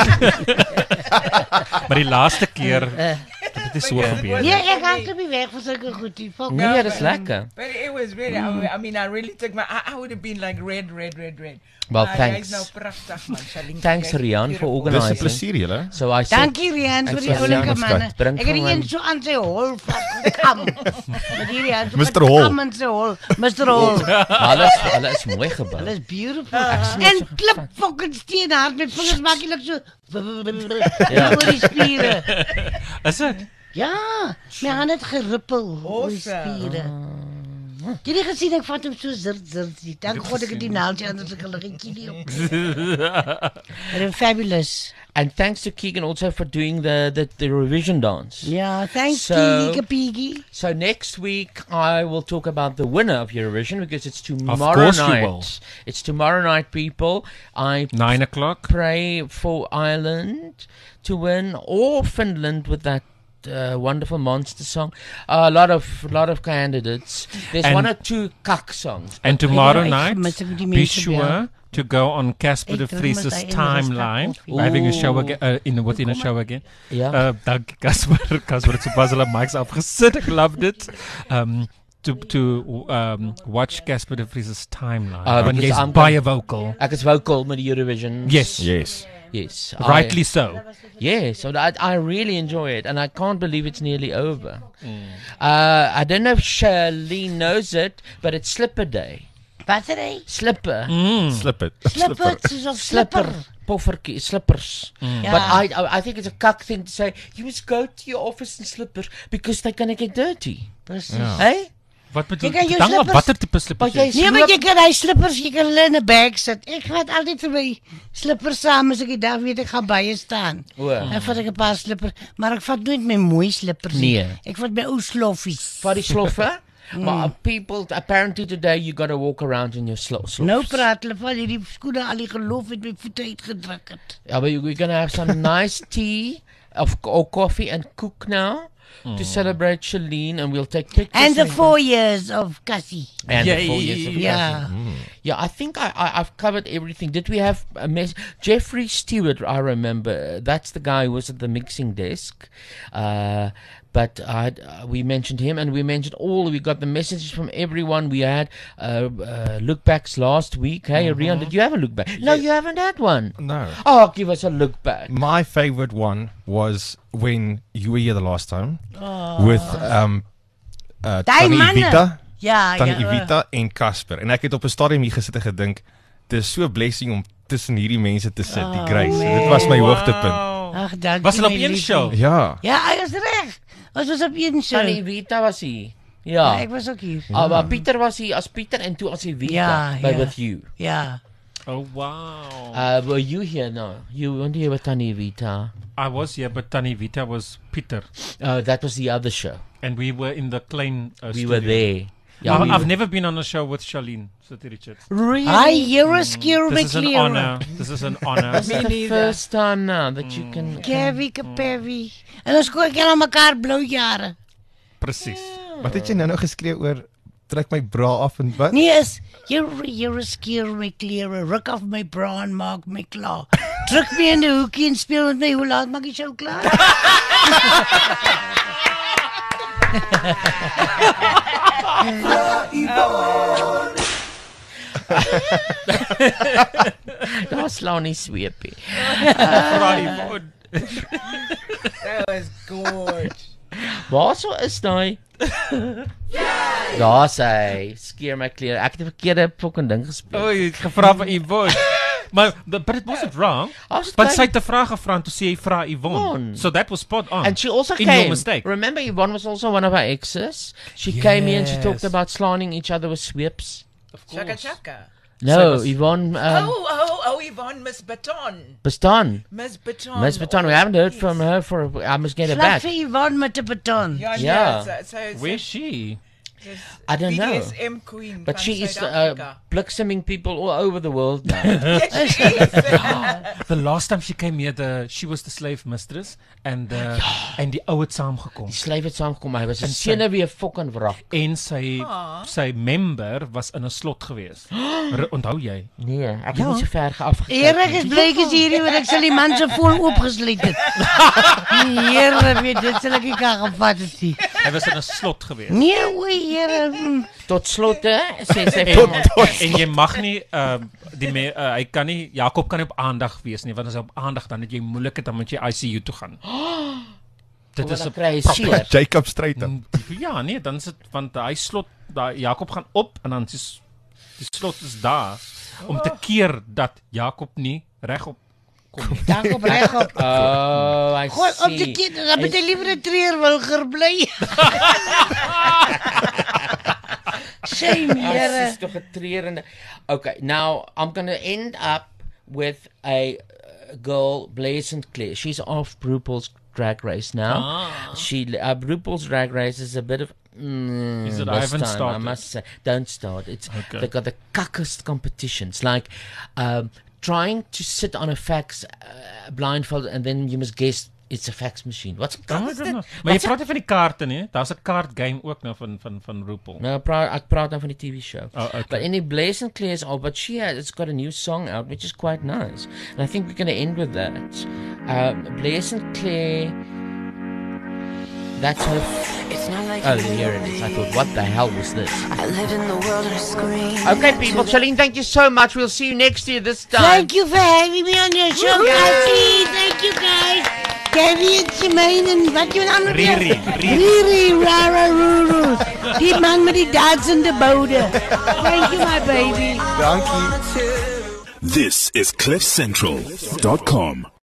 Maar die laaste keer dit is so gebeur. Ja, ek gaan toe weg vir sulke goedie. Nee, dis lekker. But it was really mm. I mean I really took my I, I would have been like red red red red. Well, uh, thanks. Nou pragtig man, Shalene. Thanks Rian for organising. Dis 'n plesier julle. So I said Dankie Rian vir die oulike manne. Ek het hier so aan sy hol vasgekam. Met hierdie hand. Mister Hol. Mister Hol. Mister Hol. Alles alles is mooi gebou. Alles beautiful. En klip fucking steen hard met vingers maak jy net so. Ja, oor die spiere. Is dit? Ja, my hand het gerippel oor die spiere. Jy het gesien ek vat hom so zert zert. Dank God ek het die naaldjie anders ek hulle geen nie op. They're fabulous. And thanks to Keegan also for doing the the, the revision dance. Yeah, thanks so, Keegan Piggy. So next week I will talk about the winner of Eurovision because it's tomorrow of course night. You will. It's tomorrow night, people. I nine o'clock. Pray for Ireland to win or Finland with that Uh, wonderful monster song. Uh, a lot of lot of candidates. There's and one or two kak songs. And tomorrow night, be sure to go on Casper de Vries's timeline. We're having a show again. Uh, in within a show again. Yeah. Uh, dank Casper. Casper het so pas hulle mics afgesit. Ek loved it. Um, to to um, watch Casper de Vries's timeline. Uh, Want because jy's I'm baie gonna- vocal. Ek is vocal met die Eurovision. Yes. Yes. Yes. Rightly I, so. Yes, so I, I really enjoy it, and I can't believe it's nearly over. Mm. Uh, I don't know if Charlene knows it, but it's Slipper Day. Battery? Slipper. Mm. Slip it. Slippers of slipper. Poffertjie, slippers. Mm. But Yeah. I, I I think it's a cuck thing to say, you must go to your office in slippers because they're going to get dirty. Precies. Ja. Hey? Wat Jy kan jou slippers... Maar jy Nee, maar jy kan hy slippers, jy kan hulle in 'n bag sit. Ek vat altyd vir my slippers saam as ek die dag weet ek gaan baie staan. O. Dan vat ek 'n paar slippers, maar ek vat nooit my mooi slippers nie. Nee. Ek vat my ou sloffies. Vat die sloffe? Mm. Maar people, apparently today you got to walk around in your slo sloffs. Nou praat hulle van hierdie skoene al die geloof het my voete uitgedruk het. Yeah, but we're going to have some nice tea of, or coffee and cook now Mm. to celebrate Charlene, and we'll take pictures. And the four years of Cassie. And the four years of Yeah. Cassie. Mm. Yeah, I think I, I, I've covered everything. Did we have a mess? Jeffrey Stewart, I remember. That's the guy who was at the mixing desk. Uh, but I, uh, we mentioned him, and we mentioned all. We got the messages from everyone. We had uh, uh, look backs last week. Hey, Mhm. Rian, did you have a look back? No, you haven't had one. No. Oh, give us a look back. My favorite one was when you were here the last time Oh. with um uh, Daai Tannie manne. Evita. Ja, Tannie ja. Evita en Casper. En ek het op 'n stadium hier gesit en gedink, dis so 'n blessing om tussen hierdie mense te sit, die Oh, Grace. man. Dit was my hoogtepunt. Ag, dankie. Was hulle op my een liefie. show? Ja. Ja, hy is reg. Ons was op een show. Tannie Vita was hier. Ja. Ja, ek was ook hier. Ah, maar Pieter was hier as Pieter en toe as hy Vita Ja, by ja. with you. Ja. Oh wow. Uh, were you here? No, you weren't here with Tannie Vita. I was here, but Tannie Vita was Pieter. Oh, that was the other show. And we were in the Klein uh, We studio. were there. Yeah, I've, we I've were- never been on a show with Charlene City Richards. Really? Hi, you're a scare This is an McLeod. honor. This is an honor. This is the first time now that you can. Kevie, Kevie. En ons kook aan mekaar blou jare. Presies. Wat het jy nou nou geskree oor trek my bra af en wat? Nee, is you're, you're a scare McLeod. Ruk af my bra en maak my klaar. Druk my in die hoekie en speel met my. Hoe laat maak die show klaar? Daar slaan nie sweepie. Vra Yvonne. That was good. Waar so is daai? Daar sê, skeer my klere. Ek het die verkeerde fucking ding gespeel. Oei, gevra vir Yvonne. Maar but, but it wasn't wrong. was But klein- sy het 'n vraag gevra en toe sê jy vra Yvonne. Yvonne. So that was spot on. And she also in came. your mistake. Remember, Yvonne was also one of our exes. She came here and she talked Yes. about slaning each other with sweeps. Chaka chaka. No, was- Yvonne. Um, oh, oh, oh, Yvonne, Miss Baton. Baston. Miss Baton. Miss Baton. We haven't heard from her for. A, I must get her back. Fluffy Yvonne met 'n baton. Ja, Yeah. ja, so, so, Where's she? I don't know. B D S M queen But van she is uh, Suid-Afrika. bliksemming people all over the world now. Yes, she is. The last time she came here, the she was the slave mistress and uh, en die ou het saamgekom. Die slyf het saamgekom. Hy was 'n En sy- seene weer fucking wrak. En sy Ah. sy member was in 'n slot gewees. R onthou jy? Nee, ek het Ja. nie so ver geafgekyk. Erik is bly ek is hierdie want ek sal die man se foon oopgesluit het. Here, weet dit sal ek nie kan gevat het nie. Hy was in 'n slot gewees. Nee, o, Here. mm. Tot slot hè, sê sy En, vir ons. en jy mag nie uh, die me, uh, hy kan nie Jakob kan nie op aandag wees nie want as hy op aandag dan het jy moeilikheid dan moet jy I C U toe gaan. Dit Want is dan 'n kry hy proper- seer. Jacob Straight up. Ja, nee, dan is dit want hy slot daai Jakob gaan op en dan is die slot is daar om te keer dat Jakob nie regop kom nie. Jakob regop. Oh, I God, op die see. kind, dan moet hy liever 'n treurwilger bly. Shame, Here. Dis tog 'n treurende. Okay, now I'm going to end up with a uh, girl, Blaise Saint Clair. She's off RuPaul's Drag Race now. Ah. She uh, RuPaul's Drag Race is a bit of. Mm, Is it? this I haven't time, I started. must say, don't start. It's Okay. they've got the cuckest competitions, like um, trying to sit on a fax uh, blindfolded, and then you must guess it's a fax machine. What's Oh, what is that? maar jy What's praat nie van die kaarte nie. Daar's 'n kaart game ook nou van van van RuPaul. No, I praat, ek praat nou van die T V show. Oh, okay. But any Blaise and Claire's oh, but she has it's got a new song out which is quite nice. And I think we're going to end with that. Um, Blaise and Claire, that's her. It's not Oh, here it is. I thought, what the hell was this? I live in the world of screen. Okay, people. Charlene, thank you so much. We'll see you next year this time. Thank you for having me on your show, guys. Thank you, guys. Gabby and Jermaine en wat jou naam nou weer? Riri, Riri, Rara, Ruru. Die man met die dansende boude. Thank you, my baby. Dankie. This is cliff central dot com.